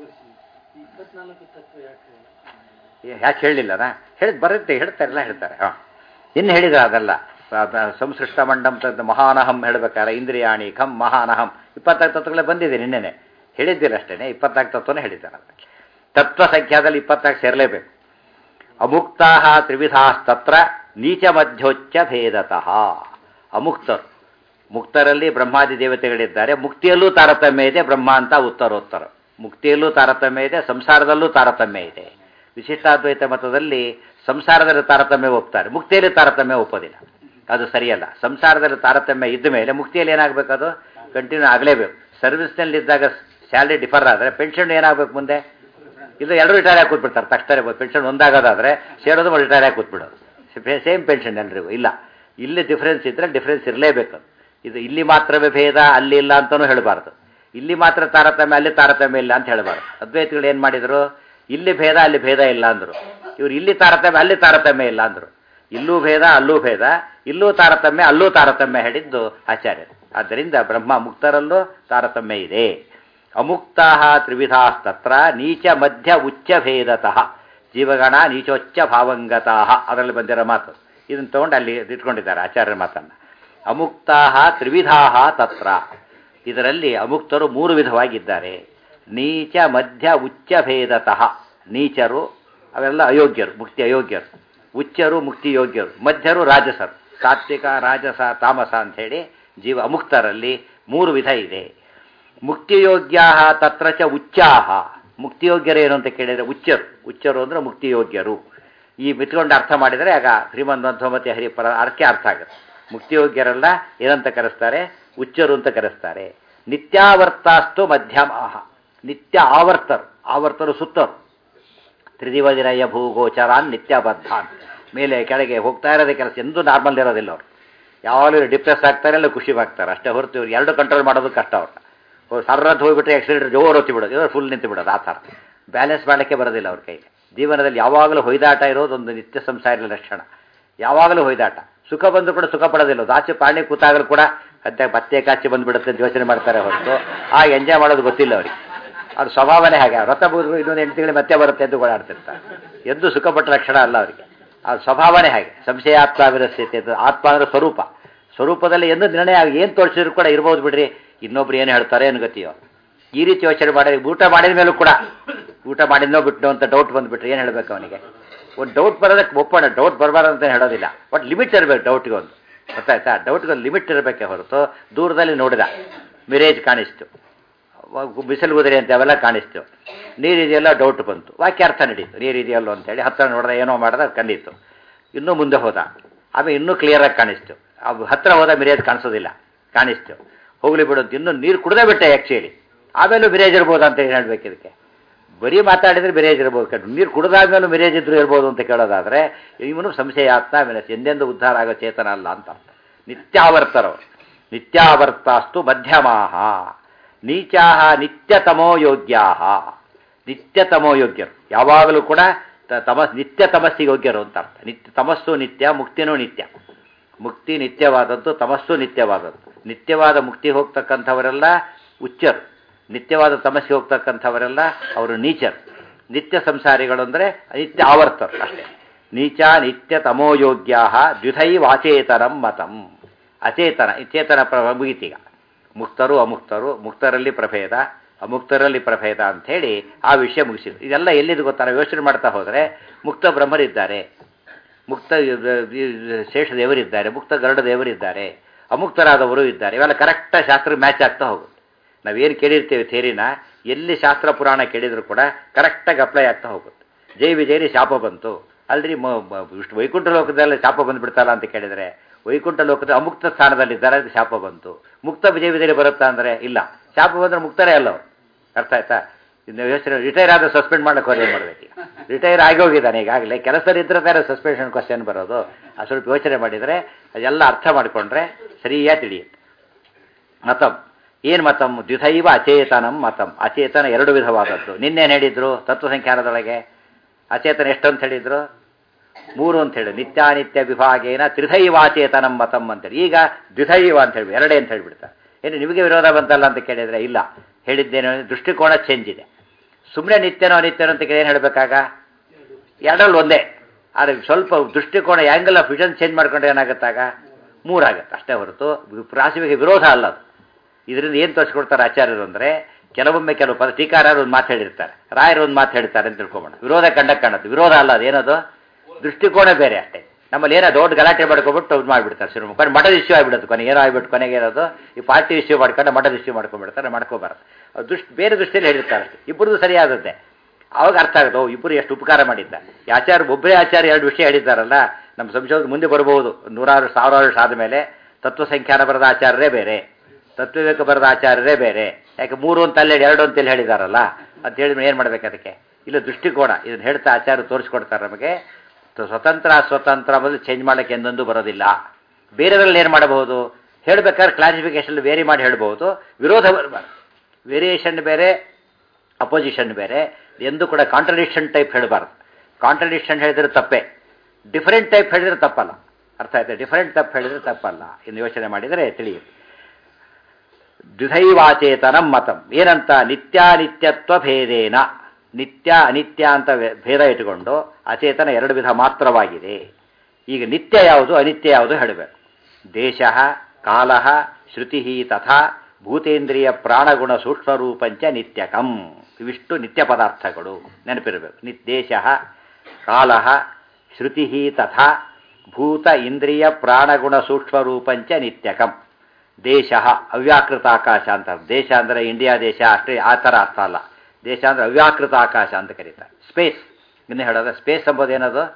ಯಾಕೆ ಹೇಳಲಿಲ್ಲನಾ? ಹೇಳಿದ್ ಬರುತ್ತೆ, ಹೇಳ್ತಾರೆಲ್ಲ ಹೇಳ್ತಾರೆ. ಹಾಂ, ಇನ್ನು ಹೇಳಿದ್ರೆ ಅದಲ್ಲ. ಸಂಸೃಷ್ಟ ಮಂಡಂ ತದ್ ಮಹಾನಹಂ ಹೇಳ್ಬೇಕಾರೆ ಇಂದ್ರಿಯಾಣಿ ಖಂ ಮಹಾನಹಂ ಇಪ್ಪತ್ತಾರು ತತ್ವಗಳೇ ಬಂದಿದೆ. ನಿನ್ನೆನೆ ಹೇಳಿದ್ದಿಲ್ಲ ಅಷ್ಟೇ, ಇಪ್ಪತ್ನಾಲ್ಕು ತತ್ವನೇ ಹೇಳಿದ್ದಾರೆ. ಅದಕ್ಕೆ ತತ್ವ ಸಂಖ್ಯಾದಲ್ಲಿ ಇಪ್ಪತ್ನಾಲ್ಕು ಸೇರಲೇಬೇಕು. ಅಮುಕ್ತಾ ತ್ರಿವಿಧಾಸ್ತತ್ರ ನೀಚ ಮಧ್ಯೋಚ್ಚ ಭೇದತಃ. ಅಮುಕ್ತರು, ಮುಕ್ತರಲ್ಲಿ ಬ್ರಹ್ಮಾದಿ ದೇವತೆಗಳಿದ್ದಾರೆ. ಮುಕ್ತಿಯಲ್ಲೂ ತಾರತಮ್ಯ ಇದೆ. ಬ್ರಹ್ಮ ಅಂತ ಉತ್ತರೋತ್ತರ. ಮುಕ್ತಿಯಲ್ಲೂ ತಾರತಮ್ಯ ಇದೆ, ಸಂಸಾರದಲ್ಲೂ ತಾರತಮ್ಯ ಇದೆ. ವಿಶಿಷ್ಟಾದ್ವೈತ ಮತದಲ್ಲಿ ಸಂಸಾರದಲ್ಲಿ ತಾರತಮ್ಯ ಒಪ್ತಾರೆ, ಮುಕ್ತಿಯಲ್ಲಿ ತಾರತಮ್ಯ ಒಪ್ಪೋದಿಲ್ಲ. ಅದು ಸರಿಯಲ್ಲ. ಸಂಸಾರದಲ್ಲಿ ತಾರತಮ್ಯ ಇದ್ದ ಮೇಲೆ ಮುಕ್ತಿಯಲ್ಲಿ ಏನಾಗಬೇಕು? ಅದು ಕಂಟಿನ್ಯೂ ಆಗಲೇಬೇಕು. ಸರ್ವಿಸ್ನಲ್ಲಿದ್ದಾಗ ಸ್ಯಾಲ್ರಿ ಡಿಫರ್ ಆದರೆ ಪೆನ್ಷನ್ ಏನಾಗಬೇಕು ಮುಂದೆ? ಇದು ಎಲ್ಲರೂ ರಿಟೈರ್ ಆಗಿ ಕೂತ್ಬಿಡ್ತಾರೆ ತಕ್ಷಣ. ಪೆನ್ಷನ್ ಒಂದಾಗೋದಾದರೆ ಸೇರೋದು ರಿಟೈರ್ ಆಗಿ ಕೂತ್ಬಿಡೋದು, ಸೇಮ್ ಪೆನ್ಷನ್ ಎಲ್ರಿಗೂ. ಇಲ್ಲ, ಇಲ್ಲಿ ಡಿಫ್ರೆನ್ಸ್ ಇದ್ದರೆ ಡಿಫ್ರೆನ್ಸ್ ಇರಲೇಬೇಕು. ಇದು ಇಲ್ಲಿ ಮಾತ್ರವೇ ಭೇದ, ಅಲ್ಲಿ ಇಲ್ಲ ಅಂತಲೂ ಹೇಳಬಾರ್ದು. ಇಲ್ಲಿ ಮಾತ್ರ ತಾರತಮ್ಯ, ಅಲ್ಲಿ ತಾರತಮ್ಯ ಇಲ್ಲ ಅಂತ ಹೇಳಬಾರ್ದು. ಅದ್ವೈತಗಳು ಏನು ಮಾಡಿದರು? ಇಲ್ಲಿ ಭೇದ, ಅಲ್ಲಿ ಭೇದ ಇಲ್ಲ ಅಂದರು. ಇವರು ಇಲ್ಲಿ ತಾರತಮ್ಯ, ಅಲ್ಲಿ ತಾರತಮ್ಯ ಇಲ್ಲ ಅಂದರು. ಇಲ್ಲೂ ಭೇದ, ಅಲ್ಲೂ ಭೇದ, ಇಲ್ಲೂ ತಾರತಮ್ಯ, ಅಲ್ಲೂ ತಾರತಮ್ಯ ಹೇಳಿದ್ದು ಆಚಾರ್ಯರು. ಆದ್ದರಿಂದ ಬ್ರಹ್ಮ ಮುಕ್ತರಲ್ಲೂ ತಾರತಮ್ಯ ಇದೆ. ಅಮುಕ್ತಾ ತ್ರಿವಿಧಾಸ್ತತ್ರ ನೀಚ ಮಧ್ಯ ಉಚ್ಚ ಭೇದತಃ ಜೀವಗಣ ನೀಚೋಚ್ಚ ಭಾವಂಗತಃ. ಅದರಲ್ಲಿ ಬಂದಿರೋ ಮಾತು ಇದನ್ನು ತೊಗೊಂಡು ಅಲ್ಲಿ ಇಟ್ಕೊಂಡಿದ್ದಾರೆ ಆಚಾರ್ಯರ ಮಾತನ್ನು. ಅಮುಕ್ತಾ ತ್ರಿವಿಧಾ ತತ್ರ, ಇದರಲ್ಲಿ ಅಮುಕ್ತರು ಮೂರು ವಿಧವಾಗಿದ್ದಾರೆ. ನೀಚ ಮಧ್ಯ ಉಚ್ಚ ಭೇದತಃ. ನೀಚರು ಅವೆಲ್ಲ ಅಯೋಗ್ಯರು, ಮುಕ್ತಿ ಅಯೋಗ್ಯರು. ಉಚ್ಚರು ಮುಕ್ತಿ ಯೋಗ್ಯರು. ಮಧ್ಯರು ರಾಜಸರು, ಸಾತ್ವಿಕ ರಾಜಸ ತಾಮಸ ಅಂಥೇಳಿ ಜೀವ ಅಮುಕ್ತರಲ್ಲಿ ಮೂರು ವಿಧ ಇದೆ. ಮುಕ್ತಿಯೋಗ್ಯ ತತ್ರ ಚ ಉಚ್ಚಾಹ. ಮುಕ್ತಿಯೋಗ್ಯರು ಏನು ಅಂತ ಕೇಳಿದರೆ ಉಚ್ಚರು. ಉಚ್ಚರು ಅಂದರೆ ಮುಕ್ತಿಯೋಗ್ಯರು. ಈ ಬಿತ್ಕೊಂಡು ಅರ್ಥ ಮಾಡಿದರೆ ಆಗ ಶ್ರೀಮನ್ಮಧ್ವಮತಿ ಹರಿಪರ ಅರ್ಕೆ ಅರ್ಥ ಆಗುತ್ತೆ. ಮುಕ್ತಿಯೋಗ್ಯರೆಲ್ಲ ಏನಂತ ಕರೆಸ್ತಾರೆ? ಉಚ್ಚರು ಅಂತ ಕರೆಸ್ತಾರೆ. ನಿತ್ಯಾವರ್ತಾಸ್ತು ಮಧ್ಯಮಾಹ, ನಿತ್ಯ ಆವರ್ತರು, ಆವರ್ತರು ಸುತ್ತರು. ತ್ರಿದಿವದಿರಯ ಭೂಗೋಚರಾನ್ ನಿತ್ಯಬದ್ಧಾನ್, ಮೇಲೆ ಕೆಳಗೆ ಹೋಗ್ತಾ ಇರೋದೇ ಕೆಲಸ, ಎಂದೂ ನಾರ್ಮಲ್ ಇರೋದಿಲ್ಲ ಅವರು. ಯಾವಾಗಲೂ ಡಿಪ್ರೆಸ್ ಆಗ್ತಾರೆ, ಇಲ್ಲ ಖುಷಿ ಆಗ್ತಾರೆ ಅಷ್ಟೇ ಹೊರತು ಇವ್ರು ಎರಡು ಕಂಟ್ರೋಲ್ ಮಾಡೋದು ಕಷ್ಟ. ಅವ್ರು ಸರ್ರದ್ದು ಹೋಗ್ಬಿಟ್ರೆ ಆಕ್ಸಿಡೆಂಟ್ ಜೋರು ಹೊತ್ತಿ ಬಿಡೋದು, ಇವರು ಫುಲ್ ನಿಂತು ಬಿಡೋದು. ಆ ಥರ ಬ್ಯಾಲೆನ್ಸ್ ಮಾಡೋಕ್ಕೆ ಬರೋದಿಲ್ಲ ಅವ್ರ ಕೈಗೆ. ಜೀವನದಲ್ಲಿ ಯಾವಾಗಲೂ ಹೊಯ್ದಾಟ ಇರೋದು ಒಂದು ನಿತ್ಯ ಸಂಸಾರದ ಲಕ್ಷಣ. ಯಾವಾಗಲೂ ಹೊಯ್ದಾಟ. ಸುಖ ಬಂದರೂ ಕೂಡ ಸುಖ ಪಡೋದಿಲ್ಲ. ಆಚೆ ಪಾಣಿ ಕೂತಾಗಲೂ ಕೂಡ ಮತ್ತೆ ಪತ್ತೆ ಕಾಚಿ ಬಂದುಬಿಡುತ್ತೆ ಅಂತ ಯೋಚನೆ ಮಾಡ್ತಾರೆ ಹೊರತು ಆ ಎಂಜಾಯ್ ಮಾಡೋದು ಗೊತ್ತಿಲ್ಲ ಅವ್ರಿಗೆ. ಅವ್ರ ಸ್ವಭಾವನೇ ಹಾಗೆ. ವ್ರತ ಬೂದ್ರು ಇನ್ನೊಂದು ಎಂಟು ತಿಂಗಳು ಮತ್ತೆ ಬರುತ್ತೆ ಎಂದು ಓಡಾಡ್ತಿರ್ತಾರೆ. ಎಂದು ಸುಖಪಟ್ಟ ಲಕ್ಷಣ ಅಲ್ಲ ಅವರಿಗೆ. ಅವ್ರ ಸ್ವಭಾವನೇ ಹಾಗೆ. ಸಂಶಯ ಆತ್ಮ ವಿರಸ್ಥಿತಿ ಅಂತ. ಆತ್ಮ ಅಂದರೆ ಸ್ವರೂಪ. ಸ್ವರೂಪದಲ್ಲಿ ಎಂದು ನಿರ್ಣಯ ಆಗಿ ಏನು ತೋರಿಸಿದ್ರು ಕೂಡ ಇರ್ಬೋದು ಬಿಡ್ರಿ, ಇನ್ನೊಬ್ರು ಏನು ಹೇಳ್ತಾರೆ ಏನು ಗತಿಯೋ, ಈ ರೀತಿ ಯೋಚನೆ ಮಾಡಿ ಊಟ ಮಾಡಿದ ಮೇಲೂ ಕೂಡ ಊಟ ಮಾಡಿದ್ನೋ ಬಿಟ್ಟನೋ ಅಂತ ಡೌಟ್ ಬಂದುಬಿಟ್ರೆ ಏನು ಹೇಳಬೇಕು ಅವನಿಗೆ? ಒಂದು ಡೌಟ್ ಬರೋದಕ್ಕೆ ಒಪ್ಪೋಣ, ಡೌಟ್ ಬರಬಾರ್ದು ಅಂತ ಹೇಳೋದಿಲ್ಲ. ಬಟ್ ಲಿಮಿಟ್ ಇರಬೇಕು ಡೌಟ್ಗೆ. ಒಂದು ಗೊತ್ತಾಯ್ತಾ? ಡೌಟ್ಗೆ ಒಂದು ಲಿಮಿಟ್ ಇರಬೇಕೆ ಹೊರತು ದೂರದಲ್ಲಿ ನೋಡಿದ ಮಿರೇಜ್ ಕಾಣಿಸ್ತು, ಬಿಸಿಲು ಕುದುರೆ ಅಂತ ಅವೆಲ್ಲ ಕಾಣಿಸ್ತು, ನೀರಿದೆಯಲ್ಲ ಡೌಟ್ ಬಂತು, ವಾಕ್ಯಾರ್ಥ ನಡೀತು. ನೀರಿದೆಯಲ್ಲೋ ಅಂತೇಳಿ ಹತ್ತಿರ ನೋಡಿದ ಏನೋ ಮಾಡಿದ ಕಂಡಿತ್ತು. ಇನ್ನೂ ಮುಂದೆ ಹೋದ, ಆಮೇಲೆ ಇನ್ನೂ ಕ್ಲಿಯರಾಗಿ ಕಾಣಿಸ್ತು. ಅದು ಹತ್ತಿರ ಹೋದ ಮಿರೇಜ್ ಕಾಣಿಸೋದಿಲ್ಲ, ಕಾಣಿಸ್ತು. ಹೋಗ್ಲಿ ಬಿಡೋದು, ಇನ್ನೂ ನೀರು ಕುಡ್ದೇ ಬಿಟ್ಟೆ ಆ್ಯಕ್ಚುಲಿ. ಆಮೇಲೂ ಮಿರೇಜ್ ಇರ್ಬೋದು ಅಂತ ಏನು ಹೇಳ್ಬೇಕು ಇದಕ್ಕೆ? ಬರೀ ಮಾತಾಡಿದರೆ ಮಿರೇಜ್ ಇರ್ಬೋದು, ನೀರು ಕುಡಿದಾದ್ಮೇಲೂ ಮಿರೇಜ್ ಇದ್ರು ಇರ್ಬೋದು ಅಂತ ಕೇಳೋದಾದರೆ ಇವನು ಸಂಶಯಾತ್ಮ ವಿನಸ್, ಎಂದೆಂದು ಉದ್ಧಾರ ಆಗೋ ಚೇತನ ಅಲ್ಲ ಅಂತ. ನಿತ್ಯಾವರ್ತರವರು. ನಿತ್ಯಾವರ್ತಾಸ್ತು ಮಧ್ಯಮಾಹ ನೀಚಾಹ ನಿತ್ಯತಮೋ ಯೋಗ್ಯಾಹ. ನಿತ್ಯತಮೋ ಯೋಗ್ಯರು, ಯಾವಾಗಲೂ ಕೂಡ ತಮಸ್ ನಿತ್ಯ ತಮಸ್ಸಿಗೆ ಯೋಗ್ಯರು ಅಂತ ಅರ್ಥ. ನಿತ್ಯ ತಮಸ್ಸು ನಿತ್ಯ, ಮುಕ್ತಿನೂ ನಿತ್ಯ. ಮುಕ್ತಿ ನಿತ್ಯವಾದದ್ದು, ತಮಸ್ಸು ನಿತ್ಯವಾದದ್ದು. ನಿತ್ಯವಾದ ಮುಕ್ತಿ ಹೋಗ್ತಕ್ಕಂಥವರೆಲ್ಲ ಉಚ್ಚರು, ನಿತ್ಯವಾದ ತಮಸ್ಸಿಗೆ ಹೋಗ್ತಕ್ಕಂಥವರೆಲ್ಲ ಅವರು ನೀಚರು. ನಿತ್ಯ ಸಂಸಾರಿಗಳು ಅಂದರೆ ನಿತ್ಯ ಆವರ್ತರು ಅಷ್ಟೇ. ನೀಚ ನಿತ್ಯ ತಮೋಯೋಗ್ಯಾ ದ್ವಿಧೈ ವಾಚೇತನಂ ಮತಂ. ಅಚೇತನ ಚೇತನ ಪ್ರ ಮುಗಿತೀಗ. ಮುಕ್ತರು ಅಮುಕ್ತರು, ಮುಕ್ತರಲ್ಲಿ ಪ್ರಭೇದ ಅಮುಕ್ತರಲ್ಲಿ ಪ್ರಭೇದ ಅಂಥೇಳಿ ಆ ವಿಷಯ ಮುಗಿಸಿದ್ರು. ಇದೆಲ್ಲ ಎಲ್ಲಿದು ಗೊತ್ತಾ? ನಾವು ಯೋಚನೆ ಮಾಡ್ತಾ ಹೋದರೆ ಮುಕ್ತ ಬ್ರಹ್ಮರಿದ್ದಾರೆ, ಮುಕ್ತ ಶೇಷದೇವರಿದ್ದಾರೆ, ಮುಕ್ತ ಗರುಡ ದೇವರಿದ್ದಾರೆ, ಅಮುಕ್ತರಾದವರು ಇದ್ದಾರೆ. ಇವೆಲ್ಲ ಕರೆಕ್ಟಾಗಿ ಶಾಸ್ತ್ರ ಮ್ಯಾಚ್ ಆಗ್ತಾ ಹೋಗುತ್ತೆ. ನಾವೇನು ಕೇಳಿರ್ತೀವಿ ಥೇರಿನ, ಎಲ್ಲಿ ಶಾಸ್ತ್ರ ಪುರಾಣ ಕೇಳಿದ್ರು ಕೂಡ ಕರೆಕ್ಟಾಗಿ ಅಪ್ಲೈ ಆಗ್ತಾ ಹೋಗುತ್ತೆ. ಜೈ ವಿಜಯರಿ ಶಾಪ ಬಂತು ಅಲ್ರಿ, ಇಷ್ಟು ವೈಕುಂಠ ಲೋಕದಲ್ಲಿ ಶಾಪ ಬಂದುಬಿಡ್ತಲ್ಲ ಅಂತ ಕೇಳಿದರೆ, ವೈಕುಂಠ ಲೋಕದ ಅಮುಕ್ತ ಸ್ಥಾನದಲ್ಲಿದ್ದಾರೆ, ಅದು ಶಾಪ ಬಂತು. ಮುಕ್ತ ವಿಜಯ ವಿಜಯರಿ ಬರುತ್ತಾ ಅಂದರೆ ಇಲ್ಲ, ಶಾಪ ಬಂದರೆ ಮುಕ್ತರೇ ಅಲ್ಲ ಅವರು. ಅರ್ಥ ಆಯ್ತಾ? ಇನ್ನು ಯೋಚನೆ, ರಿಟೈರ್ ಆದರೂ ಸಸ್ಪೆಂಡ್ ಮಾಡಕ್ಕೆ ಅವ್ರು ಏನು ಮಾಡಬೇಕು? ಈಗ ರಿಟೈರ್ ಆಗಿ ಹೋಗಿದ್ದಾನೆ, ಈಗಾಗಲೇ ಕೆಲಸ ಇದ್ರೆ ಬೇರೆ ಸಸ್ಪೆನ್ಷನ್ ಕ್ವಶನ್ ಬರೋದು. ಅದು ಸ್ವಲ್ಪ ಯೋಚನೆ ಮಾಡಿದರೆ ಅದೆಲ್ಲ ಅರ್ಥ ಮಾಡಿಕೊಂಡ್ರೆ ಸರಿಯಾಗಿ ತಿಳಿಯುತ್ತೆ. ಮತಂ ಏನು ಮತಂ? ದ್ವಿಧೈವ ಅಚೇತನಂ ಮತಂ. ಅಚೇತನ ಎರಡು ವಿಧವಾದದ್ದು. ನಿನ್ನೇನು ಹೇಳಿದ್ರು ತತ್ವಸಂಖ್ಯಾನದೊಳಗೆ? ಅಚೇತನ ಎಷ್ಟು ಅಂತ ಹೇಳಿದ್ರು? ಮೂರು ಅಂತ ಹೇಳಿ. ನಿತ್ಯಾನಿತ್ಯ ವಿಭಾಗೇನ ತ್ರಿಧೈವಾಚೇತನಂ ಮತಂ ಅಂತೇಳಿ. ಈಗ ದ್ವಿಧೈವ ಅಂತ ಹೇಳಿ ಎರಡೇ ಅಂತ ಹೇಳಿಬಿಡ್ತಾರೆ. ಏನು ನಿಮಗೆ ವಿರೋಧ ಬಂತಲ್ಲ ಅಂತ ಕೇಳಿದರೆ ಇಲ್ಲ, ಹೇಳಿದ್ದೇನು? ದೃಷ್ಟಿಕೋನ ಚೇಂಜ್ ಇದೆ. ಸುಮ್ಮನೆ ನಿತ್ಯನೋ ಅನಿತ್ಯನೋ ಅಂತ ಕೇಳಿ ಏನು ಹೇಳಬೇಕಾಗ? ಎರಡರಲ್ಲಿ ಒಂದೇ. ಆದರೆ ಸ್ವಲ್ಪ ದೃಷ್ಟಿಕೋನ ಆ್ಯಂಗಲ್ ಆಫ್ ವಿಷನ್ ಚೇಂಜ್ ಮಾಡ್ಕೊಂಡ್ರೆ ಏನಾಗುತ್ತಾಗ? ಮೂರಾಗುತ್ತೆ ಅಷ್ಟೇ ಹೊರತು ರಾಶಿಗೆ ವಿರೋಧ ಅಲ್ಲ ಅದು. ಇದರಿಂದ ಏನು ತೋರಿಸ್ಕೊಡ್ತಾರೆ ಆಚಾರ್ಯರು ಅಂದರೆ, ಕೆಲವೊಮ್ಮೆ ಕೆಲವು ಪದ ಟೀಕಾರರು ಒಂದು ಮಾತು ಹೇಳಿರ್ತಾರೆ, ರಾಯರು ಒಂದು ಮಾತು ಹೇಳ್ತಾರೆ ಅಂತ ತಿಳ್ಕೊಬೋಣ. ವಿರೋಧ ಕಂಡ ಕಾಣುತ್ತೆ. ವಿರೋಧ ಅಲ್ಲ, ಅದೇನದು ದೃಷ್ಟಿಕೋನ ಬೇರೆ ಅಷ್ಟೇ. ನಮ್ಮಲ್ಲಿ ಏನೋ ದೊಡ್ಡ ಗಲಾಟೆ ಮಾಡ್ಕೊಬಿಟ್ಟು ಇದು ಮಾಡಿಬಿಡ್ತಾರೆ. ಶುರು ಕೊನೆ ಮಠದ ಇಶ್ಯೂ ಆಗಿಬಿಡುತ್ತೆ. ಕೊನೆಗೆ ಏನೋ ಆಗಿಬಿಟ್ಟು ಕೊನೆಗೆ ಇರೋದು ಈ ಪಾರ್ಟಿ ಇಶ್ಯೂ ಮಾಡ್ಕೊಂಡು ಮಠದ ಇಶ್ಯೂ ಮಾಡ್ಕೊಂಡ್ಬಿಡ್ತಾರೆ. ಮಾಡ್ಕೋಬಾರ್ದು. ಅದು ದೃಷ್ಟಿ ಬೇರೆ ದೃಷ್ಟಿಯಲ್ಲಿ ಹೇಳಿರ್ತಾರೆ ಅಷ್ಟೇ. ಇಬ್ಬರದು ಸರಿಯಾಗುತ್ತೆ. ಅವಾಗ ಅರ್ಥ ಆಗುತ್ತೆ, ಓ ಇಬ್ಬರು ಎಷ್ಟು ಉಪಕಾರ ಮಾಡಿದ್ದ. ಈ ಆಚಾರ್ಯ ಒಬ್ಬರೇ ಆಚಾರ್ಯ ಎರಡು ವಿಷಯ ಹೇಳಿದ್ದಾರಲ್ಲ, ನಮ್ಮ ಸಂಶೋಧನೆ ಮುಂದೆ ಬರಬಹುದು. ನೂರಾರು ಸಾವಿರಾರು ವರ್ಷ ಆದಮೇಲೆ ತತ್ವಸಂಖ್ಯಾನ ಬರೆದ ಆಚಾರ್ಯರೇ ಬೇರೆ, ತತ್ವವಿವೇಕ ಬರೆದ ಆಚಾರ್ಯರೇ ಬೇರೆ. ಯಾಕೆ ಮೂರು ಅಂತ ಅಲ್ಲೇ ಎರಡು ಅಂತೇಳಿ ಹೇಳಿದಾರಲ್ಲ ಅಂತ ಹೇಳಿದ್ರೆ ಏನು ಮಾಡ್ಬೇಕು ಅದಕ್ಕೆ? ಇಲ್ಲ ದೃಷ್ಟಿಕೋನ ಇದನ್ನು ಹೇಳ್ತಾ ಆಚಾರ್ಯ ತೋರಿಸ್ಕೊಡ್ತಾರೆ ನಮಗೆ. ಸ್ವತಂತ್ರ ಸ್ವತಂತ್ರ ಮೊದಲು ಚೇಂಜ್ ಮಾಡೋಕ್ಕೆ ಎಂದೊಂದು ಬರೋದಿಲ್ಲ. ಬೇರೆದ್ರಲ್ಲಿ ಏನು ಮಾಡಬಹುದು? ಹೇಳಬೇಕಾದ್ರೆ ಕ್ಲಾಸಿಫಿಕೇಶನ್ ವೇರಿ ಮಾಡಿ ಹೇಳ್ಬೋದು. ವಿರೋಧ ಬರಬಾರ್ದು. ವೇರಿಯೇಷನ್ ಬೇರೆ, ಅಪೋಸಿಷನ್ ಬೇರೆ. ಎಂದು ಕೂಡ ಕಾಂಟ್ರಡಿಕ್ಷನ್ ಟೈಪ್ ಹೇಳಬಾರ್ದು. ಕಾಂಟ್ರಡಿಕ್ಷನ್ ಹೇಳಿದ್ರೆ ತಪ್ಪೇ, ಡಿಫರೆಂಟ್ ಟೈಪ್ ಹೇಳಿದ್ರೆ ತಪ್ಪಲ್ಲ. ಅರ್ಥ ಆಯ್ತಾ? ಡಿಫರೆಂಟ್ ತಪ್ಪು ಹೇಳಿದ್ರೆ ತಪ್ಪಲ್ಲ. ಇನ್ನು ಯೋಚನೆ ಮಾಡಿದರೆ ತಿಳಿಯುತ್ತೆ. ದ್ವಿಧೈವಾಚೇತನಂ ಮತಂ ಏನಂತ? ನಿತ್ಯಾನಿತ್ಯತ್ವ ಭೇದೇನ. ನಿತ್ಯ ಅನಿತ್ಯ ಅಂತ ಭೇದ ಇಟ್ಟುಕೊಂಡು ಅಚೇತನ ಎರಡು ವಿಧ ಮಾತ್ರವಾಗಿದೆ. ಈಗ ನಿತ್ಯ ಯಾವುದು ಅನಿತ್ಯ ಯಾವುದು ಹೇಳಬೇಕು. ದೇಶ ಕಾಲ ಶ್ರುತಿ ತಥಾ ಭೂತೇಂದ್ರಿಯ ಪ್ರಾಣಗುಣ ಸೂಕ್ಷ್ಮರೂಪಂಚ ನಿತ್ಯಕಂ. ಇವಿಷ್ಟು ನಿತ್ಯ ಪದಾರ್ಥಗಳು ನೆನಪಿರಬೇಕು. ನಿತ್ ದೇಶ ಕಾಲ ಶ್ರುತಿ ತಥಾ ಭೂತ ಇಂದ್ರಿಯ ಪ್ರಾಣಗುಣ ಸೂಕ್ಷ್ಮರೂಪಂಚ ನಿತ್ಯಕಂ. ದೇಶ ಅವ್ಯಾಕೃತ ಆಕಾಶ ಅಂತ. ದೇಶ ಅಂದರೆ ಇಂಡಿಯಾ ದೇಶ ಅಷ್ಟೇ ಆ ಥರ ಅರ್ಥ ಅಲ್ಲ. ದೇಶ ಅಂದರೆ ಅವ್ಯಾಕೃತ ಆಕಾಶ ಅಂತ ಕರೀತಾರೆ. ಸ್ಪೇಸ್. ಇನ್ನು ಹೇಳೋದು ಸ್ಪೇಸ್ ಎಂಬುದು ಏನದು?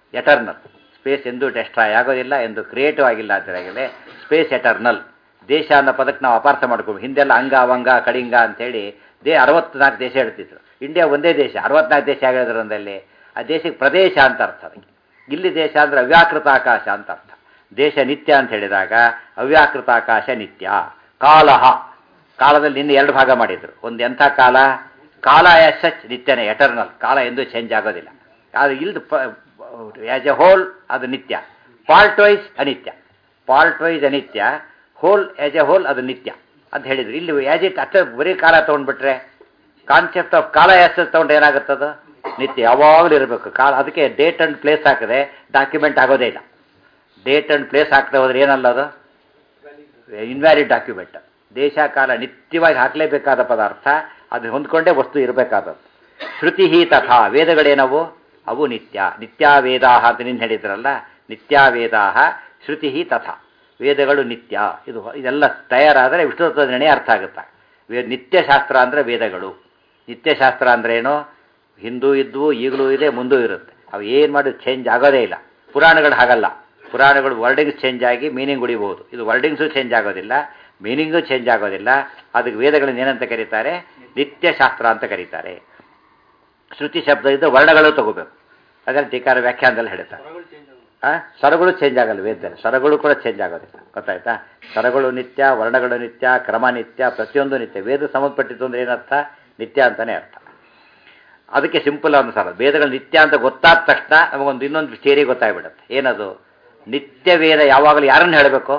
ಎಟರ್ನಲ್. ಸ್ಪೇಸ್ ಎಂದೂ ಡೆಸ್ಟ್ರಾಯ್ ಆಗೋದಿಲ್ಲ, ಎಂದು ಕ್ರಿಯೇಟಿವ್ ಆಗಿಲ್ಲ ಅಂತಾಗಲೇ ಸ್ಪೇಸ್ ಎಟರ್ನಲ್. ದೇಶ ಅನ್ನೋ ಪದಕ್ಕೆ ನಾವು ಅಪಾರ್ಥ ಮಾಡ್ಕೊಂಡು ಹಿಂದೆಲ್ಲ ಅಂಗ ಅವಂಗ ಕಳಿಂಗ ಅಂತೇಳಿ ದೇ ಅರವತ್ನಾಲ್ಕು ದೇಶ ಹೇಳ್ತಿದ್ರು. ಇಂಡಿಯಾ ಒಂದೇ ದೇಶ, ಅರವತ್ನಾಲ್ಕು ದೇಶ ಆಗಿರೋದ್ರಲ್ಲಿ ಆ ದೇಶಕ್ಕೆ ಪ್ರದೇಶ ಅಂತ ಅರ್ಥ. ಅದಕ್ಕೆ ಇಲ್ಲಿ ದೇಶ ಅಂದರೆ ಅವ್ಯಾಕೃತ ಆಕಾಶ ಅಂತ ಅರ್ಥ. ದೇಶ ನಿತ್ಯ ಅಂತ ಹೇಳಿದಾಗ ಅವ್ಯಾಕೃತ ಆಕಾಶ ನಿತ್ಯ. ಕಾಲಹ, ಕಾಲದಲ್ಲಿ ಇನ್ನು ಎರಡು ಭಾಗ ಮಾಡಿದ್ರು. ಒಂದು ಎಂಥ ಕಾಲ, ಕಾಲ ಆಸ್ ಸಚ್ ನಿತ್ಯನೇ, ಎಟರ್ನಲ್, ಕಾಲ ಎಂದೂ ಚೇಂಜ್ ಆಗೋದಿಲ್ಲ. ಅದು ಇಲ್ದು ಆಸ್ ಎ ಹೋಲ್ ಅದು ನಿತ್ಯ, ಪಾರ್ಟ್ ವೈಸ್ ಅನಿತ್ಯ. ಪಾರ್ಟ್ ವೈಸ್ ಅನಿತ್ಯ, ಹೋಲ್ ಆಸ್ ಎ ಹೋಲ್ ಅದು ನಿತ್ಯ ಅಂತ ಹೇಳಿದ್ರು. ಇಲ್ಲಿ ಆಸ್ ಇಟ್ ಅಷ್ಟೇ ಬರೀ ಕಾಲ ತೊಗೊಂಡ್ಬಿಟ್ರೆ, ಕಾನ್ಸೆಪ್ಟ್ ಆಫ್ ಕಾಲ ಆಸ್ ತೊಗೊಂಡ್ರೆ ಏನಾಗುತ್ತದು, ನಿತ್ಯ ಯಾವಾಗಲೂ ಇರಬೇಕು ಕಾಲ. ಅದಕ್ಕೆ ಡೇಟ್ ಆ್ಯಂಡ್ ಪ್ಲೇಸ್ ಹಾಕಿದೆ ಡಾಕ್ಯುಮೆಂಟ್ ಆಗೋದೇ ಇಲ್ಲ. ಡೇಟ್ ಆ್ಯಂಡ್ ಪ್ಲೇಸ್ ಹಾಕ್ತಾ ಹೋದ್ರೆ ಏನಲ್ಲ, ಅದು ಇನ್ವ್ಯಾಲಿಡ್ ಡಾಕ್ಯುಮೆಂಟ್. ದೇಶ ಕಾಲ ನಿತ್ಯವಾಗಿ ಹಾಕಲೇಬೇಕಾದ ಪದಾರ್ಥ, ಅದು ಹೊಂದ್ಕೊಂಡೇ ವಸ್ತು ಇರಬೇಕಾದದ್ದು. ಶ್ರುತಿ ತಥಾ, ವೇದಗಳೇನವು, ಅವು ನಿತ್ಯ. ನಿತ್ಯ ವೇದಾಹ ಅಂತ ನಿನ್ನ ಹೇಳಿದ್ರಲ್ಲ, ನಿತ್ಯ ವೇದಾಹ ಶ್ರುತಿ ತಥಾ, ವೇದಗಳು ನಿತ್ಯ. ಇದು ಇದೆಲ್ಲ ತಯಾರಾದರೆ ವಿಷ್ಣು ತತ್ವದ ನಿರ್ಣಯ ಅರ್ಥ ಆಗುತ್ತೆ. ವೇ ನಿತ್ಯಶಾಸ್ತ್ರ ಅಂದರೆ ವೇದಗಳು. ನಿತ್ಯಶಾಸ್ತ್ರ ಅಂದರೆ ಏನು, ಹಿಂದೂ ಇದ್ವು, ಈಗಲೂ ಇದೆ, ಮುಂದೂ ಇರುತ್ತೆ. ಅವು ಏನು ಮಾಡಿ ಚೇಂಜ್ ಆಗೋದೇ ಇಲ್ಲ. ಪುರಾಣಗಳು ಹಾಗಲ್ಲ. ಪುರಾಣಗಳು ವರ್ಡಿಂಗ್ಸ್ ಚೇಂಜ್ ಆಗಿ ಮೀನಿಂಗ್ ಉಳಿಬಹುದು. ಇದು ವರ್ಡಿಂಗ್ಸು ಚೇಂಜ್ ಆಗೋದಿಲ್ಲ, ಮೀನಿಂಗು ಚೇಂಜ್ ಆಗೋದಿಲ್ಲ. ಅದಕ್ಕೆ ವೇದಗಳನ್ನು ಏನಂತ ಕರೀತಾರೆ, ನಿತ್ಯಶಾಸ್ತ್ರ ಅಂತ ಕರೀತಾರೆ. ಶ್ರುತಿ ಶಬ್ದ ಇದ್ದು ವರ್ಣಗಳು ತಗೋಬೇಕು. ಅದರಲ್ಲಿ ಟೀಕಾರ ವ್ಯಾಖ್ಯಾನದಲ್ಲಿ ಹೇಳ್ತಾರೆ. ಆ ಸ್ವರಗಳು ಚೇಂಜ್ ಆಗಲ್ಲ ವೇದದಲ್ಲಿ, ಸ್ವರಗಳು ಕೂಡ ಚೇಂಜ್ ಆಗೋದಿಲ್ಲ. ಗೊತ್ತಾಯ್ತಾ? ಸ್ವರಗಳು ನಿತ್ಯ, ವರ್ಣಗಳು ನಿತ್ಯ, ಕ್ರಮ ನಿತ್ಯ, ಪ್ರತಿಯೊಂದು ನಿತ್ಯ. ವೇದ ಸಂಬಂಧಪಟ್ಟಿದ್ದು ಅಂದರೆ ಏನರ್ಥ, ನಿತ್ಯ ಅಂತಲೇ ಅರ್ಥ. ಅದಕ್ಕೆ ಸಿಂಪಲ್ ಅನ್ಸಲ್ಲ. ವೇದಗಳು ನಿತ್ಯ ಅಂತ ಗೊತ್ತಾದ ತಕ್ಷಣ ನಮಗೊಂದು ಇನ್ನೊಂದು ಥಿಯರಿ ಗೊತ್ತಾಗ್ಬಿಡುತ್ತೆ. ಏನದು, ನಿತ್ಯ ವೇದ ಯಾವಾಗಲೂ ಯಾರನ್ನು ಹೇಳಬೇಕು,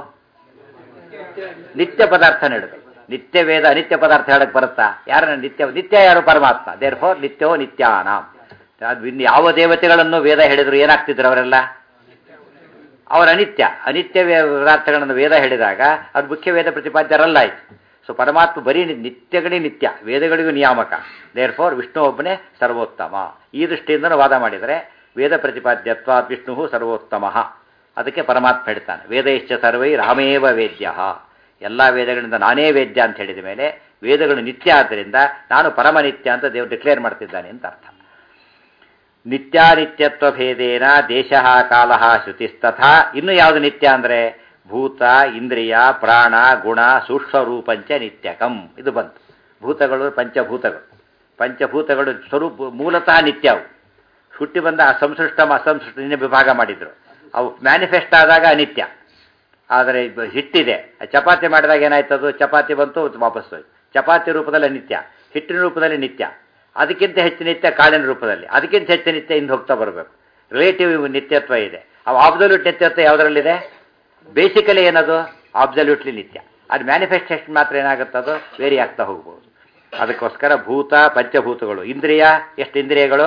ನಿತ್ಯ ಪದಾರ್ಥನ ಹೇಳಬೇಕು. ನಿತ್ಯ ವೇದ ಅನಿತ್ಯ ಪದಾರ್ಥ ಹೇಳಕ್ಕೆ ಬರುತ್ತಾ? ಯಾರನ್ನ ನಿತ್ಯ, ನಿತ್ಯ ಯಾರು, ಪರಮಾತ್ಮ. ದೇರ್ ಫೋರ್ ನಿತ್ಯವೋ ನಿತ್ಯಾನಾಂ. ಅದು ಇನ್ನು ಯಾವ ದೇವತೆಗಳನ್ನು ವೇದ ಹೇಳಿದ್ರು ಏನಾಗ್ತಿದ್ರು ಅವರೆಲ್ಲ, ಅವರ ಅನಿತ್ಯ. ಅನಿತ್ಯ ಪದಾರ್ಥಗಳನ್ನು ವೇದ ಹೇಳಿದಾಗ ಅದು ಮುಖ್ಯ ವೇದ ಪ್ರತಿಪಾದ್ಯರಲ್ಲ ಆಯ್ತು. ಸೊ ಪರಮಾತ್ಮ ಬರೀ ನಿತ್ಯಗಣಿ ನಿತ್ಯ, ವೇದಗಳಿಗೂ ನಿಯಾಮಕ. ದೇರ್ ಫೋರ್ ವಿಷ್ಣು ಒಬ್ಬನೇ ಸರ್ವೋತ್ತಮ. ಈ ದೃಷ್ಟಿಯಿಂದ ವಾದ ಮಾಡಿದರೆ ವೇದ ಪ್ರತಿಪಾದ್ಯತ್ವ ವಿಷ್ಣು ಸರ್ವೋತ್ತಮ. ಅದಕ್ಕೆ ಪರಮಾತ್ಮ ಹೇಳ್ತಾನೆ, ವೇದೈಶ್ಚ ಸರ್ವೈ ರಾಮೇವ ವೇದ್ಯ. ಎಲ್ಲ ವೇದಗಳಿಂದ ನಾನೇ ವೇದ್ಯ ಅಂತ ಹೇಳಿದ ಮೇಲೆ ವೇದಗಳು ನಿತ್ಯ ಆದ್ದರಿಂದ ನಾನು ಪರಮನಿತ್ಯ ಅಂತ ದೇವರು ಡಿಕ್ಲೇರ್ ಮಾಡ್ತಿದ್ದಾನೆ ಅಂತ ಅರ್ಥ. ನಿತ್ಯಾನಿತ್ಯತ್ವ ಭೇದೇನ ದೇಶ ಕಾಲ ಶ್ರುತಿಸ್ತಥಾ. ಇನ್ನು ಯಾವುದು ನಿತ್ಯ ಅಂದರೆ ಭೂತ, ಇಂದ್ರಿಯ, ಪ್ರಾಣ, ಗುಣ, ಸೂಕ್ಷ್ಮ ರೂಪಂಚ ನಿತ್ಯಕಂ. ಇದು ಬಂತು. ಭೂತಗಳು ಪಂಚಭೂತಗಳು. ಪಂಚಭೂತಗಳು ಸ್ವರೂಪ ಮೂಲತಃ ನಿತ್ಯವು. ಹುಟ್ಟಿ ಬಂದ ಅಸಂಸೃಷ್ಟಮ ಅಸಂಸೃಷ್ಟ ನಿನ್ನೆ ವಿಭಾಗ ಮಾಡಿದ್ರು. ಅವು ಮ್ಯಾನಿಫೆಸ್ಟ್ ಆದಾಗ ಅನಿತ್ಯ. ಆದರೆ ಹಿಟ್ಟಿದೆ, ಚಪಾತಿ ಮಾಡಿದಾಗ ಏನಾಯ್ತದು, ಚಪಾತಿ ಬಂತು ವಾಪಸ್ ಹೋಯ್ತು. ಚಪಾತಿ ರೂಪದಲ್ಲಿ ಅನಿತ್ಯ, ಹಿಟ್ಟಿನ ರೂಪದಲ್ಲಿ ನಿತ್ಯ. ಅದಕ್ಕಿಂತ ಹೆಚ್ಚು ನಿತ್ಯ ಕಾಳಿನ ರೂಪದಲ್ಲಿ, ಅದಕ್ಕಿಂತ ಹೆಚ್ಚು ನಿತ್ಯ ಹಿಂದೆ ಹೋಗ್ತಾ ಬರಬೇಕು. ರಿಲೇಟಿವ್ ನಿತ್ಯತ್ವ ಇದೆ. ಅವು ಆಬ್ಸಲ್ಯೂಟ್ ನಿತ್ಯತ್ವ ಯಾವುದರಲ್ಲಿದೆ, ಬೇಸಿಕಲಿ ಏನದು ಆಬ್ಸಲ್ಯೂಟ್ಲಿ ನಿತ್ಯ. ಅದು ಮ್ಯಾನಿಫೆಸ್ಟೇಷನ್ ಮಾತ್ರ ಏನಾಗುತ್ತದೋ ವೇರಿ ಆಗ್ತಾ ಹೋಗ್ಬೋದು. ಅದಕ್ಕೋಸ್ಕರ ಭೂತ ಪಂಚಭೂತಗಳು. ಇಂದ್ರಿಯ ಎಷ್ಟು ಇಂದ್ರಿಯಗಳು,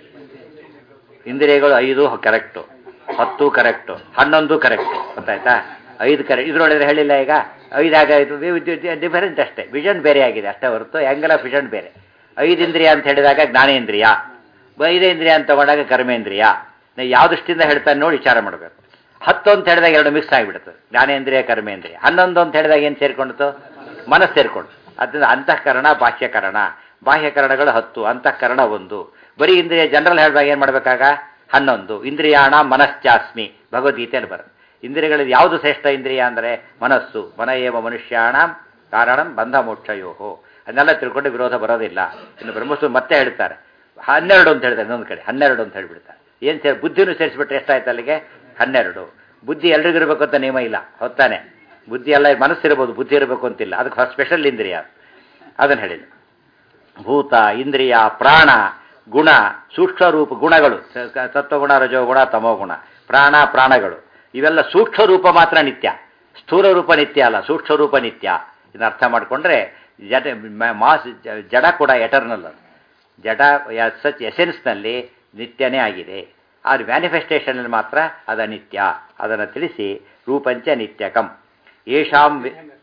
ಇಂದ್ರಿಯಗಳು ಐದು ಕರೆಕ್ಟು, ಹತ್ತು ಕರೆಕ್ಟು, ಹನ್ನೊಂದು ಕರೆಕ್ಟು. ಗೊತ್ತಾಯ್ತಾ? ಐದು ಕರೆಕ್ಟ್. ಇದ್ರೊಳಗೆ ಹೇಳಿಲ್ಲ ಈಗ ಐದಾಗ ಇದು ಡಿಫರೆಂಟ್ ಅಷ್ಟೇ, ವಿಷನ್ ಬೇರೆ ಆಗಿದೆ ಅಷ್ಟೇ ಹೊರತು ಆ್ಯಂಗಲ್ ಆಫ್ ವಿಷನ್ ಬೇರೆ. ಐದು ಇಂದ್ರಿಯ ಅಂತ ಹೇಳಿದಾಗ ಜ್ಞಾನೇಂದ್ರಿಯ, ಐದು ಇಂದ್ರಿಯ ಅಂತ ತಗೊಂಡಾಗ ಕರ್ಮೇಂದ್ರಿಯ. ಯಾವ ದೃಷ್ಟಿಯಿಂದ ಹೇಳ್ತಾನೆ ನೋಡಿ ವಿಚಾರ ಮಾಡಬೇಕು. ಹತ್ತು ಅಂತ ಹೇಳಿದಾಗ ಎರಡು ಮಿಕ್ಸ್ ಆಗಿಬಿಡುತ್ತೆ, ಜ್ಞಾನೇಂದ್ರಿಯ ಕರ್ಮೇಂದ್ರಿಯ. ಹನ್ನೊಂದು ಅಂತ ಹೇಳಿದಾಗ ಏನು ಸೇರಿಕೊಂಡಿತು, ಮನಸ್ಸು ಸೇರಿಕೊಂಡು. ಅದರಿಂದ ಅಂತಃಕರಣ ಬಾಹ್ಯಕರಣ, ಬಾಹ್ಯಕರಣಗಳು ಹತ್ತು, ಅಂತಃಕರಣ ಒಂದು. ಬರೀ ಇಂದ್ರಿಯ ಜನರಲ್ ಹೇಳಿದಾಗ ಏನು ಮಾಡಬೇಕಾಗ ಹನ್ನೊಂದು. ಇಂದ್ರಿಯಾಣ ಮನಶ್ಚಾಸ್ಮಿ ಭಗವದ್ಗೀತೆಯಲ್ಲಿ ಬರುತ್ತೆ. ಇಂದ್ರಿಯಗಳಲ್ಲಿ ಯಾವುದು ಶ್ರೇಷ್ಠ ಇಂದ್ರಿಯ ಅಂದರೆ ಮನಸ್ಸು. ಮನ ಏವ ಮನುಷ್ಯಾಣ ಕಾರಣಂ ಬಂಧ ಮೋಕ್ಷಯೋಹೋ. ಅದನ್ನೆಲ್ಲ ತಿಳ್ಕೊಂಡು ವಿರೋಧ ಬರೋದಿಲ್ಲ. ಇನ್ನು ಬ್ರಹ್ಮಸೂತ್ರ ಮತ್ತೆ ಹೇಳ್ತಾರೆ ಹನ್ನೆರಡು ಅಂತ ಹೇಳ್ತಾರೆ. ಇನ್ನೊಂದು ಕಡೆ ಹನ್ನೆರಡು ಅಂತ ಹೇಳ್ಬಿಡ್ತಾರೆ. ಏನು ಸೇರಿ ಬುದ್ಧಿನೂ ಸೇರಿಸ್ಬಿಟ್ರೆ ಎಷ್ಟಾಯ್ತು ಅಲ್ಲಿಗೆ, ಹನ್ನೆರಡು. ಬುದ್ಧಿ ಎಲ್ರಿಗೂ ಇರಬೇಕು ಅಂತ ನಿಯಮ ಇಲ್ಲ, ಹೊತ್ತಾನೆ. ಬುದ್ಧಿ ಎಲ್ಲ ಮನಸ್ಸಿರ್ಬೋದು, ಬುದ್ಧಿ ಇರಬೇಕು ಅಂತಿಲ್ಲ. ಅದಕ್ಕೆ ಸ್ಪೆಷಲ್ ಇಂದ್ರಿಯ ಅದನ್ನು ಹೇಳಿಲ್ಲ. ಭೂತ, ಇಂದ್ರಿಯ, ಪ್ರಾಣ, ಗುಣ, ಸೂಕ್ಷ್ಮ ರೂಪ ಗುಣಗಳು, ಸತ್ವಗುಣ, ರಜೋಗುಣ, ತಮೋಗುಣ, ಪ್ರಾಣ, ಪ್ರಾಣಗಳು ಇವೆಲ್ಲ ಸೂಕ್ಷ್ಮ ರೂಪ ಮಾತ್ರ ನಿತ್ಯ. ಸ್ಥೂಲ ರೂಪ ನಿತ್ಯ ಅಲ್ಲ, ಸೂಕ್ಷ್ಮ ರೂಪ ನಿತ್ಯ. ಇದನ್ನ ಅರ್ಥ ಮಾಡಿಕೊಂಡ್ರೆ ಜಡ ಮಾಸ್ ಜಡ ಕೂಡ ಎಟರ್ನಲ್. ಜಡ ಸಚ್ ಎಸೆನ್ಸ್ನಲ್ಲಿ ನಿತ್ಯನೇ ಆಗಿದೆ. ಆದರೆ ಮ್ಯಾನಿಫೆಸ್ಟೇಷನಲ್ಲಿ ಮಾತ್ರ ಅದ ನಿತ್ಯ. ಅದನ್ನು ತಿಳಿಸಿ ರೂಪಂಚ ನಿತ್ಯಕಂ ಯೇಷಾಂ.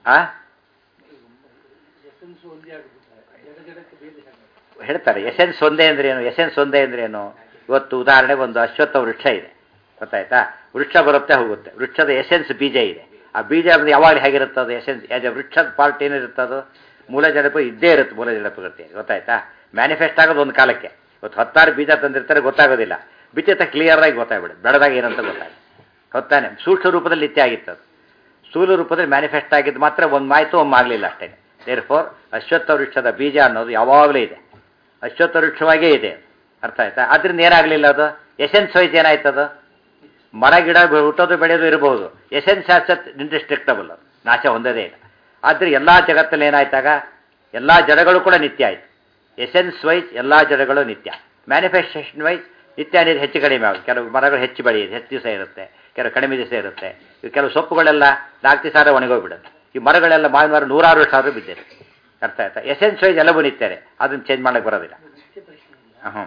ಹೇಳ್ತಾರೆ ಎಸೆನ್ಸ್ ಒಂದೇ ಅಂದ್ರೆ ಏನು, ಎಸೆನ್ಸ್ ಒಂದೇ ಅಂದ್ರೆ ಏನು. ಇವತ್ತು ಉದಾಹರಣೆಗೆ ಒಂದು ಅಶ್ವತ್ಥ ವೃಕ್ಷ ಇದೆ, ಗೊತ್ತಾಯ್ತಾ? ವೃಕ್ಷ ಬರುತ್ತೆ ಹೋಗುತ್ತೆ. ವೃಕ್ಷದ ಎಸೆನ್ಸ್ ಬೀಜ ಇದೆ. ಆ ಬೀಜ ಯಾವಾಗಲೂ ಹೇಗಿರುತ್ತದು ಎಸೆನ್ಸ್, ಆಸ್ ಎ ವೃಕ್ಷದ ಪಾರ್ಟ್ ಏನಿರುತ್ತದು ಮೂಲ ಜಡಪು ಇದ್ದೇ ಇರುತ್ತೆ. ಮೂಲ ಜಡಪಗತಿ ಗೊತ್ತಾಯ್ತಾ? ಮ್ಯಾನಿಫೆಸ್ಟ್ ಆಗೋದು ಒಂದು ಕಾಲಕ್ಕೆ. ಇವತ್ತು ಹತ್ತಾರು ಬೀಜ ತಂದಿರ್ತಾರೆ ಗೊತ್ತಾಗೋದಿಲ್ಲ. ಬಿತ್ತಿತ ಕ್ಲಿಯರ್ ಆಗಿ ಗೊತ್ತಾಗ್ಬಿಡುತ್ತೆ, ಬೆಳೆದಾಗ ಏನಂತ ಗೊತ್ತಾಗ ಹೊತ್ತಾನೆ. ಸೂಕ್ಷ್ಮ ರೂಪದಲ್ಲಿ ನಿತ್ಯ ಆಗಿತ್ತು, ಅದು ಸ್ಥೂಲ ರೂಪದಲ್ಲಿ ಮ್ಯಾನಿಫೆಸ್ಟ್ ಆಗಿದ್ದು ಮಾತ್ರ ಒಂದು ಮಾಯ್ತು ಒಮ್ಮೆ ಆಗಲಿಲ್ಲ ಅಷ್ಟೇ. ದೇರ್ ಫೋರ್ ಅಶ್ವತ್ಥ ವೃಕ್ಷದ ಬೀಜ ಅನ್ನೋದು ಯಾವಾಗಲೂ ಇದೆ, ಅಶ್ವತ್ಥ ವೃಕ್ಷವಾಗೇ ಇದೆ, ಅರ್ಥ ಆಯ್ತಾ? ಅದರಿಂದ ಏನಾಗಲಿಲ್ಲ, ಅದು ಎಸೆನ್ಸ್ ವೈಸ್ ಏನಾಯ್ತದು, ಮರ ಗಿಡ ಹುಟ್ಟೋದು ಬೆಳೆಯೋದು ಇರಬಹುದು, ಎಸೆನ್ಸ್ ಆಸತ್ ಇಂಡಿಸ್ಟ್ರಕ್ಟಬಲ್, ಅದು ನಾಶ ಹೊಂದದೇ ಇಲ್ಲ. ಆದರೆ ಎಲ್ಲ ಜಗತ್ತಲ್ಲಿ ಏನಾಯ್ತಾಗ ಎಲ್ಲ ಜಡಗಳು ಕೂಡ ನಿತ್ಯ ಆಯಿತು. ಎಸೆನ್ಸ್ ವೈಸ್ ಎಲ್ಲ ಜಡಗಳು ನಿತ್ಯ, ಮ್ಯಾನಿಫೆಸ್ಟೇಷನ್ ವೈಸ್ ನಿತ್ಯ అనేది ಹೆಚ್ಚು ಕಡಿಮೆ ಆಗುತ್ತೆ. ಕೆಲವು ಮರಗಳು ಹೆಚ್ಚು ಬೆಳೆಯುತ್ತೆ, ಹೆಚ್ಚು ದಿವಸ ಇರುತ್ತೆ, ಕೆಲವು ಕಡಿಮೆ ದಿವಸ ಇರುತ್ತೆ. ಈ ಕೆಲವು ಸೊಪ್ಪುಗಳೆಲ್ಲ ನಾಲ್ಕು ದಿವಸ ಆದ್ರೆ ಒಣಗೋಗ್ಬಿಡುತ್ತೆ. ಈ ಮರಗಳೆಲ್ಲ ಮಾವಿನ ಮರ ನೂರಾರು ವರ್ಷ ಆದರೂ ಬಿದ್ದಿದೆ, ಅರ್ಥ ಆಯ್ತಾ? ಎಸೆನ್ಸ್ ವೈಸ್ ಎಲ್ಲವೂ ನಿತ್ಯರೆ, ಅದನ್ನು ಚೇಂಜ್ ಮಾಡೋಕ್ಕೆ ಬರೋದಿಲ್ಲ. ಹ್ಞೂ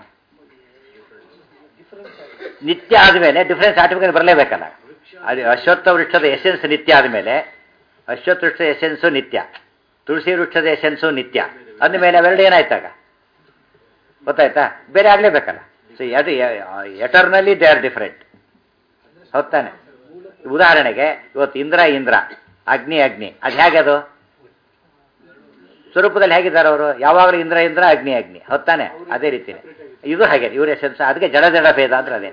ನಿತ್ಯ ಆದಮೇಲೆ ಡಿಫ್ರೆನ್ಸ್ ಆಟೋಮೆಟಿಕ್ ಬರಲೇಬೇಕಲ್ಲ. ಅದು ಅಶ್ವತ್ಥ ವೃಕ್ಷದ ಎಸೆನ್ಸ್ ನಿತ್ಯ ಆದಮೇಲೆ ಅಶ್ವತ್ಥ ವೃಕ್ಷದ ಎಸೆನ್ಸು ನಿತ್ಯ, ತುಳಸಿ ವೃಕ್ಷದ ಎಸೆನ್ಸು ನಿತ್ಯ ಅಂದಮೇಲೆ ಅವೆರಡು ಏನಾಯ್ತಾಗ ಗೊತ್ತಾಯ್ತಾ? ಬೇರೆ ಆಗಲೇಬೇಕಲ್ಲ. ಸೊ ಅದು ಎಟರ್ನಲಿ ದೇ ಆರ್ ಡಿಫ್ರೆಂಟ್, ಹೌದಾನೆ? ಉದಾಹರಣೆಗೆ ಇವತ್ತು ಇಂದ್ರ ಇಂದ್ರ, ಅಗ್ನಿ ಅಗ್ನಿ, ಅದು ಹೇಗೆ ಅದು ಸ್ವರೂಪದಲ್ಲಿ ಹೇಗಿದ್ದಾರೆ ಅವರು? ಯಾವಾಗಲೂ ಇಂದ್ರ ಇಂದ್ರ, ಅಗ್ನಿ ಅಗ್ನಿ, ಹೊತ್ತಾನೆ? ಅದೇ ರೀತಿಯೇ ಇದು ಹಾಗೆ ಇವ್ರ ಎಸೆನ್ಸ್. ಅದಕ್ಕೆ ಜಡ ಜಡ ಭೇದ ಅಂದ್ರೆ ಅದೇ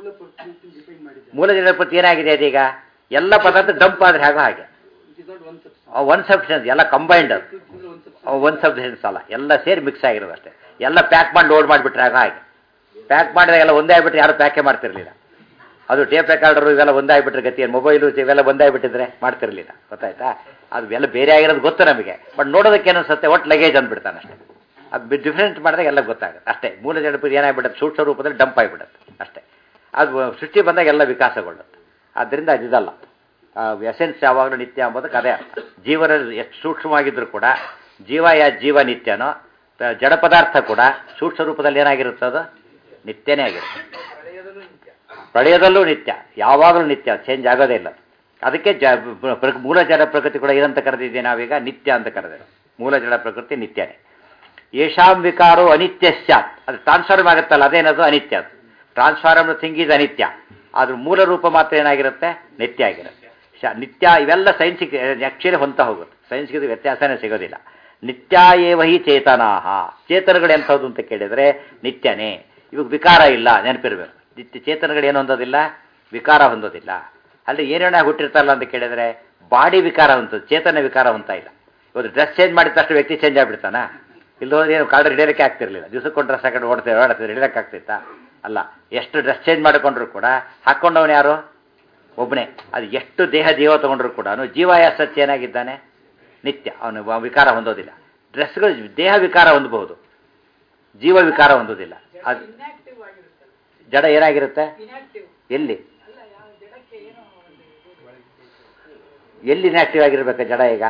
ಮೂಲ ಜಡ ಪ್ರತಿ ಏನಾಗಿದೆ ಅದೀಗ ಎಲ್ಲ ಪದಾರ್ಥ ಡಂಪ್ ಆದ್ರೆ ಹೇಗೋ ಹಾಗೆ ಒನ್ ಸಬ್ಸ್ಟೆನ್ಸ್ ಎಲ್ಲ ಕಂಬೈಂಡ್, ಒನ್ ಸಬ್ಸ್ಟೆನ್ಸ್ ಅಲ್ಲ, ಎಲ್ಲ ಸೇರಿ ಮಿಕ್ಸ್ ಆಗಿರೋದು ಅಷ್ಟೇ. ಎಲ್ಲ ಪ್ಯಾಕ್ ಮಾಡಿ ಲೋಡ್ ಮಾಡಿಬಿಟ್ರೆ ಆಗ ಹಾಗೆ ಪ್ಯಾಕ್ ಮಾಡಿದಾಗ ಎಲ್ಲ ಒಂದೇ ಆಗಿಬಿಟ್ರೆ ಯಾರು ಪ್ಯಾಕೇ ಮಾಡ್ತಿರ್ಲಿಲ್ಲ. ಅದು ಟೇಪ್ ರೆಕಾರ್ಡರು ಇವೆಲ್ಲ ಒಂದೇ ಆಗಿಬಿಟ್ರೆ ಗತಿ, ಮೊಬೈಲು ಇವೆಲ್ಲ ಒಂದೇ ಆಗಿಬಿಟ್ಟಿದ್ರೆ ಮಾಡ್ತಿರ್ಲಿಲ್ಲ, ಗೊತ್ತಾಯ್ತಾ? ಅದು ಎಲ್ಲ ಬೇರೆ ಆಗಿರೋದು ಗೊತ್ತು ನಮಗೆ, ಬಟ್ ನೋಡೋದಕ್ಕೆ ಅನಿಸುತ್ತೆ ಒಟ್ಟು ಲಗೇಜ್ ಅಂದ್ಬಿಡ್ತಾನೆ ಅಷ್ಟೇ. ಅದು ಡಿಫ್ರೆಂಟ್ ಮಾಡಿದಾಗ ಎಲ್ಲ ಗೊತ್ತಾಗುತ್ತೆ ಅಷ್ಟೇ. ಮೂಲ ಜಡಪದ ಏನಾಗ್ಬಿಡುತ್ತೆ, ಸೂಕ್ಷ್ಮ ರೂಪದಲ್ಲಿ ಡಂಪ್ ಆಗಿಬಿಡುತ್ತೆ ಅಷ್ಟೇ. ಅದು ಸೃಷ್ಟಿ ಬಂದಾಗ ಎಲ್ಲ ವಿಕಾಸಗೊಳ್ಳುತ್ತೆ. ಆದ್ದರಿಂದ ಅದಿದಲ್ಲ, ಎಸೆನ್ಸ್ ಯಾವಾಗಲೂ ನಿತ್ಯ ಅಂಬೋದಕ್ಕೆ ಅದೇ ಅರ್ಥ. ಜೀವನ ಎಷ್ಟು ಸೂಕ್ಷ್ಮವಾಗಿದ್ದರೂ ಕೂಡ ಜೀವ ಯಾ ಜೀವ ನಿತ್ಯನೋ, ಜಡ ಪದಾರ್ಥ ಕೂಡ ಸೂಕ್ಷ್ಮ ರೂಪದಲ್ಲಿ ಏನಾಗಿರುತ್ತೆ, ಅದು ನಿತ್ಯನೇ ಆಗಿರುತ್ತೆ. ಪ್ರಳಯದಲ್ಲೂ ನಿತ್ಯ, ಯಾವಾಗಲೂ ನಿತ್ಯ, ಚೇಂಜ್ ಆಗೋದೇ ಇಲ್ಲ. ಅದಕ್ಕೆ ಜ ಮೂಲ ಜಡ ಪ್ರಕೃತಿ ಕೂಡ ಏನಂತ ಕರೆದಿದ್ದೀವಿ ನಾವೀಗ, ನಿತ್ಯ ಅಂತ ಕರೆದಿಲ್ಲ. ಮೂಲ ಜಡ ಪ್ರಕೃತಿ ನಿತ್ಯನೇ. ಯಶಾಂ ವಿಕಾರೋ ಅನಿತ್ಯ ಸ್ಯಾತ್, ಅದು ಟ್ರಾನ್ಸ್ಫಾರ್ಮ್ ಆಗುತ್ತಲ್ಲ, ಅದೇನದು ಅನಿತ್ಯ. ಅದು ಟ್ರಾನ್ಸ್ಫಾರ್ಮ್ ಥಿಂಗ್ ಈಸ್ ಅನಿತ್ಯ, ಆದ್ರೂ ಮೂಲ ರೂಪ ಮಾತ್ರ ಏನಾಗಿರುತ್ತೆ, ನಿತ್ಯ ಆಗಿರುತ್ತೆ. ಶ ನಿತ್ಯ ಇವೆಲ್ಲ ಸೈನ್ಸಿಗೆ ಆ್ಯಕ್ಚುಲಿ ಹೊಂತ ಹೋಗುತ್ತೆ, ಸೈನ್ಸ್ಗೆ ವ್ಯತ್ಯಾಸನೇ ಸಿಗೋದಿಲ್ಲ. ನಿತ್ಯ ಏವ ಹಿ ಚೇತನಾಹ, ಚೇತನಗಳು ಎಂಥದ್ದು ಅಂತ ಕೇಳಿದರೆ ನಿತ್ಯನೇ. ಇವಾಗ ವಿಕಾರ ಇಲ್ಲ, ನೆನಪಿರ್ಬೇಕು. ನಿತ್ಯ ಚೇತನಗಳು ಏನು ಹೊಂದೋದಿಲ್ಲ, ವಿಕಾರ ಹೊಂದೋದಿಲ್ಲ. ಅಲ್ಲಿ ಏನೇನ ಹುಟ್ಟಿರ್ತಾರಲ್ಲ ಅಂತ ಕೇಳಿದರೆ ಬಾಡಿ ವಿಕಾರ ಹೊಂದೋದು, ಚೇತನ ವಿಕಾರ ಹೊಂತ ಇಲ್ಲ. ಇವತ್ತು ಡ್ರೆಸ್ ಚೇಂಜ್ ಮಾಡಿದ ತಕ್ಷಣ ವ್ಯಕ್ತಿ ಚೇಂಜ್ ಆಗಿಬಿಡ್ತಾನ? ಇಲ್ಲೋದ್ರೆ ಏನು ಕಾಲ್ರೆ ಹಿಡಿಯೋಕ್ಕೆ ಆಗ್ತಿರ್ಲಿಲ್ಲ, ದಿವಸಕ್ಕೊಂದು ಡ್ರೆಸ್ ಹಾಕೊಂಡು ಓಡ್ತೇವೆ ಓಡ್ತೇವೆ ಹಿಡಿಯೋಕ್ಕೆ ಆಗ್ತಿತ್ತಾ? ಅಲ್ಲ, ಎಷ್ಟು ಡ್ರೆಸ್ ಚೇಂಜ್ ಮಾಡಿಕೊಂಡ್ರು ಕೂಡ ಹಾಕ್ಕೊಂಡವನು ಯಾರು, ಒಬ್ಬನೇ. ಅದು ಎಷ್ಟು ದೇಹ ಜೀವ ತೊಗೊಂಡ್ರು ಕೂಡ ಜೀವ ಸತ್ಯ ಏನಾಗಿದ್ದಾನೆ, ನಿತ್ಯ, ಅವನು ವಿಕಾರ ಹೊಂದೋದಿಲ್ಲ. ಡ್ರೆಸ್ಗಳು ದೇಹ ವಿಕಾರ ಹೊಂದಬಹುದು, ಜೀವ ವಿಕಾರ ಹೊಂದೋದಿಲ್ಲ. ಅದು ಜಡ ಏನಾಗಿರುತ್ತೆ, ಎಲ್ಲಿ ಎಲ್ಲಿ ಇನ್ಯಾಕ್ಟಿವ್ ಆಗಿರ್ಬೇಕು ಜಡ? ಈಗ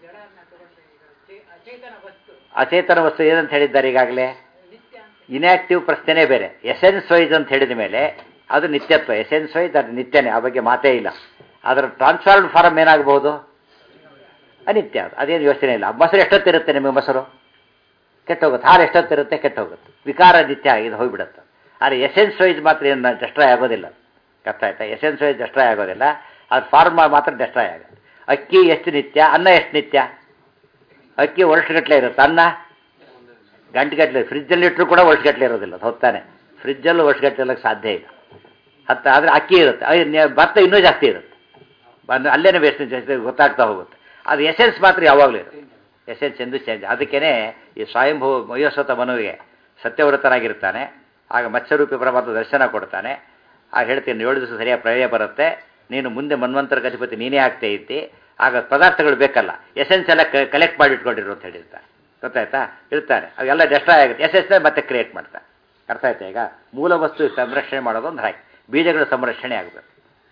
ಅಚೇತನ ವಸ್ತು ಏನಂತ ಹೇಳಿದ್ದಾರೆ ಈಗಾಗಲೇ, ಇನ್ಯಾಕ್ಟಿವ್ ಪ್ರಶ್ನೆನೇ ಬೇರೆ. ಎಸೆನ್ಸ್ ವೈಸ್ ಅಂತ ಹೇಳಿದ ಮೇಲೆ ಅದು ನಿತ್ಯತ್ವ, ಎಸೆನ್ಸ್ ವೈಸ್ ಅದು ನಿತ್ಯನೇ, ಆ ಬಗ್ಗೆ ಮಾತೇ ಇಲ್ಲ. ಅದರ ಟ್ರಾನ್ಸ್ಫಾರ್ಮ್ ಫಾರ್ಮ್ ಏನಾಗಬಹುದು, ಅನಿತ್ಯ. ಅದು ಅದೇನು ಯೋಚನೆ ಇಲ್ಲ. ಮೊಸರು ಎಷ್ಟೊತ್ತಿರುತ್ತೆ ನಿಮಗೆ, ಮೊಸರು ಕೆಟ್ಟೋಗುತ್ತೆ, ಹಾಲು ಎಷ್ಟೊತ್ತಿರುತ್ತೆ ಕೆಟ್ಟೋಗುತ್ತೆ, ವಿಕಾರ ನಿತ್ಯ ಇದು ಹೋಗಿಬಿಡುತ್ತೆ. ಆದರೆ ಎಸೆನ್ಸ್ ವೈಸ್ ಮಾತ್ರ ಏನು ಡೆಸ್ಟ್ರಾಯ್ ಆಗೋದಿಲ್ಲ, ಅರ್ಥ ಆಯ್ತಾ? ಎಸೆನ್ಸ್ ವೈಸ್ ಡೆಸ್ಟ್ರಾಯ್ ಆಗೋದಿಲ್ಲ, ಅದು ಫಾರ್ಮ್ ಮಾತ್ರ ಡೆಸ್ಟ್ರಾಯ್ ಆಗುತ್ತೆ. ಅಕ್ಕಿ ಎಷ್ಟು ನಿತ್ಯ, ಅನ್ನ ಎಷ್ಟು ನಿತ್ಯ? ಅಕ್ಕಿ ವರ್ಷಗಟ್ಟಲೆ ಇರುತ್ತೆ, ಅನ್ನ ಗಂಟೆಗಟ್ಟಲೆ. ಫ್ರಿಜ್ಜಲ್ಲಿ ಇಟ್ಟರು ಕೂಡ ವರ್ಷಗಟ್ಟಲೆ ಇರೋದಿಲ್ಲ, ಹೊತ್ತಾನೆ? ಫ್ರಿಜ್ಜಲ್ಲೂ ವರ್ಷಗಟ್ಟಲೆ ಇರೋಕ್ಕೆ ಸಾಧ್ಯ ಇಲ್ಲ. ಹತ್ತು ಆದರೆ ಅಕ್ಕಿ ಇರುತ್ತೆ, ಭತ್ತ ಇನ್ನೂ ಜಾಸ್ತಿ ಇರುತ್ತೆ, ಬಂದು ಅಲ್ಲೇನೇ ವೇಸ್ಟ್ ಜಾಸ್ತಿ ಗೊತ್ತಾಗ್ತಾ ಹೋಗುತ್ತೆ. ಅದು ಎಸೆನ್ಸ್ ಮಾತ್ರ ಯಾವಾಗಲೂ ಇರುತ್ತೆ, ಎಸೆನ್ಸ್ ಎಂದು ಚೇಂಜ್. ಅದಕ್ಕೇ ಈ ಸ್ವಯಂಭೂ ಮಯೋಸ್ವತ ಮನುವಿಗೆ ಸತ್ಯವ್ರತನಾಗಿರ್ತಾನೆ, ಆಗ ಮತ್ಸ್ಯರೂಪಿ ಪರಮಾತ್ಮ ದರ್ಶನ ಕೊಡ್ತಾನೆ. ಆಗ ಹೇಳ್ತೀನಿ, ಏಳು ದಿವಸ ಸರಿಯಾಗಿ ಪ್ರಳಯ ಬರುತ್ತೆ, ನೀನು ಮುಂದೆ ಮನ್ವಂತರ ಗತಿಪತಿ ನೀನೇ ಆಗ್ತಾ ಇದ್ದಿ, ಆಗ ಪದಾರ್ಥಗಳು ಬೇಕಲ್ಲ, ಎಸೆನ್ಸ್ ಎಲ್ಲ ಕಲೆಕ್ಟ್ ಮಾಡಿ ಇಟ್ಕೊಂಡಿರು ಅಂತ ಹೇಳಿರ್ತಾರೆ, ಗೊತ್ತಾಯ್ತಾ? ಇರ್ತಾನೆ, ಅವೆಲ್ಲ ಡೆಸ್ಟ್ರಾಯ್ ಆಗುತ್ತೆ, ಎಸೆನ್ಸ್ನ ಮತ್ತೆ ಕ್ರಿಯೇಟ್ ಮಾಡ್ತಾರೆ, ಅರ್ಥ ಆಯ್ತಾ? ಈಗ ಮೂಲ ವಸ್ತು ಸಂರಕ್ಷಣೆ ಮಾಡೋದು ಒಂದು ಹಾಗೆ, ಬೀಜಗಳ ಸಂರಕ್ಷಣೆ ಆಗಬೇಕು.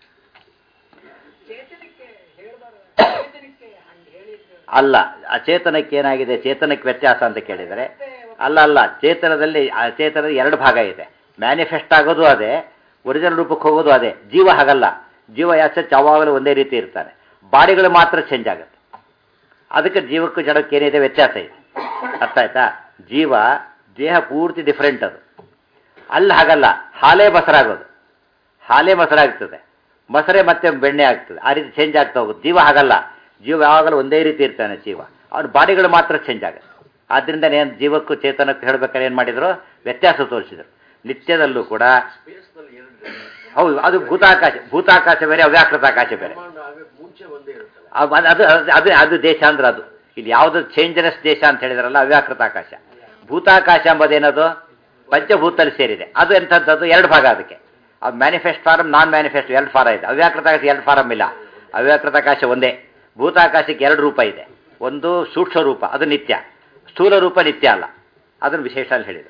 ಅಲ್ಲ, ಅಚೇತನಕ್ಕೆ ಏನಾಗಿದೆ, ಚೇತನಕ್ಕೆ ವ್ಯತ್ಯಾಸ ಅಂತ ಕೇಳಿದರೆ ಅಲ್ಲ ಅಲ್ಲ ಚೇತನದಲ್ಲಿ ಅಚೇತನದ ಎರಡು ಭಾಗ ಇದೆ. ಮ್ಯಾನಿಫೆಸ್ಟ್ ಆಗೋದು ಅದೇ, ಒರಿಜಿನಲ್ ರೂಪಕ್ಕೆ ಹೋಗೋದು ಅದೇ. ಜೀವ ಹಾಗಲ್ಲ, ಜೀವ ಯಾಚೆ ಯಾವಾಗಲೂ ಒಂದೇ ರೀತಿ ಇರ್ತಾನೆ, ಬಾಡಿಗಳು ಮಾತ್ರ ಚೇಂಜ್ ಆಗುತ್ತೆ. ಅದಕ್ಕೆ ಜೀವಕ್ಕೂ ಜಡಕ್ಕೆ ಏನಿದೆ ವ್ಯತ್ಯಾಸ ಇದೆ, ಅರ್ಥ ಆಯ್ತಾ? ಜೀವ ದೇಹ ಪೂರ್ತಿ ಡಿಫ್ರೆಂಟ್, ಅದು ಅಲ್ಲಿ ಹಾಗಲ್ಲ. ಹಾಲೇ ಮೊಸರಾಗೋದು, ಹಾಲೇ ಮೊಸರಾಗ್ತದೆ, ಮೊಸರೇ ಮತ್ತೆ ಬೆಣ್ಣೆ ಆಗ್ತದೆ, ಆ ರೀತಿ ಚೇಂಜ್ ಆಗ್ತಾ ಹೋಗುತ್ತೆ. ಜೀವ ಹಾಗಲ್ಲ, ಜೀವ ಯಾವಾಗಲೂ ಒಂದೇ ರೀತಿ ಇರ್ತಾನೆ ಜೀವ, ಅವ್ರ ಬಾಡಿಗಳು ಮಾತ್ರ ಚೇಂಜ್ ಆಗುತ್ತೆ. ಆದ್ದರಿಂದ ಏನು ಜೀವಕ್ಕೂ ಚೇತನಕ್ಕೂ ಹೇಳ್ಬೇಕಾದ್ರೆ ಏನು ಮಾಡಿದ್ರು, ವ್ಯತ್ಯಾಸ ತೋರಿಸಿದ್ರು. ನಿತ್ಯದಲ್ಲೂ ಕೂಡ ಹೌದು, ಅದು ಭೂತಾಕಾಶ. ಭೂತಾಕಾಶ ಬೇರೆ, ಅವ್ಯಾಕೃತಾಕಾಶ ಬೇರೆ. ಅದು ಅದು ಅದು ಅದು ದೇಶ ಅಂದ್ರೆ ಅದು ಇಲ್ಲಿ ಯಾವುದು ಚೇಂಜರಸ್ ದೇಶ ಅಂತ ಹೇಳಿದ್ರಲ್ಲ, ಅವ್ಯಾಕೃತಾಕಾಶ. ಭೂತಾಕಾಶ ಎಂಬುದೇನದು ಪಂಚಭೂತಲ್ಲಿ ಸೇರಿದೆ. ಅದು ಎಂಥದ್ದು, ಎರಡು ಭಾಗ ಅದಕ್ಕೆ. ಅದು ಮ್ಯಾನಿಫೆಸ್ಟ್ ಫಾರಮ್, ನಾನ್ ಮ್ಯಾನಿಫೆಸ್ಟ್ ಎರಡು ಫಾರ ಇದೆ. ಅವ್ಯಾಕೃತಾಕಾಶ ಎರಡು ಫಾರಮ್ ಇಲ್ಲ. ಅವ್ಯಾಕೃತಾಕಾಶ ಒಂದೇ. ಭೂತಾಕಾಶಕ್ಕೆ ಎರಡು ರೂಪ ಇದೆ. ಒಂದು ಸೂಕ್ಷ್ಮ ರೂಪ, ಅದು ನಿತ್ಯ. ಸ್ಥೂಲ ರೂಪ ನಿತ್ಯ ಅಲ್ಲ. ಅದನ್ನು ವಿಶೇಷ ಅಲ್ಲಿ ಹೇಳಿದರು.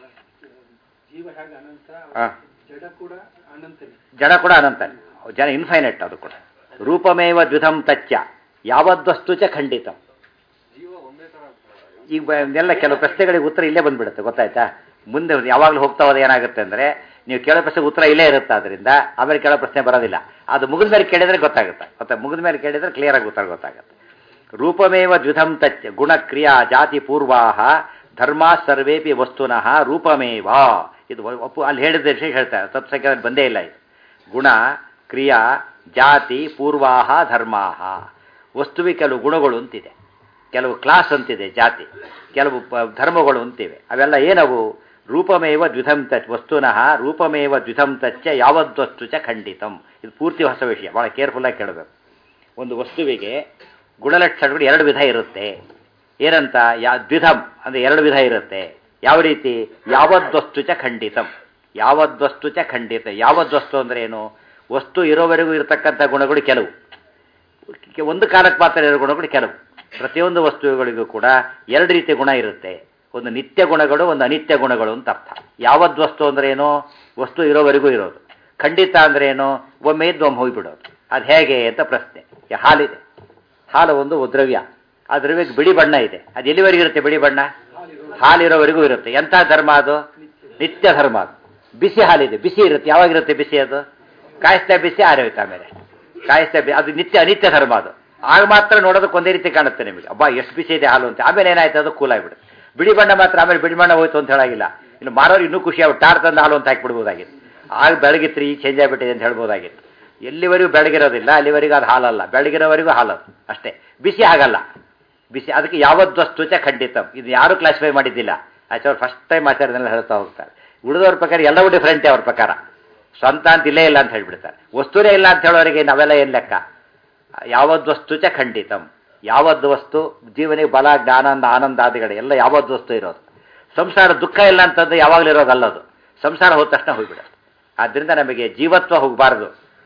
ಜಡ ಕೂಡ ಅನಂತನೇ, ಜನ ಇನ್ಫೈನೈಟ್. ಅದು ಕೂಡ ರೂಪಮೇವ ದ್ವಿಧಂ ತಚ್ಚ ಯಾವದ್ವಸ್ತು ಚ ಖಂಡಿತಂ. ಈಗ ಎಲ್ಲ ಕೆಲವು ಪ್ರಶ್ನೆಗಳಿಗೆ ಉತ್ತರ ಇಲ್ಲೇ ಬಂದ್ಬಿಡುತ್ತೆ, ಗೊತ್ತಾಯ್ತಾ? ಮುಂದೆ ಯಾವಾಗಲೂ ಹೋಗ್ತಾ ಹೋದ ಏನಾಗುತ್ತೆ ಅಂದರೆ, ನೀವು ಕೇಳೋ ಪ್ರಶ್ನೆ ಉತ್ತರ ಇಲ್ಲೇ ಇರುತ್ತೆ. ಅದರಿಂದ ಆಮೇಲೆ ಕೇಳೋ ಪ್ರಶ್ನೆ ಬರೋದಿಲ್ಲ. ಅದು ಮುಗಿದ ಮೇಲೆ ಕೇಳಿದರೆ ಗೊತ್ತಾಗುತ್ತೆ. ಗೊತ್ತಾ, ಮುಗಿದ ಮೇಲೆ ಕೇಳಿದರೆ ಕ್ಲಿಯರ್ ಆಗಿ ಉತ್ತರ ಗೊತ್ತಾಗುತ್ತೆ. ರೂಪಮೇವ ದ್ವಿಧಂ ತಚ್ಚ ಗುಣ ಕ್ರಿಯಾ ಜಾತಿ ಪೂರ್ವಾಹ ಧರ್ಮ ಸರ್ವೇಪಿ ವಸ್ತುನಃ ರೂಪಮೇವ. ಇದು ಒಪ್ಪು ಅಲ್ಲಿ ಹೇಳಿದ ವಿಷಯ ಹೇಳ್ತಾರೆ. ತತ್ಸಂಖ್ಯೆ ಬಂದೇ ಇಲ್ಲ. ಇದು ಗುಣ ಕ್ರಿಯಾ ಜಾತಿ ಪೂರ್ವಾಹ ಧರ್ಮಾಹ. ವಸ್ತುವಿಗೆ ಕೆಲವು ಗುಣಗಳು ಅಂತಿದೆ, ಕೆಲವು ಕ್ಲಾಸ್ ಅಂತಿದೆ ಜಾತಿ, ಕೆಲವು ಧರ್ಮಗಳು ಅಂತಿವೆ. ಅವೆಲ್ಲ ಏನವು? ರೂಪಮೇವ ದ್ವಿಧಂ ತಚ್ ವಸ್ತುನಃ ರೂಪಮೇವ ದ್ವಿಧಂ ತಚ್ಚ ಯಾವದ್ವಸ್ತು ಚ ಖಂಡಿತಂ. ಇದು ಪೂರ್ತಿ ಹೊಸ ವಿಷಯ, ಭಾಳ ಕೇರ್ಫುಲ್ಲಾಗಿ ಕೇಳಬೇಕು. ಒಂದು ವಸ್ತುವಿಗೆ ಗುಣಲಕ್ಷಣಗಳು ಎರಡು ವಿಧ ಇರುತ್ತೆ. ಏನಂತ? ಯಾ ದ್ವಿಧಂ ಅಂದರೆ ಎರಡು ವಿಧ ಇರುತ್ತೆ. ಯಾವ ರೀತಿ? ಯಾವದ್ವಸ್ತು ಚ ಖಂಡಿತಂ. ಯಾವದ್ವಸ್ತು ಚ ಖಂಡಿತ. ಯಾವದ್ವಸ್ತು ಅಂದರೆ ಏನು? ವಸ್ತು ಇರೋವರೆಗೂ ಇರತಕ್ಕಂಥ ಗುಣಗಳು ಕೆಲವು, ಒಂದು ಕಾಲಕ್ಕೆ ಮಾತ್ರ ಇರೋ ಗುಣಗಳು ಕೆಲವು. ಪ್ರತಿಯೊಂದು ವಸ್ತುಗಳಿಗೂ ಕೂಡ ಎರಡು ರೀತಿಯ ಗುಣ ಇರುತ್ತೆ. ಒಂದು ನಿತ್ಯ ಗುಣಗಳು, ಒಂದು ಅನಿತ್ಯ ಗುಣಗಳು ಅಂತ ಅರ್ಥ. ಯಾವದ್ವಸ್ತು ಅಂದರೆ ಏನು? ವಸ್ತು ಇರೋವರೆಗೂ ಇರೋದು. ಖಂಡಿತ ಅಂದರೆ ಏನು? ಒಮ್ಮೆ ಇದ್ದು ಒಮ್ಮೆ ಹೋಗಿಬಿಡೋದು. ಅದು ಹೇಗೆ ಅಂತ ಪ್ರಶ್ನೆ. ಹಾಲಿದೆ, ಹಾಲು ಒಂದು ದ್ರವ್ಯ. ಆ ದ್ರವ್ಯಕ್ಕೆ ಬಿಳಿ ಬಣ್ಣ ಇದೆ. ಅದು ಎಲ್ಲಿವರೆಗೂ ಇರುತ್ತೆ ಬಿಳಿ ಬಣ್ಣ? ಹಾಲಿರೋವರೆಗೂ ಇರುತ್ತೆ. ಎಂಥ ಧರ್ಮ ಅದು? ನಿತ್ಯ ಧರ್ಮ ಅದು. ಬಿಸಿ ಹಾಲಿದೆ, ಬಿಸಿ ಇರುತ್ತೆ. ಯಾವಾಗಿರುತ್ತೆ ಬಿಸಿ? ಅದು ಕಾಯಿಸ್ತಾ ಬಿಸಿ ಆರೋಯ್ತು, ಆಮೇಲೆ ಕಾಯಿಸ್ತಾ ಬಿ ಅದು ನಿತ್ಯ ಅನಿತ್ಯ ಧರ್ಮ ಅದು. ಆಗ ಮಾತ್ರ ನೋಡೋದಕ್ಕೆ ಒಂದೇ ರೀತಿ ಕಾಣುತ್ತೆ ನಿಮಗೆ, ಅಬ್ಬಾ ಎಷ್ಟು ಬಿಸಿ ಇದೆ ಹಾಲು ಅಂತ. ಆಮೇಲೆ ಏನಾಯ್ತು? ಅದು ಕೂಲ್ ಆಗಿಬಿಡುತ್ತೆ. ಬಿಳಿ ಬಣ್ಣ ಮಾತ್ರ ಆಮೇಲೆ ಬಿಳಿ ಬಣ್ಣ ಹೋಯ್ತು ಅಂತ ಹೇಳಾಗಿಲ್ಲ. ಇನ್ನು ಮಾರೋರು ಇನ್ನೂ ಖುಷಿ ಆಗ್ಬಿಟ್ಟು ಟಾರ್ ತಂದು ಹಾಲು ಅಂತ ಹಾಕಿಬಿಡ್ಬೋದಾಗಿತ್ತು. ಆಗ ಬೆಳಗಿತ್ತು, ಈಗ ಚೇಂಜ್ ಆಗಿಬಿಟ್ಟಿದೆ ಅಂತ ಹೇಳ್ಬೋದಾಗಿತ್ತು. ಎಲ್ಲಿವರೆಗೂ ಬೆಳಗಿರೋದಿಲ್ಲ ಅಲ್ಲಿವರೆಗೂ ಅದು ಹಾಲಲ್ಲ, ಬೆಳಗಿರೋವರೆಗೂ ಹಾಲದು ಅಷ್ಟೇ. ಬಿಸಿ ಆಗಲ್ಲ ಬಿಸಿ. ಅದಕ್ಕೆ ಯಾವದ್ವಸ್ತು ಚ ಖಂಡಿತಂ. ಇದು ಯಾರೂ ಕ್ಲಾಸಿಫೈ ಮಾಡಿದ್ದಿಲ್ಲ. ಆಚಾರ್ಯ ಫಸ್ಟ್ ಟೈಮ್ ಆಚಾರ್ಯನೆಲ್ಲ ಹೇಳ್ತಾ ಹೋಗ್ತಾರೆ. ಉಳಿದವ್ರ ಪ್ರಕಾರ ಎಲ್ಲವೂ ಡಿಫ್ರೆಂಟೇ. ಅವ್ರ ಪ್ರಕಾರ ಸ್ವಂತ ಅಂತ ಇಲ್ಲೇ ಇಲ್ಲ ಅಂತ ಹೇಳ್ಬಿಡ್ತಾರೆ. ವಸ್ತುನೇ ಇಲ್ಲ ಅಂತ ಹೇಳೋರಿಗೆ ನಾವೆಲ್ಲ ಏನು ಲೆಕ್ಕ? ಯಾವದ್ವಸ್ತು ಚ ಖಂಡಿತಂ. ಯಾವದ್ದು ವಸ್ತು ಜೀವನಿಗೆ ಬಲ ಜ್ಞಾನಂದ ಆನಂದಾದಿಗಳು ಎಲ್ಲ ಯಾವದ್ದು ವಸ್ತು ಇರೋದು. ಸಂಸಾರ ದುಃಖ ಇಲ್ಲ ಅಂತಂದು ಯಾವಾಗಲೂ ಇರೋದಲ್ಲದು. ಸಂಸಾರ ಹೋದ ತಕ್ಷಣ ಹೋಗಿಬಿಡೋದು. ಆದ್ದರಿಂದ ನಮಗೆ ಜೀವತ್ವ ಹೋಗಬಾರ್ದು.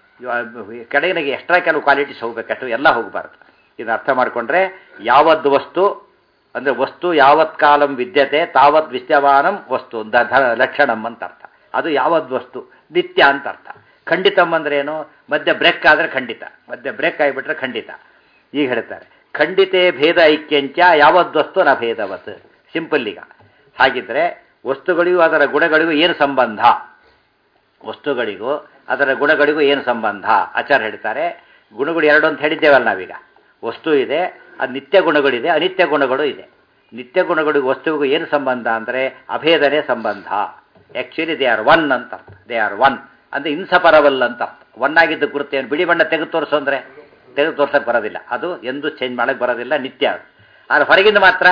ಕಡೆಗೆ ಎಕ್ಸ್ಟ್ರಾ ಕೆಲವು ಕ್ವಾಲಿಟೀಸ್ ಹೋಗ್ಬೇಕಷ್ಟು ಎಲ್ಲ ಹೋಗಬಾರ್ದು. ಇದನ್ನು ಅರ್ಥ ಮಾಡಿಕೊಂಡ್ರೆ ಯಾವದ್ದು ವಸ್ತು ಅಂದರೆ ವಸ್ತು ಯಾವತ್ ಕಾಲಂ ವಿದ್ಯತೆ ತಾವತ್ ವಿದ್ಯಮಾನಂ ವಸ್ತು ದ ಲಕ್ಷಣಂ ಅಂತ ಅರ್ಥ. ಅದು ಯಾವದ್ದು ವಸ್ತು ನಿತ್ಯ ಅಂತ ಅರ್ಥ. ಖಂಡಿತಂ ಅಂದ್ರೆ ಏನು? ಮಧ್ಯ ಬ್ರೇಕ್ ಆದರೆ ಖಂಡಿತ, ಮಧ್ಯ ಬ್ರೇಕ್ ಆಗಿಬಿಟ್ರೆ ಖಂಡಿತ. ಈಗ ಹೇಳ್ತಾರೆ ಖಂಡಿತೇ ಭೇದ ಐಕ್ಯಂಚ ಯಾವದ್ವಸ್ತು ನ ಭೇದವತ್. ಸಿಂಪಲ್. ಈಗ ಹಾಗಿದ್ರೆ ವಸ್ತುಗಳಿಗೂ ಅದರ ಗುಣಗಳಿಗೂ ಏನು ಸಂಬಂಧ? ವಸ್ತುಗಳಿಗೂ ಅದರ ಗುಣಗಳಿಗೂ ಏನು ಸಂಬಂಧ? ಆಚಾರ್ಯ ಹೇಳ್ತಾರೆ ಗುಣಗಳು ಎರಡು ಅಂತ ಹೇಳಿದ್ದೇವಲ್ಲ ನಾವೀಗ. ವಸ್ತು ಇದೆ, ಅದು ನಿತ್ಯ ಗುಣಗಳಿದೆ, ಅನಿತ್ಯ ಗುಣಗಳು ಇದೆ. ನಿತ್ಯ ಗುಣಗಳಿಗೂ ವಸ್ತುವಿಗೂ ಏನು ಸಂಬಂಧ ಅಂದರೆ ಅಭೇದನೆ ಸಂಬಂಧ. ಆ್ಯಕ್ಚುಲಿ ದೇ ಆರ್ ಒನ್ ಅಂತ ಅರ್ಥ. ದೇ ಆರ್ ಒನ್ ಅಂದರೆ ಇನ್ಸಪರಬಲ್ ಅಂತ ಅರ್ಥ. ಒನ್ ಆಗಿದ್ದ ಗುರುತೇನು? ಬಿಳಿ ಬಣ್ಣ ತೆಗೆದು ತೋರಿಸು ಅಂದರೆ ತೆಗೆದು ತೋರ್ಸೋಕ್ಕೆ ಬರೋದಿಲ್ಲ. ಅದು ಎಂದು ಚೇಂಜ್ ಮಾಡೋಕ್ಕೆ ಬರೋದಿಲ್ಲ, ನಿತ್ಯ ಅದು. ಆದರೆ ಹೊರಗಿಂದ ಮಾತ್ರ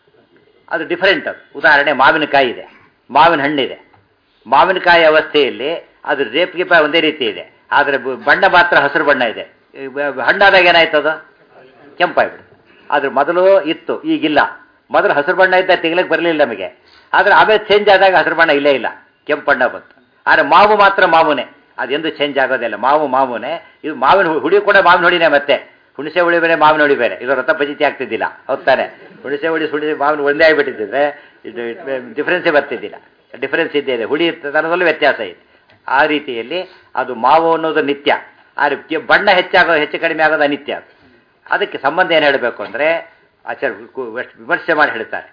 ಅದು ಡಿಫರೆಂಟ್. ಅದು ಉದಾಹರಣೆ ಮಾವಿನಕಾಯಿ ಇದೆ, ಮಾವಿನ ಹಣ್ಣಿದೆ. ಮಾವಿನಕಾಯಿ ಅವಸ್ಥೆಯಲ್ಲಿ ಅದು ರೇಪ್ಗೆ ಒಂದೇ ರೀತಿ ಇದೆ, ಆದರೆ ಬಣ್ಣ ಮಾತ್ರ ಹಸಿರು ಬಣ್ಣ ಇದೆ. ಹಣ್ಣಾದಾಗ ಏನಾಯ್ತದು? ಕೆಂಪಾಗ್ಬಿಡುತ್ತೆ. ಆದರೆ ಮೊದಲು ಇತ್ತು, ಈಗಿಲ್ಲ. ಮೊದಲು ಹಸಿರು ಬಣ್ಣ ಇದ್ದ ತೆಗಿಲಿಕ್ಕೆ ಬರಲಿಲ್ಲ ನಮಗೆ, ಆದರೆ ಆಮೇಲೆ ಚೇಂಜ್ ಆದಾಗ ಹಸಿರು ಬಣ್ಣ ಇಲ್ಲೇ ಇಲ್ಲ, ಕೆಂಪು ಬಣ್ಣ ಬಂತು. ಆದರೆ ಮಾವು ಮಾತ್ರ ಮಾವುನೇ, ಅದೆಂದು ಚೇಂಜ್ ಆಗೋದಿಲ್ಲ. ಮಾವು ಮಾವುನೇ. ಇದು ಮಾವಿನ ಹುಳಿ ಕೂಡ ಮಾವಿನ ಹುಳಿನೇ. ಮತ್ತೆ ಹುಣಸೆ ಹುಳಿ ಬೇರೆ ಮಾವಿನ ಹುಳಿ ಬೇರೆ. ಇದು ರಥ ಪಜಿತಿ ಆಗ್ತಿದ್ದಿಲ್ಲ, ಹೋಗ್ತಾನೆ. ಹುಣಸೆ ಹುಳಿ ಹುಳಿ ಮಾವಿನ ಒಂದೇ ಆಗಿಬಿಟ್ಟಿದ್ದರೆ ಇದು ಡಿಫ್ರೆನ್ಸೇ ಬರ್ತಿದ್ದಿಲ್ಲ. ಡಿಫ್ರೆನ್ಸ್ ಇದ್ದೇ ಇದೆ, ಹುಳಿ ತನದಲ್ಲೂ ವ್ಯತ್ಯಾಸ ಇದೆ. ಆ ರೀತಿಯಲ್ಲಿ ಅದು ಮಾವು ಅನ್ನೋದು ನಿತ್ಯ, ಆದರೆ ಬಣ್ಣ ಹೆಚ್ಚಾಗೋ ಹೆಚ್ಚು ಕಡಿಮೆ ಆಗೋದು ಅನಿತ್ಯ. ಅದಕ್ಕೆ ಸಂಬಂಧ ಏನು ಹೇಳಬೇಕು ಅಂದರೆ ಆಚಾರ್ಯ ವಿಮರ್ಶೆ ಮಾಡಿ ಹೇಳ್ತಾರೆ.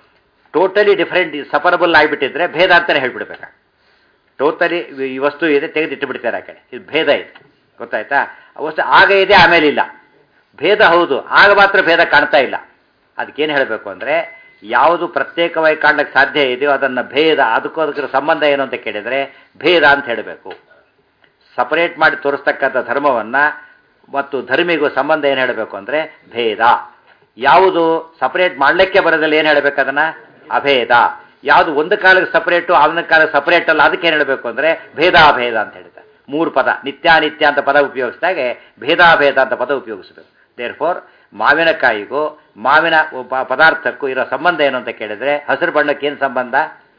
ಟೋಟಲಿ ಡಿಫ್ರೆಂಟ್ ಸಪರಬಲ್ ಆಗಿಬಿಟ್ಟಿದ್ರೆ ಭೇದ ಅಂತಲೇ ಹೇಳ್ಬಿಡ್ಬೇಕಾ. ಟೋಟಲಿ ಈ ವಸ್ತು ಇದೆ ತೆಗೆದಿಟ್ಟು ಬಿಡ್ತಾರೆ ಆ ಕಡೆ, ಇದು ಭೇದ ಇದೆ. ಗೊತ್ತಾಯ್ತಾ? ವಸ್ತು ಆಗ ಇದೆ ಆಮೇಲೆ ಇಲ್ಲ. ಭೇದ ಹೌದು, ಆಗ ಮಾತ್ರ ಭೇದ ಕಾಣ್ತಾ ಇಲ್ಲ. ಅದಕ್ಕೇನು ಹೇಳಬೇಕು ಅಂದರೆ ಯಾವುದು ಪ್ರತ್ಯೇಕವಾಗಿ ಕಾಣಕ್ಕೆ ಸಾಧ್ಯ ಇದೆಯೋ ಅದನ್ನು ಭೇದ, ಅದಕ್ಕೂ ಅದಕ್ಕೆ ಸಂಬಂಧ ಏನು ಅಂತ ಕೇಳಿದರೆ ಭೇದ ಅಂತ ಹೇಳಬೇಕು. ಸಪರೇಟ್ ಮಾಡಿ ತೋರಿಸ್ತಕ್ಕಂಥ ಧರ್ಮವನ್ನು ಮತ್ತು ಧರ್ಮಿಗೂ ಸಂಬಂಧ ಏನು ಹೇಳಬೇಕು ಅಂದರೆ ಭೇದ. ಯಾವುದು ಸಪರೇಟ್ ಮಾಡಲಿಕ್ಕೆ ಬರೋದಿಲ್ಲ ಏನು ಹೇಳಬೇಕು? ಅದನ್ನು ಅಭೇದ. ಯಾವುದು ಒಂದು ಕಾಲಕ್ಕೆ ಸಪರೇಟು ಅವನ ಕಾಲಕ್ಕೆ ಸಪರೇಟ್ ಅಲ್ಲ, ಅದಕ್ಕೆ ಏನು ಹೇಳಬೇಕು ಅಂದರೆ ಭೇದಾಭೇದ ಅಂತ ಹೇಳ್ತಾರೆ. ಮೂರು ಪದ ನಿತ್ಯಾನಿತ್ಯ ಅಂತ ಪದ ಉಪಯೋಗಿಸಿದಾಗೆ ಭೇದಾಭೇದ ಅಂತ ಪದ ಉಪಯೋಗಿಸಬೇಕು. ದೇರ್ ಫೋರ್ ಮಾವಿನಕಾಯಿಗೂ ಮಾವಿನ ಪದಾರ್ಥಕ್ಕೂ ಇರೋ ಸಂಬಂಧ ಏನು ಅಂತ ಕೇಳಿದ್ರೆ ಹಸಿರು ಬಣ್ಣಕ್ಕೆ ಏನು ಸಂಬಂಧ?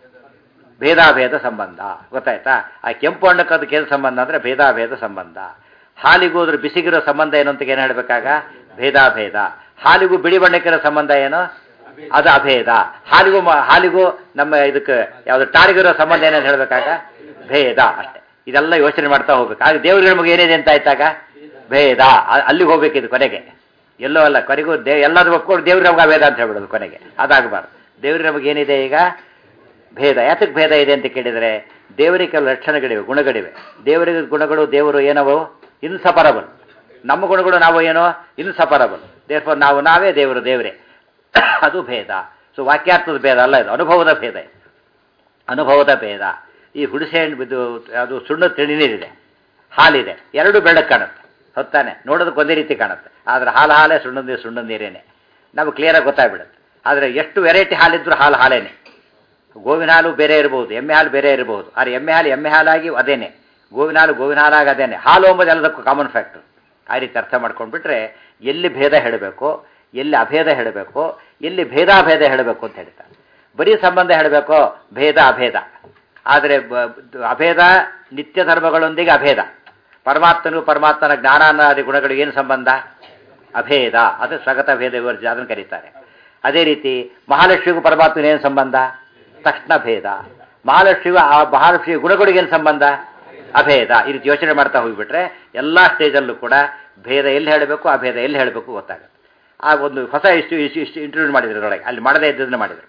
ಭೇದಾಭೇದ ಸಂಬಂಧ. ಗೊತ್ತಾಯ್ತಾ? ಆ ಕೆಂಪು ಹಣ್ಣಕ್ಕೆ ಅದಕ್ಕೆ ಏನು ಸಂಬಂಧ ಅಂದರೆ ಭೇದಾಭೇದ ಸಂಬಂಧ. ಹಾಲಿಗೂ ಅದ್ರ ಬಿಸಿಗಿರೋ ಸಂಬಂಧ ಏನು ಅಂತ ಏನು ಹೇಳಬೇಕಾಗ? ಭೇದಾಭೇದ. ಹಾಲಿಗೂ ಬಿಳಿ ಬಣ್ಣಕ್ಕಿರೋ ಸಂಬಂಧ ಏನು? ಅದು ಅಭೇದ. ಹಾಲಿಗೂ ಹಾಲಿಗೂ ನಮ್ಮ ಇದಕ್ಕೆ ಯಾವುದು ಟಾರಿಗಿರೋ ಸಂಬಂಧ ಏನಂತ ಹೇಳಬೇಕಾಗ? ಭೇದ. ಅಷ್ಟೇ. ಇದೆಲ್ಲ ಯೋಚನೆ ಮಾಡ್ತಾ ಹೋಗ್ಬೇಕು. ಆಗ ದೇವ್ರಿಗೆ ನಮಗೆ ಏನಿದೆ ಅಂತ ಆಯ್ತಾಗ ಭೇದ. ಅಲ್ಲಿಗೆ ಹೋಗ್ಬೇಕಿದು ಕೊನೆಗೆ, ಎಲ್ಲೋ ಅಲ್ಲ ಕೊನೆಗೂ ದೇ ಎಲ್ಲಾದ್ರೂ ಒಪ್ಕೊಂಡು ದೇವ್ರಿಗೆ ನಮ್ಗೆ ಭೇದ ಅಂತ ಹೇಳ್ಬಿಡೋದು ಕೊನೆಗೆ. ಅದಾಗಬಾರ್ದು. ದೇವ್ರಿಗೆ ನಮಗೆ ಏನಿದೆ ಈಗ? ಭೇದ. ಯಾತಕ್ಕೆ ಭೇದ ಇದೆ ಅಂತ ಕೇಳಿದರೆ ದೇವರಿಗೆ ಕೆಲವು ಲಕ್ಷಣಗಳಿವೆ, ಗುಣಗಳಿವೆ. ದೇವರಿಗೆ ಗುಣಗಳು ದೇವರು ಏನವು? ಇನ್ಸಪರಬಲ್. ನಮ್ಮ ಗುಣಗಳು ನಾವು ಏನೋ ಇನ್ಸಪರಬಲ್. ದೇರ್ಫೋರ್ ನಾವು ನಾವೇ, ದೇವರು ದೇವರೇ. ಅದು ಭೇದ. ಸೊ ವಾಕ್ಯಾರ್ಥದ ಭೇದ ಅಲ್ಲ, ಇದು ಅನುಭವದ ಭೇದ. ಇದು ಅನುಭವದ ಭೇದ. ಈ ಹುಣಸೆ ಹಣ್ಣು ಬಿದ್ದು ಅದು ಸುಣ್ಣ ತಿಳಿ ನೀರಿದೆ, ಹಾಲಿದೆ, ಎರಡು ಬೆಳಕು ಕಾಣುತ್ತೆ. ಹೊತ್ತಾನೆ ನೋಡೋದಕ್ಕೆ ಒಂದೇ ರೀತಿ ಕಾಣುತ್ತೆ. ಆದರೆ ಹಾಲು ಹಾಲೇ, ಸುಣ್ಣದ ನೀರು ಸುಣ್ಣದ ನೀರೇನೆ. ನಮಗೆ ಕ್ಲಿಯರಾಗಿ ಗೊತ್ತಾಗ್ಬಿಡುತ್ತೆ. ಆದರೆ ಎಷ್ಟು ವೆರೈಟಿ ಹಾಲಿದ್ರೂ ಹಾಲು ಹಾಲೇನೆ. ಗೋವಿನ ಹಾಲು ಬೇರೆ ಇರಬಹುದು, ಎಮ್ಮೆ ಹಾಲು ಬೇರೆ ಇರಬಹುದು. ಆದರೆ ಎಮ್ಮೆ ಹಾಲು ಎಮ್ಮೆ ಹಾಲಾಗಿ ಅದೇನೆ, ಗೋವಿನ ಹಾಲು ಗೋವಿನ ಹಾಲಾಗಿ ಅದೇನೆ. ಹಾಲು ಎಂಬುದು ಎಲ್ಲದಕ್ಕೂ ಕಾಮನ್ ಫ್ಯಾಕ್ಟರ್. ಆ ರೀತಿ ಅರ್ಥ ಮಾಡ್ಕೊಂಡ್ಬಿಟ್ರೆ ಎಲ್ಲಿ ಭೇದ ಹೇಳಬೇಕು, ಎಲ್ಲಿ ಅಭೇದ ಹೇಳಬೇಕು, ಎಲ್ಲಿ ಭೇದಾಭೇದ ಹೇಳಬೇಕು ಅಂತ ಹೇಳ್ತಾರೆ. ಬರೀ ಸಂಬಂಧ ಹೇಳಬೇಕು, ಭೇದ ಅಭೇದ. ಆದರೆ ಅಭೇದ ನಿತ್ಯ ಧರ್ಮಗಳೊಂದಿಗೆ ಅಭೇದ. ಪರಮಾತ್ಮನಿಗೂ ಪರಮಾತ್ಮನ ಜ್ಞಾನಾದಿ ಗುಣಗಳಿಗೆ ಏನು ಸಂಬಂಧ? ಅಭೇದ. ಅದು ಸ್ವಗತ ಭೇದ ವಿವರ್ಜ, ಅದನ್ನು ಕರೀತಾರೆ. ಅದೇ ರೀತಿ ಮಹಾಲಕ್ಷ್ಮಿಗೂ ಪರಮಾತ್ಮನ ಏನು ಸಂಬಂಧ? ತಕ್ಷಣ ಭೇದ. ಮಹಾಲಕ್ಷ್ಮಿಗೂ ಆ ಮಹಾಲಕ್ಷ್ಮಿ ಗುಣಗಳಿಗೇನು ಸಂಬಂಧ? ಅಭೇದ. ಈ ರೀತಿ ಯೋಚನೆ ಮಾಡ್ತಾ ಹೋಗಿಬಿಟ್ರೆ ಎಲ್ಲ ಸ್ಟೇಜಲ್ಲೂ ಕೂಡ ಭೇದ ಎಲ್ಲಿ ಹೇಳಬೇಕು, ಅಭೇದ ಎಲ್ಲಿ ಹೇಳಬೇಕು ಗೊತ್ತಾಗುತ್ತೆ. ಆ ಒಂದು ಹೊಸ ಇಷ್ಟು ಇಷ್ಟು ಇಷ್ಟು ಇಂಟ್ರೊಡ್ಯೂಸ್ ಮಾಡಿದ್ರು ಅದರೊಳಗೆ, ಅಲ್ಲಿ ಮಾಡದೇ ಇದ್ದದನ್ನು ಮಾಡಿದರು.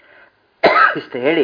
ಇಷ್ಟು ಹೇಳಿ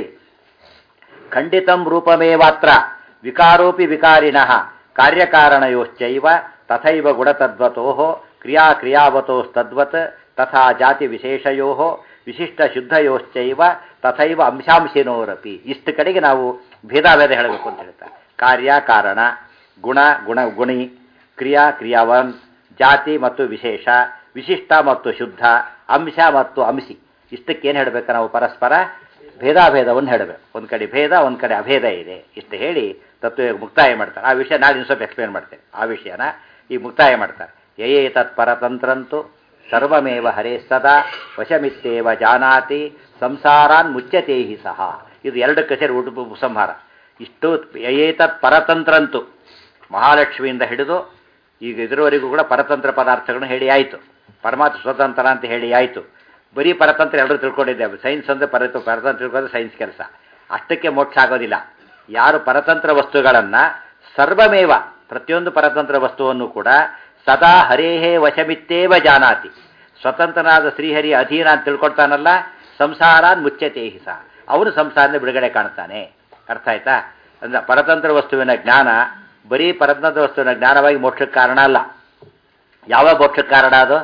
ಖಂಡಿತಂ ರೂಪಮೇವಾತ್ರ ವಿಕಾರೋಪಿ ವಿಕಾರಿಣಃ ಕಾರ್ಯಕಾರಣಯೋಶ್ಚೈವ ತಥೈವ ಗುಣತದ್ವತೋ ಕ್ರಿಯಾ ಕ್ರಿಯಾವತೋಸ್ತದ್ವತ್ ತಥಾ ಜಾತಿ ವಿಶೇಷಯೋ ವಿಶಿಷ್ಟ ಶುದ್ಧಯೋಶ್ಚೈವ ತಥೈವ ಅಂಶಾಂಶಿನೋರಪಿ. ಇಷ್ಟು ಕಡೆಗೆ ನಾವು ಭೇದಾಭೇದ ಹೇಳಬೇಕು ಅಂತ ಹೇಳ್ತಾರೆ. ಕಾರ್ಯ ಕಾರಣ, ಗುಣ ಗುಣ ಗುಣಿ, ಕ್ರಿಯಾ ಕ್ರಿಯಾವನ್, ಜಾತಿ ಮತ್ತು ವಿಶೇಷ, ವಿಶಿಷ್ಟ ಮತ್ತು ಶುದ್ಧ, ಅಂಶ ಮತ್ತು ಅಂಶಿ. ಇಷ್ಟಕ್ಕೇನು ಹೇಳಬೇಕು ನಾವು? ಪರಸ್ಪರ ಭೇದಾಭೇದವನ್ನು ಹೇಳಬೇಕು. ಒಂದು ಕಡೆ ಭೇದ, ಒಂದು ಕಡೆ ಅಭೇದ ಇದೆ. ಇಷ್ಟು ಹೇಳಿ ತತ್ವ ಮುಕ್ತಾಯ ಮಾಡ್ತಾರೆ. ಆ ವಿಷಯ ನಾನು ಇನ್ನೂ ಸ್ವಲ್ಪ ಎಕ್ಸ್ಪ್ಲೇನ್ ಮಾಡ್ತೇನೆ. ಆ ವಿಷಯನ ಈಗ ಮುಕ್ತಾಯ ಮಾಡ್ತಾರೆ. ಯಯೇ ತತ್ ಪರತಂತ್ರಂತು ಸರ್ವಮೇವ ಹರೇ ಸದಾ ವಶಮಿತ್ತೇವ ಜಾನಾತಿ ಸಂಸಾರಾನ್ ಮುಚ್ಚತೇಹಿ ಸಹ. ಇದು ಎರಡಕ್ಕೆ ಸೇರಿ ಉಡುಪು ಉಪಸಂಹಾರ. ಇಷ್ಟು ಯಯೇತತ್ ಪರತಂತ್ರಂತು, ಮಹಾಲಕ್ಷ್ಮಿಯಿಂದ ಹಿಡಿದು ಈಗ ಇದರವರೆಗೂ ಕೂಡ ಪರತಂತ್ರ ಪದಾರ್ಥಗಳನ್ನು ಹೇಳಿ ಆಯಿತು. ಪರಮಾತ್ಮ ಸ್ವತಂತ್ರ ಅಂತ ಹೇಳಿ ಆಯಿತು. ಬರೀ ಪರತಂತ್ರ ಎಲ್ಲರೂ ತಿಳ್ಕೊಂಡಿದ್ದೇವೆ. ಸೈನ್ಸ್ ಅಂದರೆ ಪರ ಪರತಂತ್ರ ತಿಳ್ಕೊಳ್ಳೋದು ಸೈನ್ಸ್ ಕೆಲಸ. ಅಷ್ಟಕ್ಕೆ ಮೋಕ್ಷ ಆಗೋದಿಲ್ಲ. ಯಾರು ಪರತಂತ್ರ ವಸ್ತುಗಳನ್ನು ಸರ್ವಮೇವ, ಪ್ರತಿಯೊಂದು ಪರತಂತ್ರ ವಸ್ತುವನ್ನು ಕೂಡ ಸದಾ ಹರೇಹೇ ವಶಮಿತ್ತೇವ ಜಾನಾತಿ, ಸ್ವತಂತ್ರನಾದ ಶ್ರೀಹರಿ ಅಧೀನ ಅಂತ ತಿಳ್ಕೊಳ್ತಾನಲ್ಲ, ಸಂಸಾರಾನ್ ಮುಚ್ಚತೇಹಿ ಸಹ, ಅವನು ಸಂಸಾರನ ಬಿಡುಗಡೆ ಕಾಣ್ತಾನೆ. ಅರ್ಥ ಆಯ್ತಾ? ಅಂದ್ರೆ ಪರತಂತ್ರ ವಸ್ತುವಿನ ಜ್ಞಾನ ಬರೀ ಪರತಂತ್ರ ವಸ್ತುವಿನ ಜ್ಞಾನವಾಗಿ ಮೋಕ್ಷಕ್ಕೆ ಕಾರಣ ಅಲ್ಲ. ಯಾವ ಮೋಕ್ಷಕ್ಕೆ ಕಾರಣ? ಅದು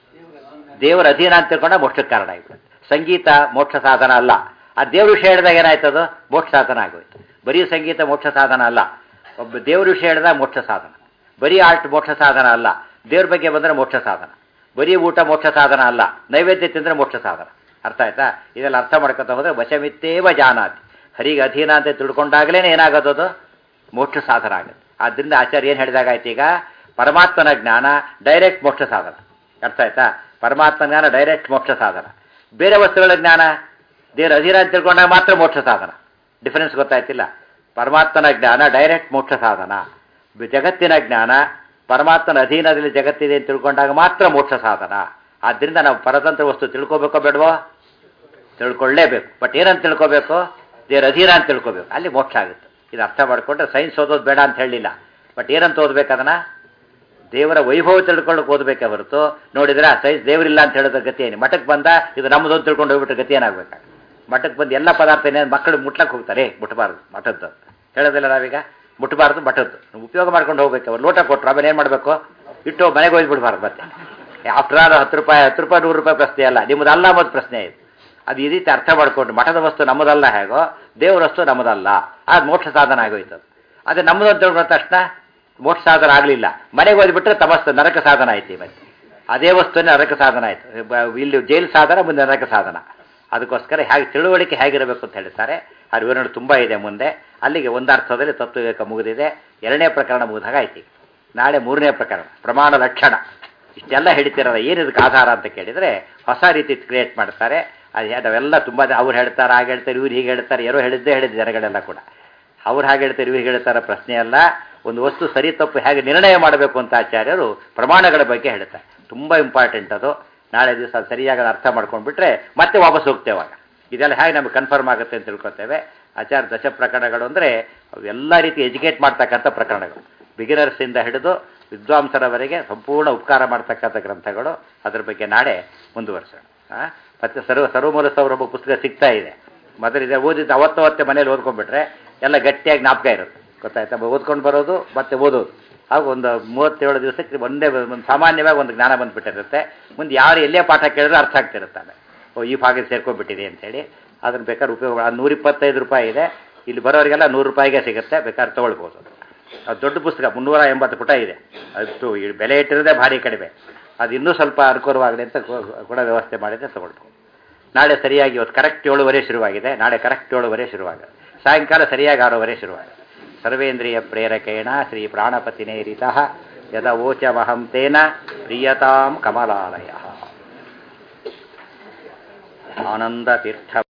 ದೇವರ ಅಧೀನ ಅಂತ ತಿಳ್ಕೊಂಡ ಮೋಕ್ಷಕ್ಕೆ ಕಾರಣ ಆಯ್ತು. ಸಂಗೀತ ಮೋಕ್ಷ ಸಾಧನ ಅಲ್ಲ. ಆ ದೇವ್ರ ವಿಷಯ ಹೇಳಿದಾಗ ಏನಾಯ್ತದು? ಮೋಕ್ಷ ಸಾಧನ ಆಗೋಯ್ತು. ಬರೀ ಸಂಗೀತ ಮೋಕ್ಷ ಸಾಧನ ಅಲ್ಲ. ಒಬ್ಬ ದೇವ್ರ ವಿಷಯ ಹೇಳಿದಾಗ ಮೋಕ್ಷ ಸಾಧನ. ಬರೀ ಆರ್ಟ್ ಮೋಕ್ಷ ಸಾಧನ ಅಲ್ಲ. ದೇವ್ರ ಬಗ್ಗೆ ಬಂದರೆ ಮೋಕ್ಷ ಸಾಧನ. ಬರೀ ಊಟ ಮೋಕ್ಷ ಸಾಧನ ಅಲ್ಲ. ನೈವೇದ್ಯ ತಿಂದರೆ ಮೋಕ್ಷ ಸಾಧನ. ಅರ್ಥ ಆಯ್ತಾ? ಇದೆಲ್ಲ ಅರ್ಥ ಮಾಡ್ಕೊತ ಹೋದರೆ ವಶಮಿತ್ತೇವ ಜಾನಾತಿ, ಹರಿಗೆ ಅಧೀನ ಅಂತ ತಿಳ್ಕೊಂಡಾಗಲೇ ಏನಾಗೋದು? ಮೋಕ್ಷ ಸಾಧನ ಆಗುತ್ತೆ. ಆದ್ದರಿಂದ ಆಚಾರ್ಯ ಏನು ಹೇಳಿದಾಗ ಆಯ್ತು? ಈಗ ಪರಮಾತ್ಮನ ಜ್ಞಾನ ಡೈರೆಕ್ಟ್ ಮೋಕ್ಷ ಸಾಧನ. ಅರ್ಥ ಆಯ್ತಾ? ಪರಮಾತ್ಮ ಜ್ಞಾನ ಡೈರೆಕ್ಟ್ ಮೋಕ್ಷ ಸಾಧನ. ಬೇರೆ ವಸ್ತುಗಳ ಜ್ಞಾನ ದೇವರ ಅಧೀನ ಅಂತ ತಿಳ್ಕೊಂಡಾಗ ಮಾತ್ರ ಮೋಕ್ಷ ಸಾಧನ. ಡಿಫರೆನ್ಸ್ ಗೊತ್ತಾಯ್ತಿಲ್ಲ? ಪರಮಾತ್ಮನ ಜ್ಞಾನ ಡೈರೆಕ್ಟ್ ಮೋಕ್ಷ ಸಾಧನ. ಜಗತ್ತಿನ ಜ್ಞಾನ ಪರಮಾತ್ಮನ ಅಧೀನದಲ್ಲಿ ಜಗತ್ತಿದೆ ಅಂತ ತಿಳ್ಕೊಂಡಾಗ ಮಾತ್ರ ಮೋಕ್ಷ ಸಾಧನ. ಆದ್ದರಿಂದ ನಾವು ಪರತಂತ್ರ ವಸ್ತು ತಿಳ್ಕೋಬೇಕೋ ಬೇಡವೋ? ತಿಳ್ಕೊಳ್ಳೇಬೇಕು. ಬಟ್ ಏನಂತ ತಿಳ್ಕೋಬೇಕು? ದೇವರ ಅಧೀನ ಅಂತ ತಿಳ್ಕೋಬೇಕು. ಅಲ್ಲಿ ಮೋಕ್ಷ ಆಗುತ್ತೆ. ಇದು ಅರ್ಥ ಮಾಡಿಕೊಂಡ್ರೆ ಸೈನ್ಸ್ ಓದೋದು ಬೇಡ ಅಂತ ಹೇಳಲಿಲ್ಲ. ಬಟ್ ಏನಂತ ಓದಬೇಕು? ಅದನ್ನು ದೇವರ ವೈಭವ ತಿಳ್ಕೊಳ್ಳೋಕೆ ಓದಬೇಕೆ ಹೊರತು ನೋಡಿದ್ರೆ ಸೈನ್ಸ್ ದೇವರಿಲ್ಲ ಅಂತ ಹೇಳಿದ ಗತಿ ಏನು? ಮಠಕ್ಕೆ ಬಂದ ಇದು ನಮ್ಮದು ತಿಳ್ಕೊಂಡು ಹೋಗ್ಬಿಟ್ರೆ ಗತಿ ಏನಾಗಬೇಕಾಗ? ಮಠಕ್ಕೆ ಬಂದು ಎಲ್ಲ ಪದಾರ್ಥ ಏನೇನು ಮಕ್ಕಳು ಮುಟ್ಲಕ್ಕೆ ಹೋಗ್ತಾರೆ, ಮುಟ್ಟಬಾರ್ದು ಮಠದ್ದು ಹೇಳೋದಿಲ್ಲ ನಾವೀಗ. ಮುಟ್ಟಬಾರ್ದು ಮಠದ್ದು ಉಪಯೋಗ ಮಾಡ್ಕೊಂಡು ಹೋಗ್ಬೇಕು. ಅವ್ರು ಲೋಟ ಕೊಟ್ಟರು ಆಮೇಲೆ ಏನು ಮಾಡಬೇಕು? ಇಟ್ಟು ಮನೆಗೆ ಹೋಗಿ ಬಿಡಬಾರ್ದು. ಮತ್ತೆ ಆಫ್ಟರ್ ಆಲ್ ಹತ್ತು ರೂಪಾಯಿ ಹತ್ತು ರೂಪಾಯಿ ನೂರು ರೂಪಾಯಿ ಪ್ರಶ್ನೆ ಅಲ್ಲ, ನಿಮ್ಮದಲ್ಲ ಅನ್ನೋದು ಪ್ರಶ್ನೆ ಇದೆ. ಅದು ಈ ರೀತಿ ಅರ್ಥ ಮಾಡಿಕೊಂಡು ಮಠದ ವಸ್ತು ನಮ್ಮದಲ್ಲ ಹೇಗೋ ದೇವರ ವಸ್ತು ನಮ್ಮದಲ್ಲ, ಅದು ಮೋಕ್ಷ ಸಾಧನ ಆಗೋಯ್ತು. ಅದೇ ನಮ್ಮದು ಅಂತ ಹೇಳ್ಕೊಂಡ ತಕ್ಷಣ ಮೋಕ್ಷ ಸಾಧನ ಆಗಲಿಲ್ಲ. ಮನೆಗೆ ಹೋಗಿಬಿಟ್ರೆ ತಮಸ್ತು ನರಕ ಸಾಧನ ಆಯ್ತು. ಮತ್ತೆ ಅದೇ ವಸ್ತುವೇ ನರಕ ಸಾಧನ ಆಯಿತು. ಇಲ್ಲಿ ಜೈಲು ಸಾಧನ, ಮುಂದೆ ನರಕ ಸಾಧನ. ಅದಕ್ಕೋಸ್ಕರ ಹೇಗೆ ತಿಳುವಳಿಕೆ ಹೇಗಿರಬೇಕು ಅಂತ ಹೇಳ್ತಾರೆ. ಆ ವಿವರಣೆ ತುಂಬ ಇದೆ ಮುಂದೆ. ಅಲ್ಲಿಗೆ ಒಂದು ಅರ್ಥದಲ್ಲಿ ತತ್ವವಿವೇಕ ಮುಗಿದಿದೆ. ಎರಡನೇ ಪ್ರಕರಣ ಮುಗಿದಾಗ ಆಯ್ತು. ನಾಳೆ ಮೂರನೇ ಪ್ರಕರಣ ಪ್ರಮಾಣ ಲಕ್ಷಣ. ಇಷ್ಟೆಲ್ಲ ಹೇಳ್ತಿರಲ್ಲ, ಏನಿದಕ್ಕೆ ಆಧಾರ ಅಂತ ಕೇಳಿದರೆ ಹೊಸ ರೀತಿ ಕ್ರಿಯೇಟ್ ಮಾಡ್ತಾರೆ. ಅದು ನಾವೆಲ್ಲ ತುಂಬ ಅವ್ರು ಹೇಳ್ತಾರೆ, ಹಾಗೆ ಹೇಳ್ತಾರೆ, ಇವ್ರು ಹೀಗೆ ಹೇಳ್ತಾರೆ, ಯಾರೋ ಹೇಳಿದ್ದೇ ಹೇಳಿದ್ದು ಜನಗಳೆಲ್ಲ ಕೂಡ. ಅವ್ರು ಹಾಗೆ ಹೇಳ್ತಾರೆ, ಇವ್ರು ಹೇಳ್ತಾರೆ ಪ್ರಶ್ನೆ ಅಲ್ಲ. ಒಂದು ವಸ್ತು ಸರಿ ತಪ್ಪು ಹೇಗೆ ನಿರ್ಣಯ ಮಾಡಬೇಕು ಅಂತ ಆಚಾರ್ಯರು ಪ್ರಮಾಣಗಳ ಬಗ್ಗೆ ಹೇಳ್ತಾರೆ. ತುಂಬ ಇಂಪಾರ್ಟೆಂಟ್ ಅದು. ನಾಳೆ ದಿವಸ ಸರಿಯಾಗಿ ಅರ್ಥ ಮಾಡ್ಕೊಂಡ್ಬಿಟ್ರೆ ಮತ್ತೆ ವಾಪಸ್ ಹೋಗ್ತೇವಾಗ. ಇದೆಲ್ಲ ಹೇಗೆ ನಮಗೆ ಕನ್ಫರ್ಮ್ ಆಗುತ್ತೆ ಅಂತ ತಿಳ್ಕೊತೇವೆ. ಆಚಾರ ದಶ ಪ್ರಕರಣಗಳು ಅಂದರೆ ಅವೆಲ್ಲ ರೀತಿ ಎಜುಕೇಟ್ ಮಾಡ್ತಕ್ಕಂಥ ಪ್ರಕರಣಗಳು. ಬಿಗಿನರ್ಸಿಂದ ಹಿಡಿದು ವಿದ್ವಾಂಸರವರೆಗೆ ಸಂಪೂರ್ಣ ಉಪಕಾರ ಮಾಡ್ತಕ್ಕಂಥ ಗ್ರಂಥಗಳು. ಅದ್ರ ಬಗ್ಗೆ ನಾಳೆ ಮುಂದುವರ್ಸೋಣ. ಮತ್ತು ಸರ್ವ ಸರ್ವಮೂಲ ಸೌರಭ ಪುಸ್ತಕ ಸಿಗ್ತಾ ಇದೆ. ಮೊದಲಿದೆ ಓದಿದ್ದು ಅವತ್ತವತ್ತೆ ಮನೇಲಿ ಓದ್ಕೊಂಡ್ಬಿಟ್ರೆ ಎಲ್ಲ ಗಟ್ಟಿಯಾಗಿ ಜ್ಞಾಪಕ ಇರುತ್ತೆ. ಗೊತ್ತಾಯ್ತಾ? ಓದ್ಕೊಂಡು ಬರೋದು ಮತ್ತೆ ಓದೋದು. ಹಾಗೂ ಒಂದು ಮೂವತ್ತೇಳು ದಿವಸಕ್ಕೆ ಒಂದೇ ಒಂದು ಸಾಮಾನ್ಯವಾಗಿ ಒಂದು ಜ್ಞಾನ ಬಂದುಬಿಟ್ಟಿರುತ್ತೆ. ಮುಂದೆ ಯಾರು ಎಲ್ಲೇ ಪಾಠ ಕೇಳಿದ್ರೆ ಅರ್ಥ ಆಗ್ತಿರುತ್ತಾನೆ. ಓ ಈ ಭಾಗ ಸೇರ್ಕೊಂಡ್ಬಿಟ್ಟಿದೆ ಅಂತೇಳಿ. ಅದನ್ನು ಬೇಕಾದ್ರೆ ಉಪಯೋಗ. ಅದು ನೂರಿಪ್ಪತ್ತೈದು ರೂಪಾಯಿ ಇದೆ. ಇಲ್ಲಿ ಬರೋರಿಗೆಲ್ಲ ನೂರು ರೂಪಾಯಿಗೆ ಸಿಗುತ್ತೆ, ಬೇಕಾದ್ರೆ ತೊಗೊಳ್ಬೋದು. ಅದು ದೊಡ್ಡ ಪುಸ್ತಕ, ಮುನ್ನೂರ ಎಂಬತ್ತು ಪುಟ ಇದೆ. ಅದು ಬೆಲೆ ಇಟ್ಟಿರೋದೇ ಭಾರಿ ಕಡಿಮೆ. ಅದು ಇನ್ನೂ ಸ್ವಲ್ಪ ಅನುಕೂಲವಾಗಲಿ ಅಂತ ಕೂಡ ವ್ಯವಸ್ಥೆ ಮಾಡಿದ್ರೆ ತೊಗೊಳ್ಬೋದು. ನಾಳೆ ಸರಿಯಾಗಿ ಇವತ್ತು ಕರೆಕ್ಟ್ ಏಳುವರೆ ಶುರುವಾಗಿದೆ. ನಾಳೆ ಕರೆಕ್ಟ್ ಏಳುವರೆ ಶುರುವಾಗುತ್ತೆ. ಸಾಯಂಕಾಲ ಸರಿಯಾಗಿ ಆರೂವರೆ ಶುರುವಾಗುತ್ತೆ. ಸರ್ವೇಂದ್ರಿಯ ಪ್ರೇರಕೇಣ ಶ್ರೀ ಪ್ರಾಣಪತಿನೇರಿತಃ ಯದ ವೋಚಮಹಂ ತೇನ ಪ್ರಿಯತಾಂ ಕಮಲಾಲಯ. ಆನಂದ ತೀರ್ಥ